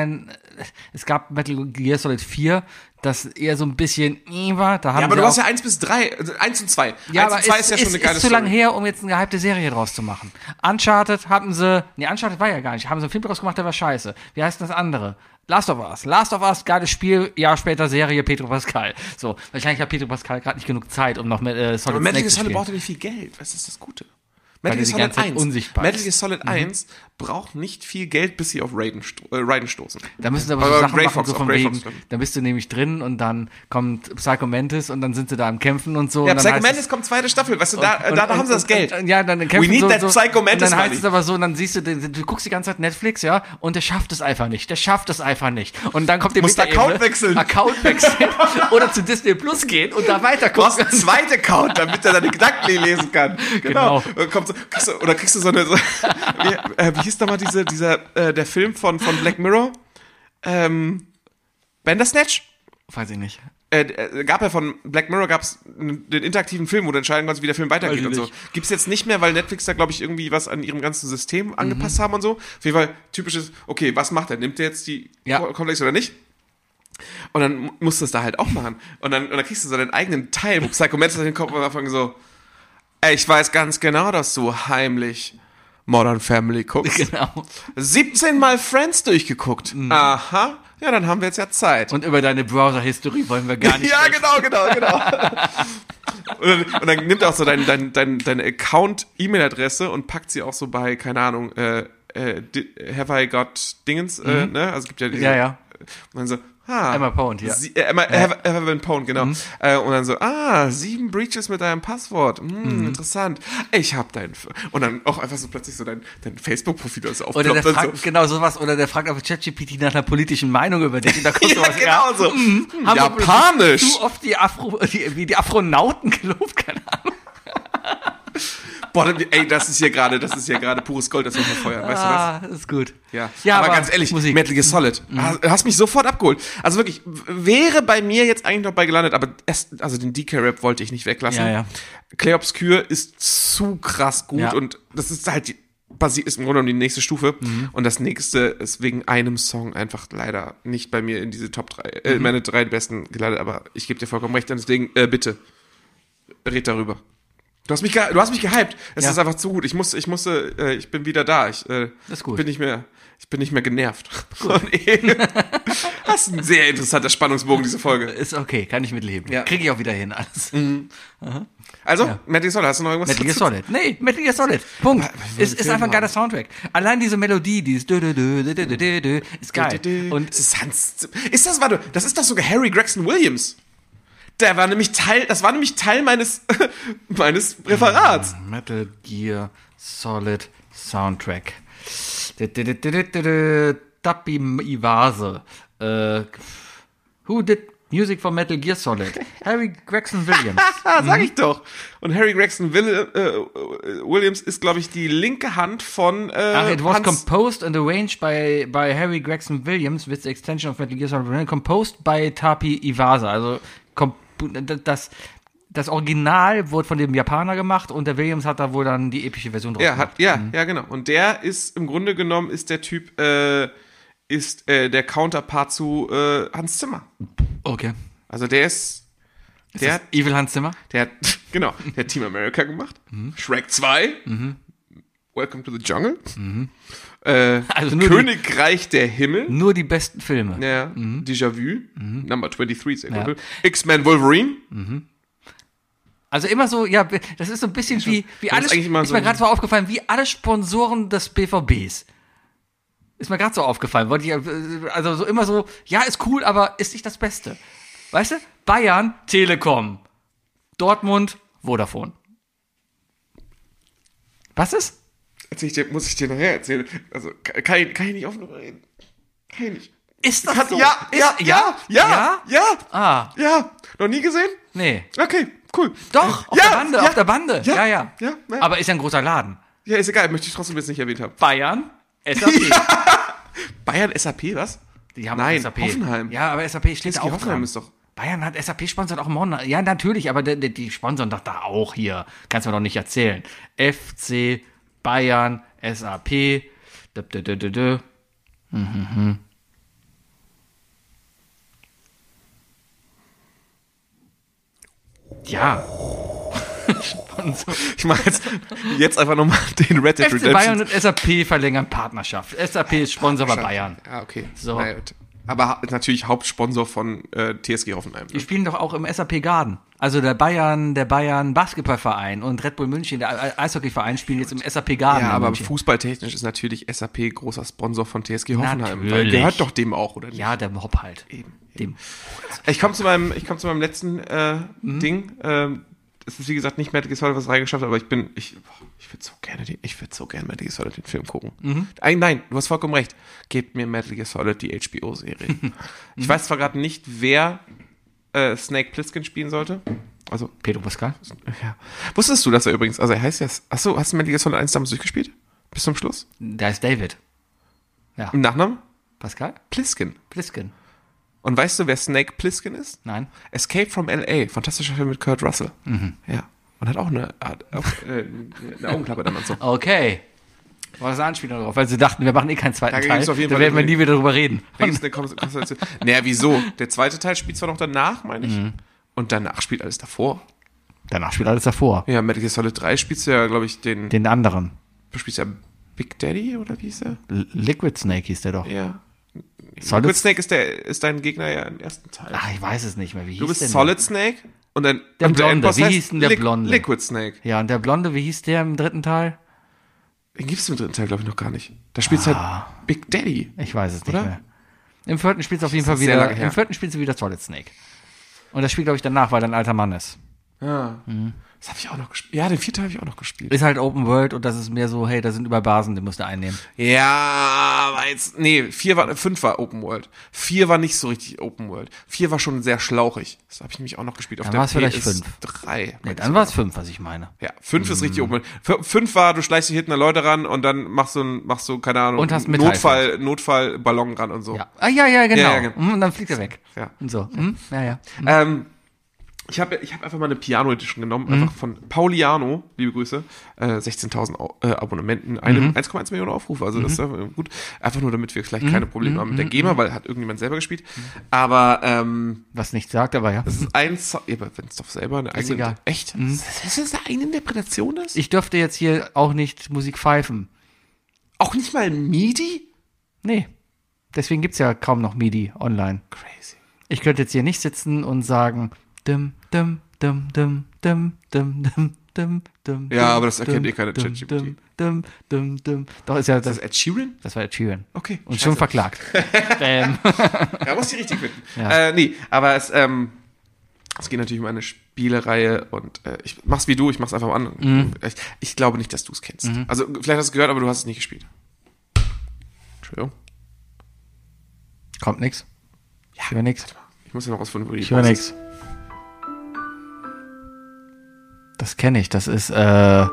es gab Metal Gear Solid 4, das eher so ein bisschen war. Da haben aber du hast ja 1 bis 3, 1 und 2. Ja, 1 und 2 ist ja schon eine geile ist zu lange her, um jetzt eine gehypte Serie draus zu machen. Uncharted Uncharted war ja gar nicht. Haben sie einen Film draus gemacht, der war scheiße. Wie heißt das andere? Last of Us, geiles Spiel, Jahr später Serie, Pedro Pascal. So, wahrscheinlich hat Pedro Pascal gerade nicht genug Zeit, um noch mit Solid Snake zu spielen. Aber Metal Gear Solid braucht ja nicht viel Geld. Was ist das Gute? Metal Gear Solid 1 braucht nicht viel Geld, bis sie auf Raiden stoßen. Da müssen sie aber so Sachen machen, so von wegen, da bist du nämlich drin und dann kommt Psycho Mantis und dann sind sie da am Kämpfen und so. Ja, und Psycho Mantis kommt 2. Staffel, weißt du, da haben sie das Geld. Ja, dann kämpfen We need that Psycho Mantis und dann heißt es aber so, und dann siehst du guckst die ganze Zeit Netflix, ja, und der schafft es einfach nicht. Und dann kommt der musst Account wechseln. Oder zu Disney Plus gehen und da weiter gucken. Du brauchst einen zweiten Account, damit er deine Gedanken lesen kann. Genau. Kriegst du so eine, wie hieß da mal der Film von Black Mirror? Bandersnatch? Weiß ich nicht. Von Black Mirror gab's den interaktiven Film, wo du entscheiden kannst, wie der Film weitergeht und so. Gibt's jetzt nicht mehr, weil Netflix da, glaube ich, irgendwie was an ihrem ganzen System angepasst haben und so. Auf jeden Fall typisches, okay, was macht er? Nimmt er jetzt die Komplex oder nicht? Und dann musst du es da halt auch machen. Und dann kriegst du so deinen eigenen Teil, wo Psycho Mantis dann hinkommt und anfangen so, ey, ich weiß ganz genau, dass du heimlich Modern Family guckst. Genau. 17 Mal Friends durchgeguckt. Aha. Ja, dann haben wir jetzt ja Zeit. Und über deine Browser-History wollen wir gar nicht sprechen. Genau. und dann nimmt er auch so deine Account-E-Mail-Adresse und packt sie auch so bei, keine Ahnung, Have I Got Dingens, ne? Also es gibt ja diese... Ja. Und dann so, Emma Pond, ja. Evan Pond, genau. Und dann so, 7 Breaches mit deinem Passwort. Interessant. Ich hab und dann auch einfach so plötzlich so dein Facebook-Profil so aufploppt. Oder der fragt, genau sowas, oder der fragt auf ChatGPT nach einer politischen Meinung über dich. Und da kommt sowas, genau so. Japanisch. Zu oft die Afronauten gelobt, keine Ahnung. Boah, ey, das ist hier gerade pures Gold, das wir verfeuern, weißt du was? Das ist gut. Ja, aber ganz ehrlich, Musik. Metal Gear Solid, hast mich sofort abgeholt. Also wirklich, wäre bei mir jetzt eigentlich noch bei gelandet, aber den DK-Rap wollte ich nicht weglassen. Ja. Clair Obscur ist zu krass gut und das ist halt ist im Grunde genommen die nächste Stufe und das nächste ist wegen einem Song einfach leider nicht bei mir in diese Top 3, meine 3 besten gelandet, aber ich gebe dir vollkommen recht, deswegen bitte, red darüber. Du hast mich gehypt. Es ist einfach zu gut. Ich bin wieder da. ist gut. Ich bin nicht mehr genervt. Das ist ein sehr interessanter Spannungsbogen, diese Folge. Ist okay, kann ich mitleben. Ja. Kriege ich auch wieder hin, alles. Also, Metal Gear Solid, hast du noch irgendwas? Metal Gear Solid. Nee, Metal Gear Solid. Punkt. Ist einfach ein geiler Soundtrack. Allein diese Melodie, dieses ist geil. Und das ist doch sogar Harry Gregson Williams. Das war nämlich Teil meines Referats. Metal Gear Solid Soundtrack. Tappi Iwase. Music for Metal Gear Solid. Harry Gregson Williams. Sag ich doch. Und Harry Gregson Williams ist, glaube ich, die linke Hand von It was Hans. composed and arranged by Harry Gregson Williams with the extension of Metal Gear Solid. Composed by Tapi Iwasa. Also das Original wurde von dem Japaner gemacht und der Williams hat da wohl dann die epische Version draus gemacht. Ja, genau. Und der ist im Grunde genommen der Typ der Counterpart zu Hans Zimmer. Okay. Also der ist der Evil Hans Zimmer? der hat Team America gemacht, Shrek 2, Welcome to the Jungle, Also nur Königreich der Himmel, Nur die besten Filme. ja, Déjà-vu, Number 23, sehr gut. X-Men Wolverine. Also immer so, ja, das ist so ein bisschen wie alles, eigentlich immer ist so mir gerade so aufgefallen, wie alle Sponsoren des BVBs. Ist mir gerade so aufgefallen. Also so immer so, ja, ist cool, aber ist nicht das Beste. Weißt du? Bayern, Telekom. Dortmund, Vodafone. Was ist? Muss ich dir nachher erzählen. Also kann ich nicht offen drüber reden. Kann ich nicht. Ist das so? Ja. Ah, Ja. Noch nie gesehen? nee. Okay, cool. Doch, auf der Bande. Ja. Ja. Aber ist ja ein großer Laden. Ja, ist egal, möchte ich trotzdem jetzt nicht erwähnt haben. Bayern, SAP. Bayern SAP, was? Die haben Nein, SAP. Hoffenheim. Ja, aber SAP steht da auch Hoffenheim dran. ist doch. Bayern hat SAP sponsert auch morgen. Ja, natürlich, aber die sponsern doch da auch hier. Kannst du mir doch nicht erzählen. FC, Bayern, SAP. Ja. Sponsor. Ich mache jetzt einfach nochmal den Red Dead FC Bayern und SAP verlängern Partnerschaft. SAP ist Sponsor bei Bayern. Ja, okay. So. Na gut. Aber natürlich Hauptsponsor von TSG Hoffenheim. Die spielen doch auch im SAP Garden. Also der Bayern Basketballverein und Red Bull München, der Eishockeyverein, spielen jetzt im SAP Garden. Ja, in aber München. fußballtechnisch ist natürlich SAP großer Sponsor von TSG Hoffenheim. Weil Natürlich. gehört doch dem auch, oder nicht? Ja, der Hopp halt. Eben. Dem. Ich komme zu meinem letzten Ding. Es ist wie gesagt nicht Metal Gear Solid, was reingeschafft hat, aber ich würde so gerne Metal Gear Solid den Film gucken. Nein, du hast vollkommen recht. Gebt mir Metal Gear Solid die HBO-Serie. Ich weiß zwar gerade nicht, wer Snake Plissken spielen sollte. Also Pedro Pascal? ja. Wusstest du, dass er übrigens, also er heißt ja, achso, hast du Metal Gear Solid 1 damals durchgespielt? Bis zum Schluss? Der ist David. Im Nachnamen? Pascal? Plisken. Plisken. Und weißt du, wer Snake Plissken ist? Nein. Escape from L.A., fantastischer Film mit Kurt Russell. Ja. Und hat auch eine Augenklappe dann und so. Okay. War das eine Anspielung darauf, weil sie dachten, wir machen eh keinen zweiten Da Teil. gibt's auf jeden Da Fall werden wir nie wieder drüber reden. Da gibt's eine Konstellation. Naja, wieso? Der zweite Teil spielt zwar noch danach, meine ich. Und danach spielt alles davor. Danach spielt alles davor. Ja, Metal Gear Solid 3 spielst du ja, glaube ich, Den anderen. Du spielst ja Big Daddy, oder wie hieß der? Liquid Snake hieß der doch. Ja. Solid Liquid Snake ist dein Gegner ja im ersten Teil. Ach, ich weiß es nicht mehr. Wie hieß Du bist der Solid Snake und dann Der und Blonde. Endboss Wie heißt hieß denn der Blonde? Liquid Snake. Ja, und der Blonde, wie hieß der im dritten Teil? Den gibt's im dritten Teil, glaube ich, noch gar nicht. Da spielst halt Big Daddy. Ich weiß es nicht Oder? mehr. Im vierten spielst du auf jeden Das Fall ist sehr wieder. lange her. Im vierten spielst du wieder Solid Snake. Und das spielt, glaube ich, danach, weil er ein alter Mann ist. Ja. Das habe ich auch noch gespielt. Ja, den vierten habe ich auch noch gespielt. Ist halt Open World und das ist mehr so, hey, da sind überall Basen, die musst du einnehmen. Ja, aber jetzt, nee, 5 war Open World. 4 war nicht so richtig Open World. 4 war schon sehr schlauchig. Das habe ich nämlich auch noch gespielt auf Dann der war's vielleicht PS3. Nee, dann war es 5, was ich meine. Ja, 5 ist richtig Open World. 5 war, du schleichst dich hinten an Leute ran und dann machst du, keine Ahnung, Und hast Notfallballon ran und so. Ja, ja, genau. Ja, genau. Und dann fliegt er weg. Ja. Und so. Ja. Ich hab einfach mal eine Piano Edition genommen, einfach von Pauliano, liebe Grüße, 16.000 Abonnenten, 1,1 Millionen Aufrufe, also das ist gut. Einfach nur, damit wir vielleicht keine Probleme haben mit der GEMA, weil hat irgendjemand selber gespielt. Aber Was nicht sagt, aber ja. das ist ein ja, aber wenn es doch selber eine eigene... egal. Echt? Das ist eine eigene Interpretation ist? Ich dürfte jetzt hier auch nicht Musik pfeifen. Auch nicht mal MIDI? Nee. Deswegen gibt's ja kaum noch MIDI online. Crazy. Ich könnte jetzt hier nicht sitzen und sagen, dim, dim, dim, dim, dim, dim, dim, dim, dim. Ja, aber das erkennt dim, eh keine dim, ChatGPT. dim, dim, dim, dim. Doch, ist ja Ist das. das Ed Sheeran? Das war Ed Sheeran. Okay. Und scheiße. schon verklagt. Ja, muss die richtig finden. Ja. Nee, aber es geht natürlich um eine Spielereihe und ich mach's wie du, ich mach's einfach mal an. Ich glaube nicht, dass du es kennst. Also vielleicht hast du es gehört, aber du hast es nicht gespielt. Entschuldigung. Kommt nix. Ja, Über nix. warte mal. Ich muss ja noch rausfinden, wo die Ich höre Box nichts. Das kenne ich. Das ist Final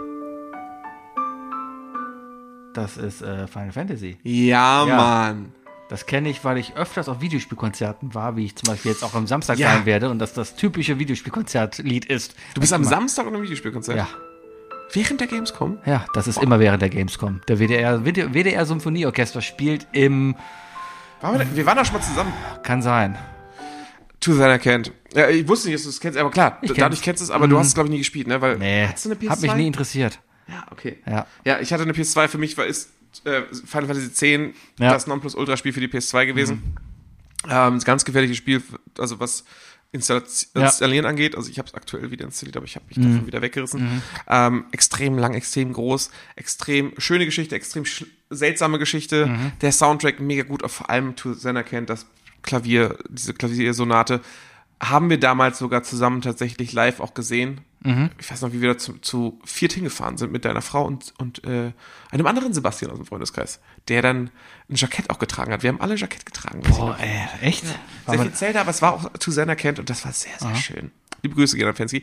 Fantasy. Ja, Ja. Mann. Das kenne ich, weil ich öfters auf Videospielkonzerten war, wie ich zum Beispiel jetzt auch am Samstag Ja. sein werde und das typische Videospielkonzertlied ist. Du bist am Samstag in einem Videospielkonzert? Ja, Während der Gamescom? ja, das ist immer während der Gamescom. Der WDR Symphonieorchester spielt im, Wir waren da schon mal zusammen. kann sein. To That I Can't. Ja, ich wusste nicht, dass du es kennst, aber klar, Ich dadurch kenn's. kennst du es, aber du hast es, glaube ich, nie gespielt, ne? Weil, Nee, Hattest du eine PS2? hat mich nie interessiert. Ja, okay. Ja. Ja, ich hatte eine PS2, für mich ist Final Fantasy X Ja. das Nonplusultra-Spiel für die PS2 gewesen. Ganz gefährliches Spiel, also was Installieren angeht. Also ich habe es aktuell wieder installiert, aber ich habe mich davon wieder weggerissen. Extrem lang, extrem groß, extrem schöne Geschichte, extrem seltsame Geschichte. Der Soundtrack mega gut, vor allem To That I Can't, das Klavier, diese Klaviersonate, haben wir damals sogar zusammen tatsächlich live auch gesehen. Ich weiß noch, wie wir da zu 4 hingefahren sind mit deiner Frau und einem anderen Sebastian aus dem Freundeskreis, der dann ein Jackett auch getragen hat. Wir haben alle Jackett getragen. weiß ich noch. Echt? Sehr viel Zelda, aber es war auch To That I Can't und das war sehr, sehr schön. Liebe Grüße gehen an Fensky.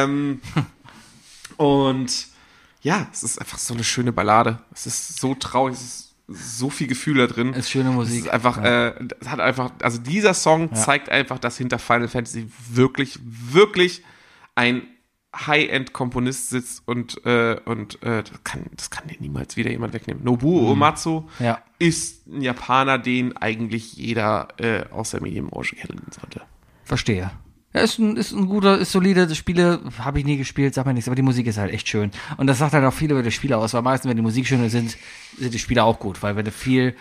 Und ja, es ist einfach so eine schöne Ballade. Es ist so traurig, es ist so viel Gefühl da drin. Ist schöne Musik. Es ist einfach, es hat einfach, also dieser Song zeigt einfach, dass hinter Final Fantasy wirklich, wirklich ein High-End-Komponist sitzt und das kann dir niemals wieder jemand wegnehmen. Nobuo Uematsu Ja. ist ein Japaner, den eigentlich jeder aus der Medienbranche kennen sollte. Verstehe. Ja, ist solide. Spiele habe ich nie gespielt, sag mir nichts, aber die Musik ist halt echt schön. Und das sagt halt auch viel über die Spiele aus, weil meistens, wenn die Musik schön ist, sind die Spiele auch gut, weil wenn du viel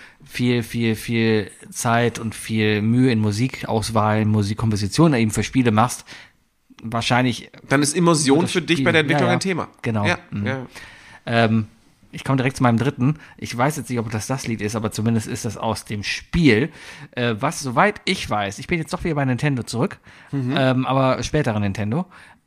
Zeit und viel Mühe in Musikauswahl, in Musikkomposition eben für Spiele machst, wahrscheinlich. Dann ist Immersion das für dich Spiel- bei der Entwicklung ja, ja. ein Thema. Genau. Ja, Mhm. ja. Ich komme direkt zu meinem dritten. Ich weiß jetzt nicht, ob das Lied ist, aber zumindest ist das aus dem Spiel, was, soweit ich weiß, ich bin jetzt doch wieder bei Nintendo zurück, aber spätere Nintendo,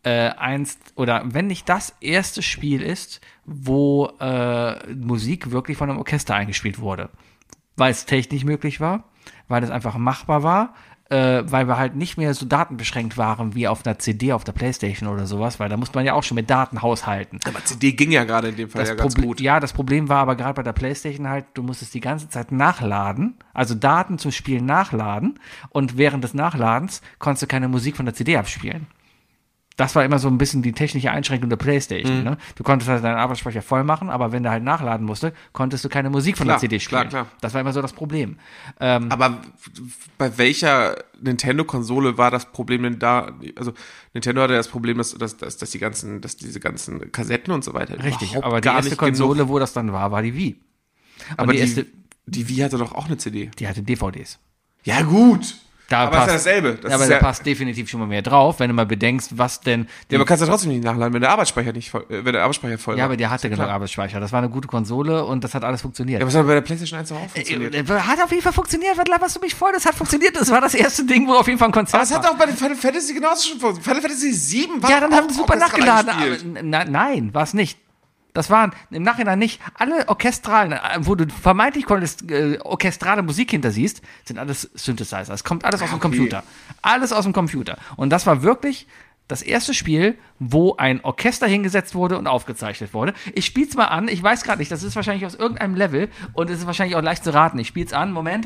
wenn nicht das erste Spiel ist, wo Musik wirklich von einem Orchester eingespielt wurde. Weil es technisch möglich war, weil es einfach machbar war, weil wir halt nicht mehr so datenbeschränkt waren wie auf einer CD, auf der Playstation oder sowas, weil da musste man ja auch schon mit Daten haushalten. Aber CD ging ja gerade in dem Fall ja ganz gut. Ja, das Problem war aber gerade bei der Playstation halt, du musstest die ganze Zeit nachladen, also Daten zum Spielen nachladen und während des Nachladens konntest du keine Musik von der CD abspielen. Das war immer so ein bisschen die technische Einschränkung der Playstation. Ne? Du konntest halt deinen Arbeitsspeicher voll machen, aber wenn du halt nachladen musste, konntest du keine Musik von der CD spielen. Klar. Das war immer so das Problem. Aber bei welcher Nintendo-Konsole war das Problem denn da? Also Nintendo hatte das Problem, dass diese ganzen Kassetten und so weiter Richtig, überhaupt aber die gar erste nicht Konsole, genug. wo das dann war die Wii. Und Aber die erste, die Wii hatte doch auch eine CD. die hatte DVDs. Ja gut. Da Aber es ist ja dasselbe. Das aber ist da ja, passt definitiv schon mal mehr drauf, wenn du mal bedenkst, was denn. ja, aber kannst du trotzdem nicht nachladen, wenn der Arbeitsspeicher voll Ja, war. aber der hatte genug Arbeitsspeicher. Das war eine gute Konsole und das hat alles funktioniert. Ja, was hat bei der PlayStation 1 auch funktioniert? Hat auf jeden Fall funktioniert. Was laberst du mich voll? Das hat funktioniert. Das war das erste Ding, wo auf jeden Fall ein Konzert Aber es hat war. auch bei den Final Fantasy genauso schon funktioniert. Final Fantasy 7 war Ja, dann auch haben sie super orchestral nachgeladen. eingespielt. Aber, nein, war es nicht. Das waren im Nachhinein nicht alle orchestralen, wo du vermeintlich orchestrale Musik hintersiehst, sind alles Synthesizer. Es kommt alles aus dem Computer. Alles aus dem Computer. Und das war wirklich das erste Spiel, wo ein Orchester hingesetzt wurde und aufgezeichnet wurde. Ich spiel's mal an. Ich weiß gerade nicht. Das ist wahrscheinlich aus irgendeinem Level und es ist wahrscheinlich auch leicht zu raten. Ich spiel's an. Moment.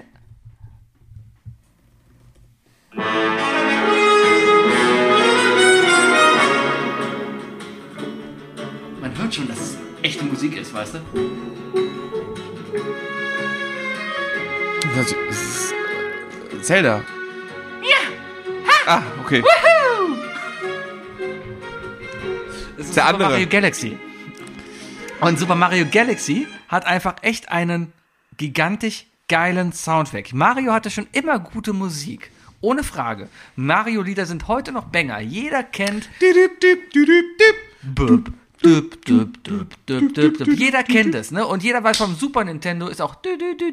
Man hört schon, dass es echte Musik ist, weißt du? Das ist Zelda. Ja. Okay. Das ist Der Super andere. Mario Galaxy. Und Super Mario Galaxy hat einfach echt einen gigantisch geilen Soundtrack. Mario hatte schon immer gute Musik. Ohne Frage. Mario-Lieder sind heute noch Banger. Jeder kennt Bup, dup, dup, dup, dup, dup, dup. Jeder kennt es, ne? Und jeder weiß vom Super Nintendo ist auch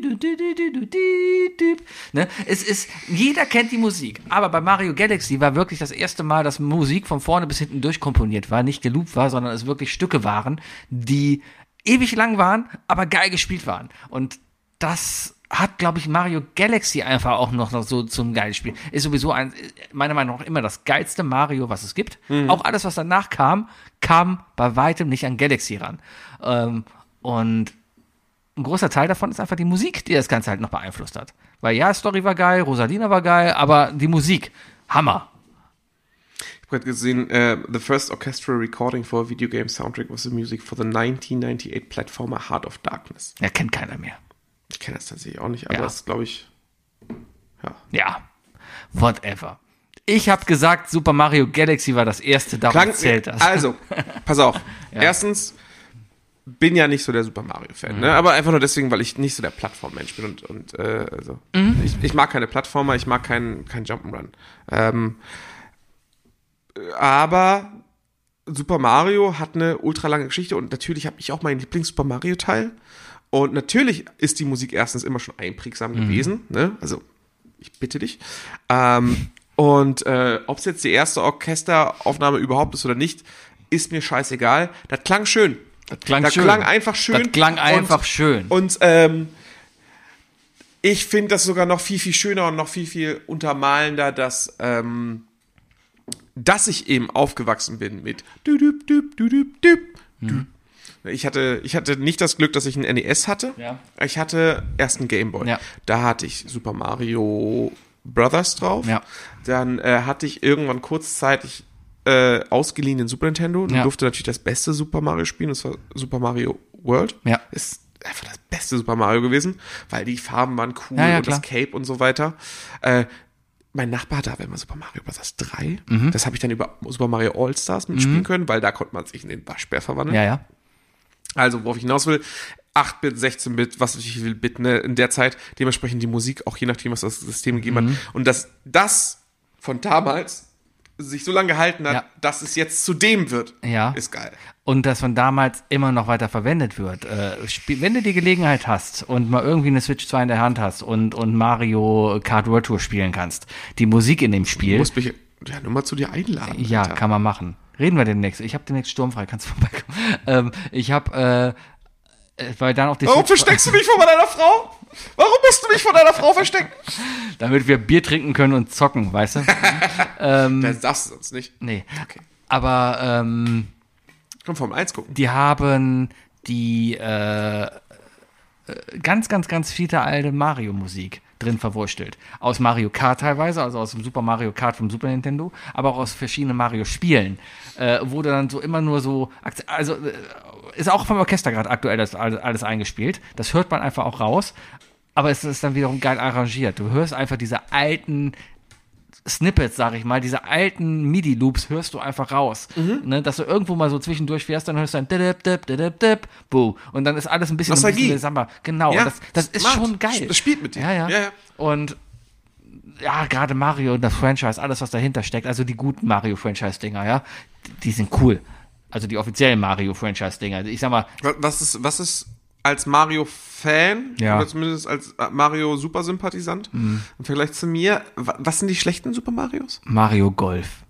ne? Jeder kennt die Musik. Aber bei Mario Galaxy war wirklich das erste Mal, dass Musik von vorne bis hinten durchkomponiert war, nicht geloopt war, sondern es wirklich Stücke waren, die ewig lang waren, aber geil gespielt waren. Und das hat, glaube ich, Mario Galaxy einfach auch noch so zum geilen Spiel. Ist sowieso meiner Meinung nach immer das geilste Mario, was es gibt. Auch alles, was danach kam bei weitem nicht an Galaxy ran. Und ein großer Teil davon ist einfach die Musik, die das Ganze halt noch beeinflusst hat. Weil ja, Story war geil, Rosalina war geil, aber die Musik, Hammer. Ich habe gerade gesehen, the first orchestral recording for a video game soundtrack was the music for the 1998 platformer Heart of Darkness. Ja, kennt keiner mehr. Ich kenne das tatsächlich auch nicht, aber das ist, glaube ich, Ja, whatever. Ich habe gesagt, Super Mario Galaxy war das erste, darum zählt das. Also, pass auf. Erstens, bin ja nicht so der Super Mario-Fan, ne? Aber einfach nur deswegen, weil ich nicht so der Plattform-Mensch bin und ich mag keine Plattformer, ich mag kein Jump'n'Run. Aber Super Mario hat eine ultra lange Geschichte und natürlich habe ich auch meinen Lieblings-Super Mario-Teil. Und natürlich ist die Musik erstens immer schon einprägsam gewesen, ne? Also, ich bitte dich. Ob es jetzt die erste Orchesteraufnahme überhaupt ist oder nicht, ist mir scheißegal. Das klang schön. Das klang einfach schön. Und ich finde das sogar noch viel, viel schöner und noch viel, viel untermalender, dass ich eben aufgewachsen bin mit Ich hatte nicht das Glück, dass ich einen NES hatte. Ja. Ich hatte erst einen Gameboy. Ja. Da hatte ich Super Mario Brothers drauf. Ja. Dann hatte ich irgendwann kurzzeitig ausgeliehen den Super Nintendo und durfte natürlich das beste Super Mario spielen. Das war Super Mario World. Ja. Ist einfach das beste Super Mario gewesen, weil die Farben waren cool und klar. das Cape und so weiter. Mein Nachbar hatte aber immer Super Mario Bros. 3. Das habe ich dann über Super Mario All-Stars mitspielen können, weil da konnte man sich in den Waschbär verwandeln. Ja. Also, worauf ich hinaus will, 8-Bit, 16-Bit, was ich will, Bit, ne, in der Zeit, dementsprechend die Musik, auch je nachdem, was das System gegeben hat. Und dass das von damals sich so lange gehalten hat, dass es jetzt zu dem wird, ist geil. Und dass von damals immer noch weiter verwendet wird. Wenn du die Gelegenheit hast und mal irgendwie eine Switch 2 in der Hand hast und Mario Kart World Tour spielen kannst, die Musik in dem Spiel. Du musst mich nur mal zu dir einladen. Ja, Alter. kann man machen. Reden wir demnächst. Ich habe demnächst sturmfrei, kannst du vorbeikommen. Weil dann auch die Warum versteckst du mich vor deiner Frau? Warum musst du mich vor deiner Frau verstecken? Damit wir Bier trinken können und zocken, weißt du? Das darfst du sonst nicht. Nee. Okay. Aber Komm, Formel 1 gucken. die haben die ganz, ganz, ganz viele alte Mario-Musik drin verwurstelt. Aus Mario Kart teilweise, also aus dem Super Mario Kart vom Super Nintendo, aber auch aus verschiedenen Mario-Spielen. Wurde dann so immer nur so, also ist auch vom Orchester gerade aktuell das alles eingespielt. Das hört man einfach auch raus, aber es ist dann wiederum geil arrangiert. Du hörst einfach diese alten Snippets, sag ich mal, diese alten MIDI-Loops hörst du einfach raus. Ne, dass du irgendwo mal so zwischendurch fährst, dann hörst du ein dip, buh. Und dann ist alles ein bisschen Samba. Genau, ja, das ist smart. schon geil. Das spielt mit dir. Ja. Und ja, gerade Mario und das Franchise, alles, was dahinter steckt, also die guten Mario-Franchise-Dinger, ja, die sind cool. Also die offiziellen Mario-Franchise-Dinger. Ich sag mal. Was ist als Mario-Fan, oder zumindest als Mario-Super-Sympathisant, im Vergleich zu mir, was sind die schlechten Super Marios? Mario Golf.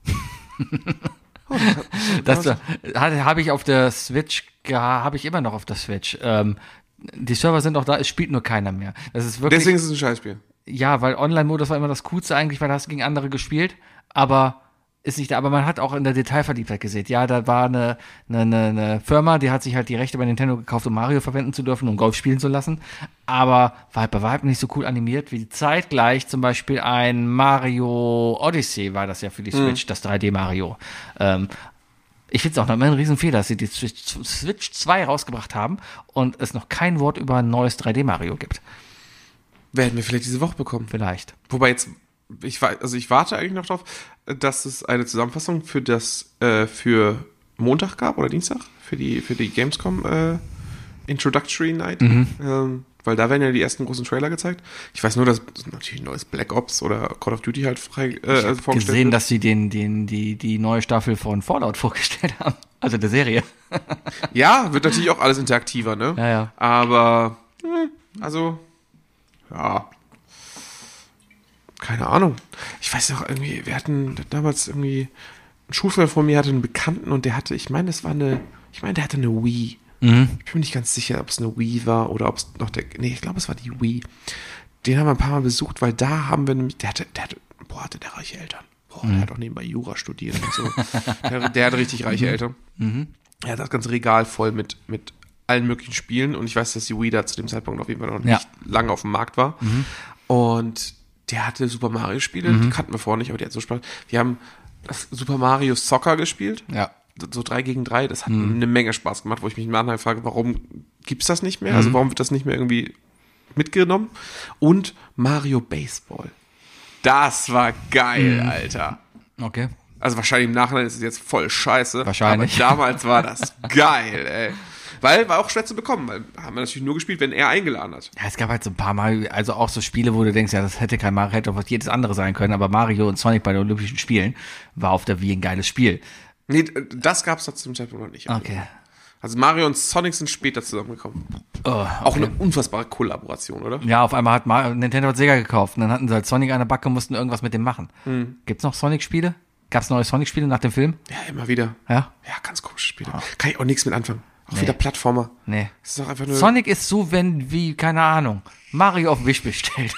Das habe ich auf der Switch, habe ich immer noch auf der Switch. Die Server sind auch da, es spielt nur keiner mehr. Das ist wirklich, deswegen ist es ein Scheißspiel. Ja, weil Online-Modus war immer das Coolste eigentlich, weil da hast du gegen andere gespielt, aber ist nicht da, aber man hat auch in der Detailverliebtheit gesehen. Ja, da war eine Firma, die hat sich halt die Rechte bei Nintendo gekauft, um Mario verwenden zu dürfen, um Golf spielen zu lassen. Aber war halt bei weitem nicht so cool animiert, wie zeitgleich zum Beispiel ein Mario Odyssey war das ja für die Switch, das 3D Mario. Ich finde es auch noch immer ein Riesenfehler, dass sie die Switch 2 rausgebracht haben und es noch kein Wort über ein neues 3D Mario gibt. Werden wir vielleicht diese Woche bekommen. Vielleicht. Wobei jetzt, ich warte eigentlich noch drauf, dass es eine Zusammenfassung für Montag gab oder Dienstag, für die Gamescom Introductory Night. Weil da werden ja die ersten großen Trailer gezeigt. Ich weiß nur, dass natürlich ein neues Black Ops oder Call of Duty halt vorgestellt gesehen, wird. dass sie die neue Staffel von Fallout vorgestellt haben. Also der Serie. Ja, wird natürlich auch alles interaktiver, ne? Ja. Aber, ja. Keine Ahnung. Ich weiß noch irgendwie, wir hatten damals irgendwie, ein Schulfreund von mir hatte einen Bekannten und der hatte, der hatte eine Wii. Ich bin mir nicht ganz sicher, ob es eine Wii war oder ob es noch ich glaube, es war die Wii. Den haben wir ein paar Mal besucht, weil da haben wir nämlich, der hatte reiche Eltern. Der hat auch nebenbei Jura studiert und so. der hat richtig reiche Eltern. Er hat das ganze Regal voll mit allen möglichen Spielen und ich weiß, dass die Wii da zu dem Zeitpunkt auf jeden Fall noch nicht lange auf dem Markt war. Und der hatte Super Mario Spiele, die kannten wir vorher nicht, aber die hat so Spaß. Wir haben das Super Mario Soccer gespielt. Ja. So 3 gegen 3, das hat eine Menge Spaß gemacht, wo ich mich im Nachhinein frage, warum gibt's das nicht mehr? Also warum wird das nicht mehr irgendwie mitgenommen? Und Mario Baseball. Das war geil, Alter. Okay. Also wahrscheinlich im Nachhinein ist es jetzt voll scheiße. Wahrscheinlich. Aber damals war das geil, ey. Weil war auch schwer zu bekommen, weil haben wir natürlich nur gespielt, wenn er eingeladen hat. Ja, es gab halt so ein paar Mal, also auch so Spiele, wo du denkst, ja, das hätte kein Mario, hätte auch was jedes andere sein können, aber Mario und Sonic bei den Olympischen Spielen war auf der Wii ein geiles Spiel. Nee, das gab's da zu dem Zeitpunkt noch nicht. Okay. Also Mario und Sonic sind später zusammengekommen. Auch eine unfassbare Kollaboration, oder? Ja, auf einmal hat Nintendo hat Sega gekauft und dann hatten sie halt Sonic an der Backe und mussten irgendwas mit dem machen. Gibt's noch Sonic-Spiele? Gab's neue Sonic-Spiele nach dem Film? Ja, immer wieder. Ja? Ja, ganz komische Spiele. Kann ich auch nichts mit anfangen. Auch wieder Plattformer. Nee. Das ist doch einfach nur Sonic ist so, wie, keine Ahnung, Mario auf Wish bestellt.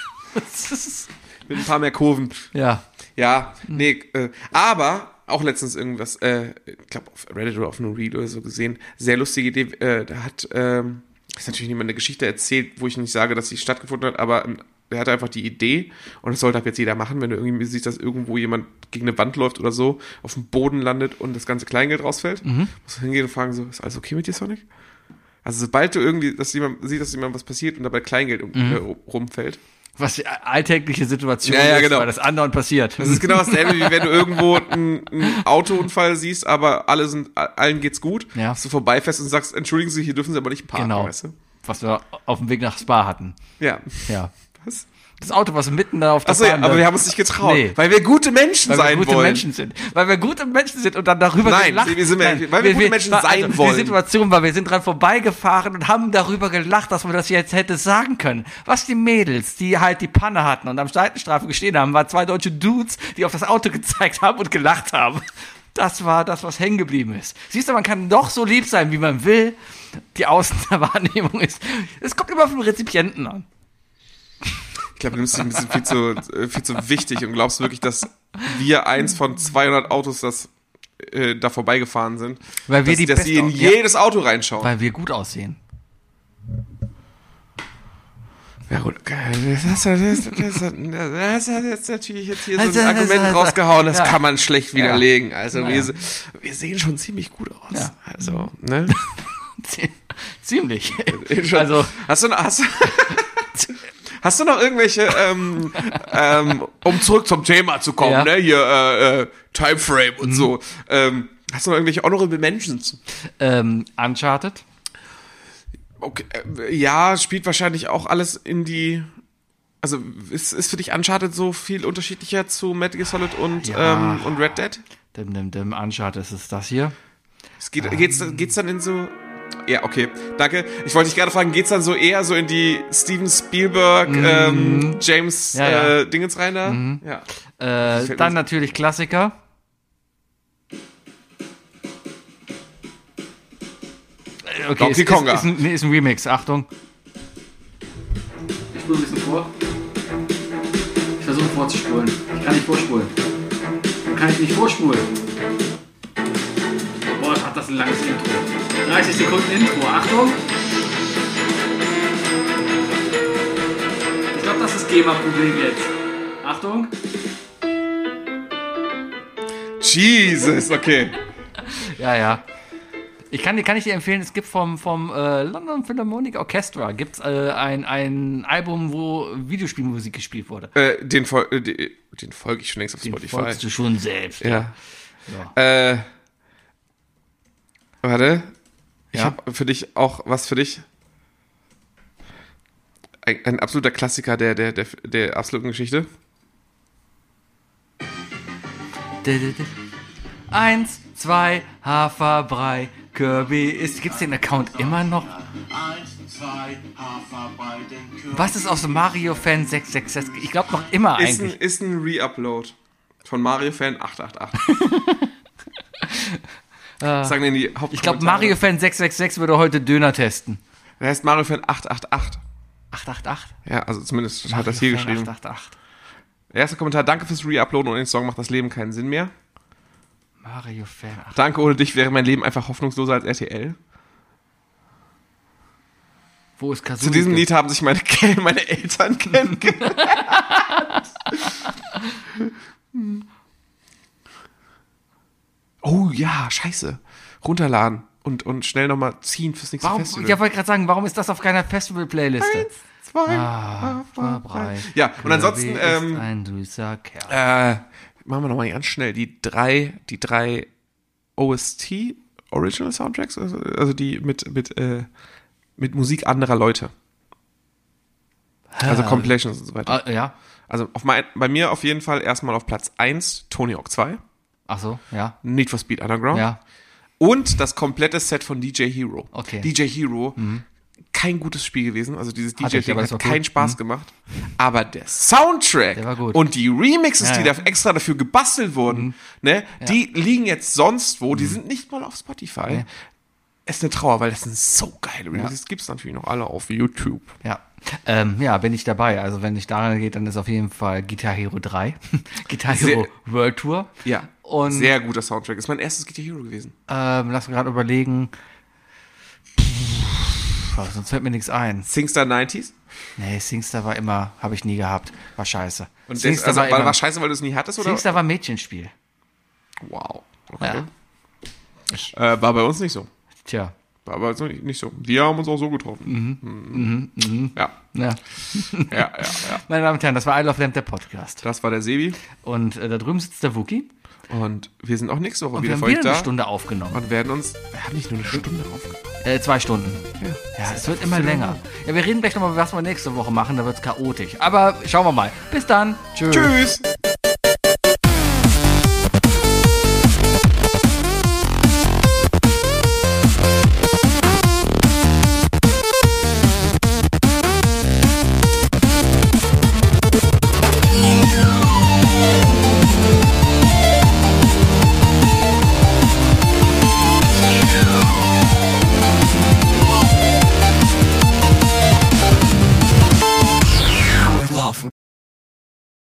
mit ein paar mehr Kurven. Ja. Ja, nee, aber auch letztens irgendwas, ich glaube auf Reddit oder auf einem Reel oder so gesehen, sehr lustige Idee, da hat, ist natürlich niemand eine Geschichte erzählt, wo ich nicht sage, dass sie stattgefunden hat, aber er hatte einfach die Idee und das sollte ab jetzt jeder machen, wenn du irgendwie siehst, dass irgendwo jemand gegen eine Wand läuft oder so, auf dem Boden landet und das ganze Kleingeld rausfällt, musst du hingehen und fragen so, ist alles okay mit dir, Sonic? Also sobald du irgendwie, dass jemand sieht, dass jemand was passiert und dabei Kleingeld rumfällt. Was die alltägliche Situation Ja, ist, genau. weil das andauernd passiert. Das ist genau dasselbe, wie wenn du irgendwo einen Autounfall siehst, aber allen geht's gut, Ja. dass du vorbeifährst und sagst, entschuldigen Sie, hier dürfen Sie aber nicht parken, Genau. weißt du? Was wir auf dem Weg nach Spa hatten. Ja. Ja. Was? Das Auto, was mitten da auf der Achso, ja, Fahne- aber wir haben uns nicht getraut, Nee. weil wir gute Menschen weil sein wir gute wollen. Menschen sind. Weil wir gute Menschen sind und dann darüber Nein, gelacht. weil wir gute Menschen sein wollen. Die Situation war, wir sind dran vorbeigefahren und haben darüber gelacht, dass man das jetzt hätte sagen können. Was die Mädels, die halt die Panne hatten und am Seitenstrafe gestehen haben, waren 2 deutsche Dudes, die auf das Auto gezeigt haben und gelacht haben. Das war das, was hängen geblieben ist. Siehst du, man kann doch so lieb sein, wie man will. Die Außenwahrnehmung ist, es kommt immer auf den Rezipienten an. Ich glaube, du nimmst dich ein bisschen viel zu wichtig und glaubst wirklich, dass wir eins von 200 Autos, das da vorbeigefahren sind, Weil wir dass sie in jedes Auto reinschauen. Weil wir gut aussehen. Ja gut, das hat jetzt natürlich jetzt hier so ein Argument rausgehauen, das kann man schlecht widerlegen. Also wir sehen schon ziemlich gut aus. Ja. Also, ne? Ziemlich. Schon. Also, Hast du noch irgendwelche, um zurück zum Thema zu kommen, Ja. ne? Hier, Timeframe und so. Hast du noch irgendwelche Honorable Mentions? Uncharted. Okay, ja, spielt wahrscheinlich auch alles in die. Also ist für dich Uncharted so viel unterschiedlicher zu Metal Gear Solid und Red Dead? Dem Uncharted ist das hier. Geht's dann in so. Ja, okay, danke. Ich wollte dich gerade fragen, geht's dann so eher so in die Steven Spielberg, James Dingens rein da? Ja. Dann natürlich Klassiker. Okay, Donkey Konga. Ist ein Remix, Achtung. Ich spule ein bisschen vor. Ich versuche vorzuspulen. Ich kann nicht vorspulen. Kann ich nicht vorspulen. Boah, hat das ein langes Intro. 30 Sekunden Intro, Achtung. Ich glaube, das ist GEMA-Problem jetzt. Achtung. Jesus, okay. Ja. Kann ich dir empfehlen, es gibt vom London Philharmonic Orchestra gibt's ein Album, wo Videospielmusik gespielt wurde. Den folge ich schon längst auf Spotify. Folgst du schon selbst. Ja. Ja. Warte. Ich Ja. habe für dich auch was für dich. Ein absoluter Klassiker der absoluten Geschichte. 1, 2, Haferbrei, Kirby ist. Gibt's den Account immer noch? Was ist aus Mario Fan 666? Ich glaube noch immer eigentlich. Ist ein Re-Upload von Mario Fan 888. Sagen wir in die Hauptkommentare. Ich glaube, Mario-Fan 666 würde heute Döner testen. Der heißt Mario-Fan 888. 888? Ja, also zumindest hat das hier geschrieben. 888. Erster Kommentar, danke fürs Reuploaden und den Song macht das Leben keinen Sinn mehr. Mario-Fan 888. Danke, ohne dich wäre mein Leben einfach hoffnungsloser als RTL. Wo ist Kazuki? Zu diesem Lied haben sich meine Eltern kennengelernt. Oh ja, scheiße. Runterladen und schnell nochmal ziehen fürs nächste Festival. Ich wollte gerade sagen, warum ist das auf keiner Festival-Playliste? 1, 2, breit. Ja, und ansonsten ist ein süßer Kerl. machen wir nochmal ganz schnell die drei OST, Original Soundtracks, also die mit Musik anderer Leute. Also Compilations und so weiter. Ja. Also bei mir auf jeden Fall erstmal auf Platz 1 Tony Hawk 2, Ach so, ja. Need for Speed Underground Ja. und das komplette Set von DJ Hero. Okay. DJ Hero, kein gutes Spiel gewesen, also dieses Hatte ich, DJ-Ding aber hat ist okay. keinen Spaß gemacht, aber der Soundtrack Der war gut. und die Remixes, Ja, die ja. da extra dafür gebastelt wurden, ne, die liegen jetzt sonst wo, die sind nicht mal auf Spotify. Nee. Es ist eine Trauer, weil das sind so geile Remixes, gibt's natürlich noch alle auf YouTube. Ja. Bin ich dabei. Also wenn ich daran geht, dann ist auf jeden Fall Guitar Hero 3. Guitar Hero World Tour. Ja, Und sehr guter Soundtrack. Ist mein erstes Guitar Hero gewesen. lass mich gerade überlegen. Sonst fällt mir nichts ein. Singstar 90s. Nee, Singstar war immer, habe ich nie gehabt. War scheiße. Und Singstar also, immer- war scheiße, weil du es nie hattest, oder? Singstar war Mädchenspiel. Wow. Okay. Ja. War bei uns nicht so. Tja. War bei uns nicht so. Wir haben uns auch so getroffen. Ja. Ja. Ja. Meine Damen und Herren, das war I Love Lamp, der Podcast. Das war der Sebi. Und da drüben sitzt der Wookie. Und wir sind auch nächste Woche Und wir wieder haben für euch wieder eine da. Stunde aufgenommen. Und wir haben nicht nur eine Stunde aufgenommen. 2 Stunden. Ja, es wird immer länger. Ja, wir reden gleich nochmal, was wir nächste Woche machen, da wird es chaotisch. Aber schauen wir mal. Bis dann. Tschüss. Tschüss.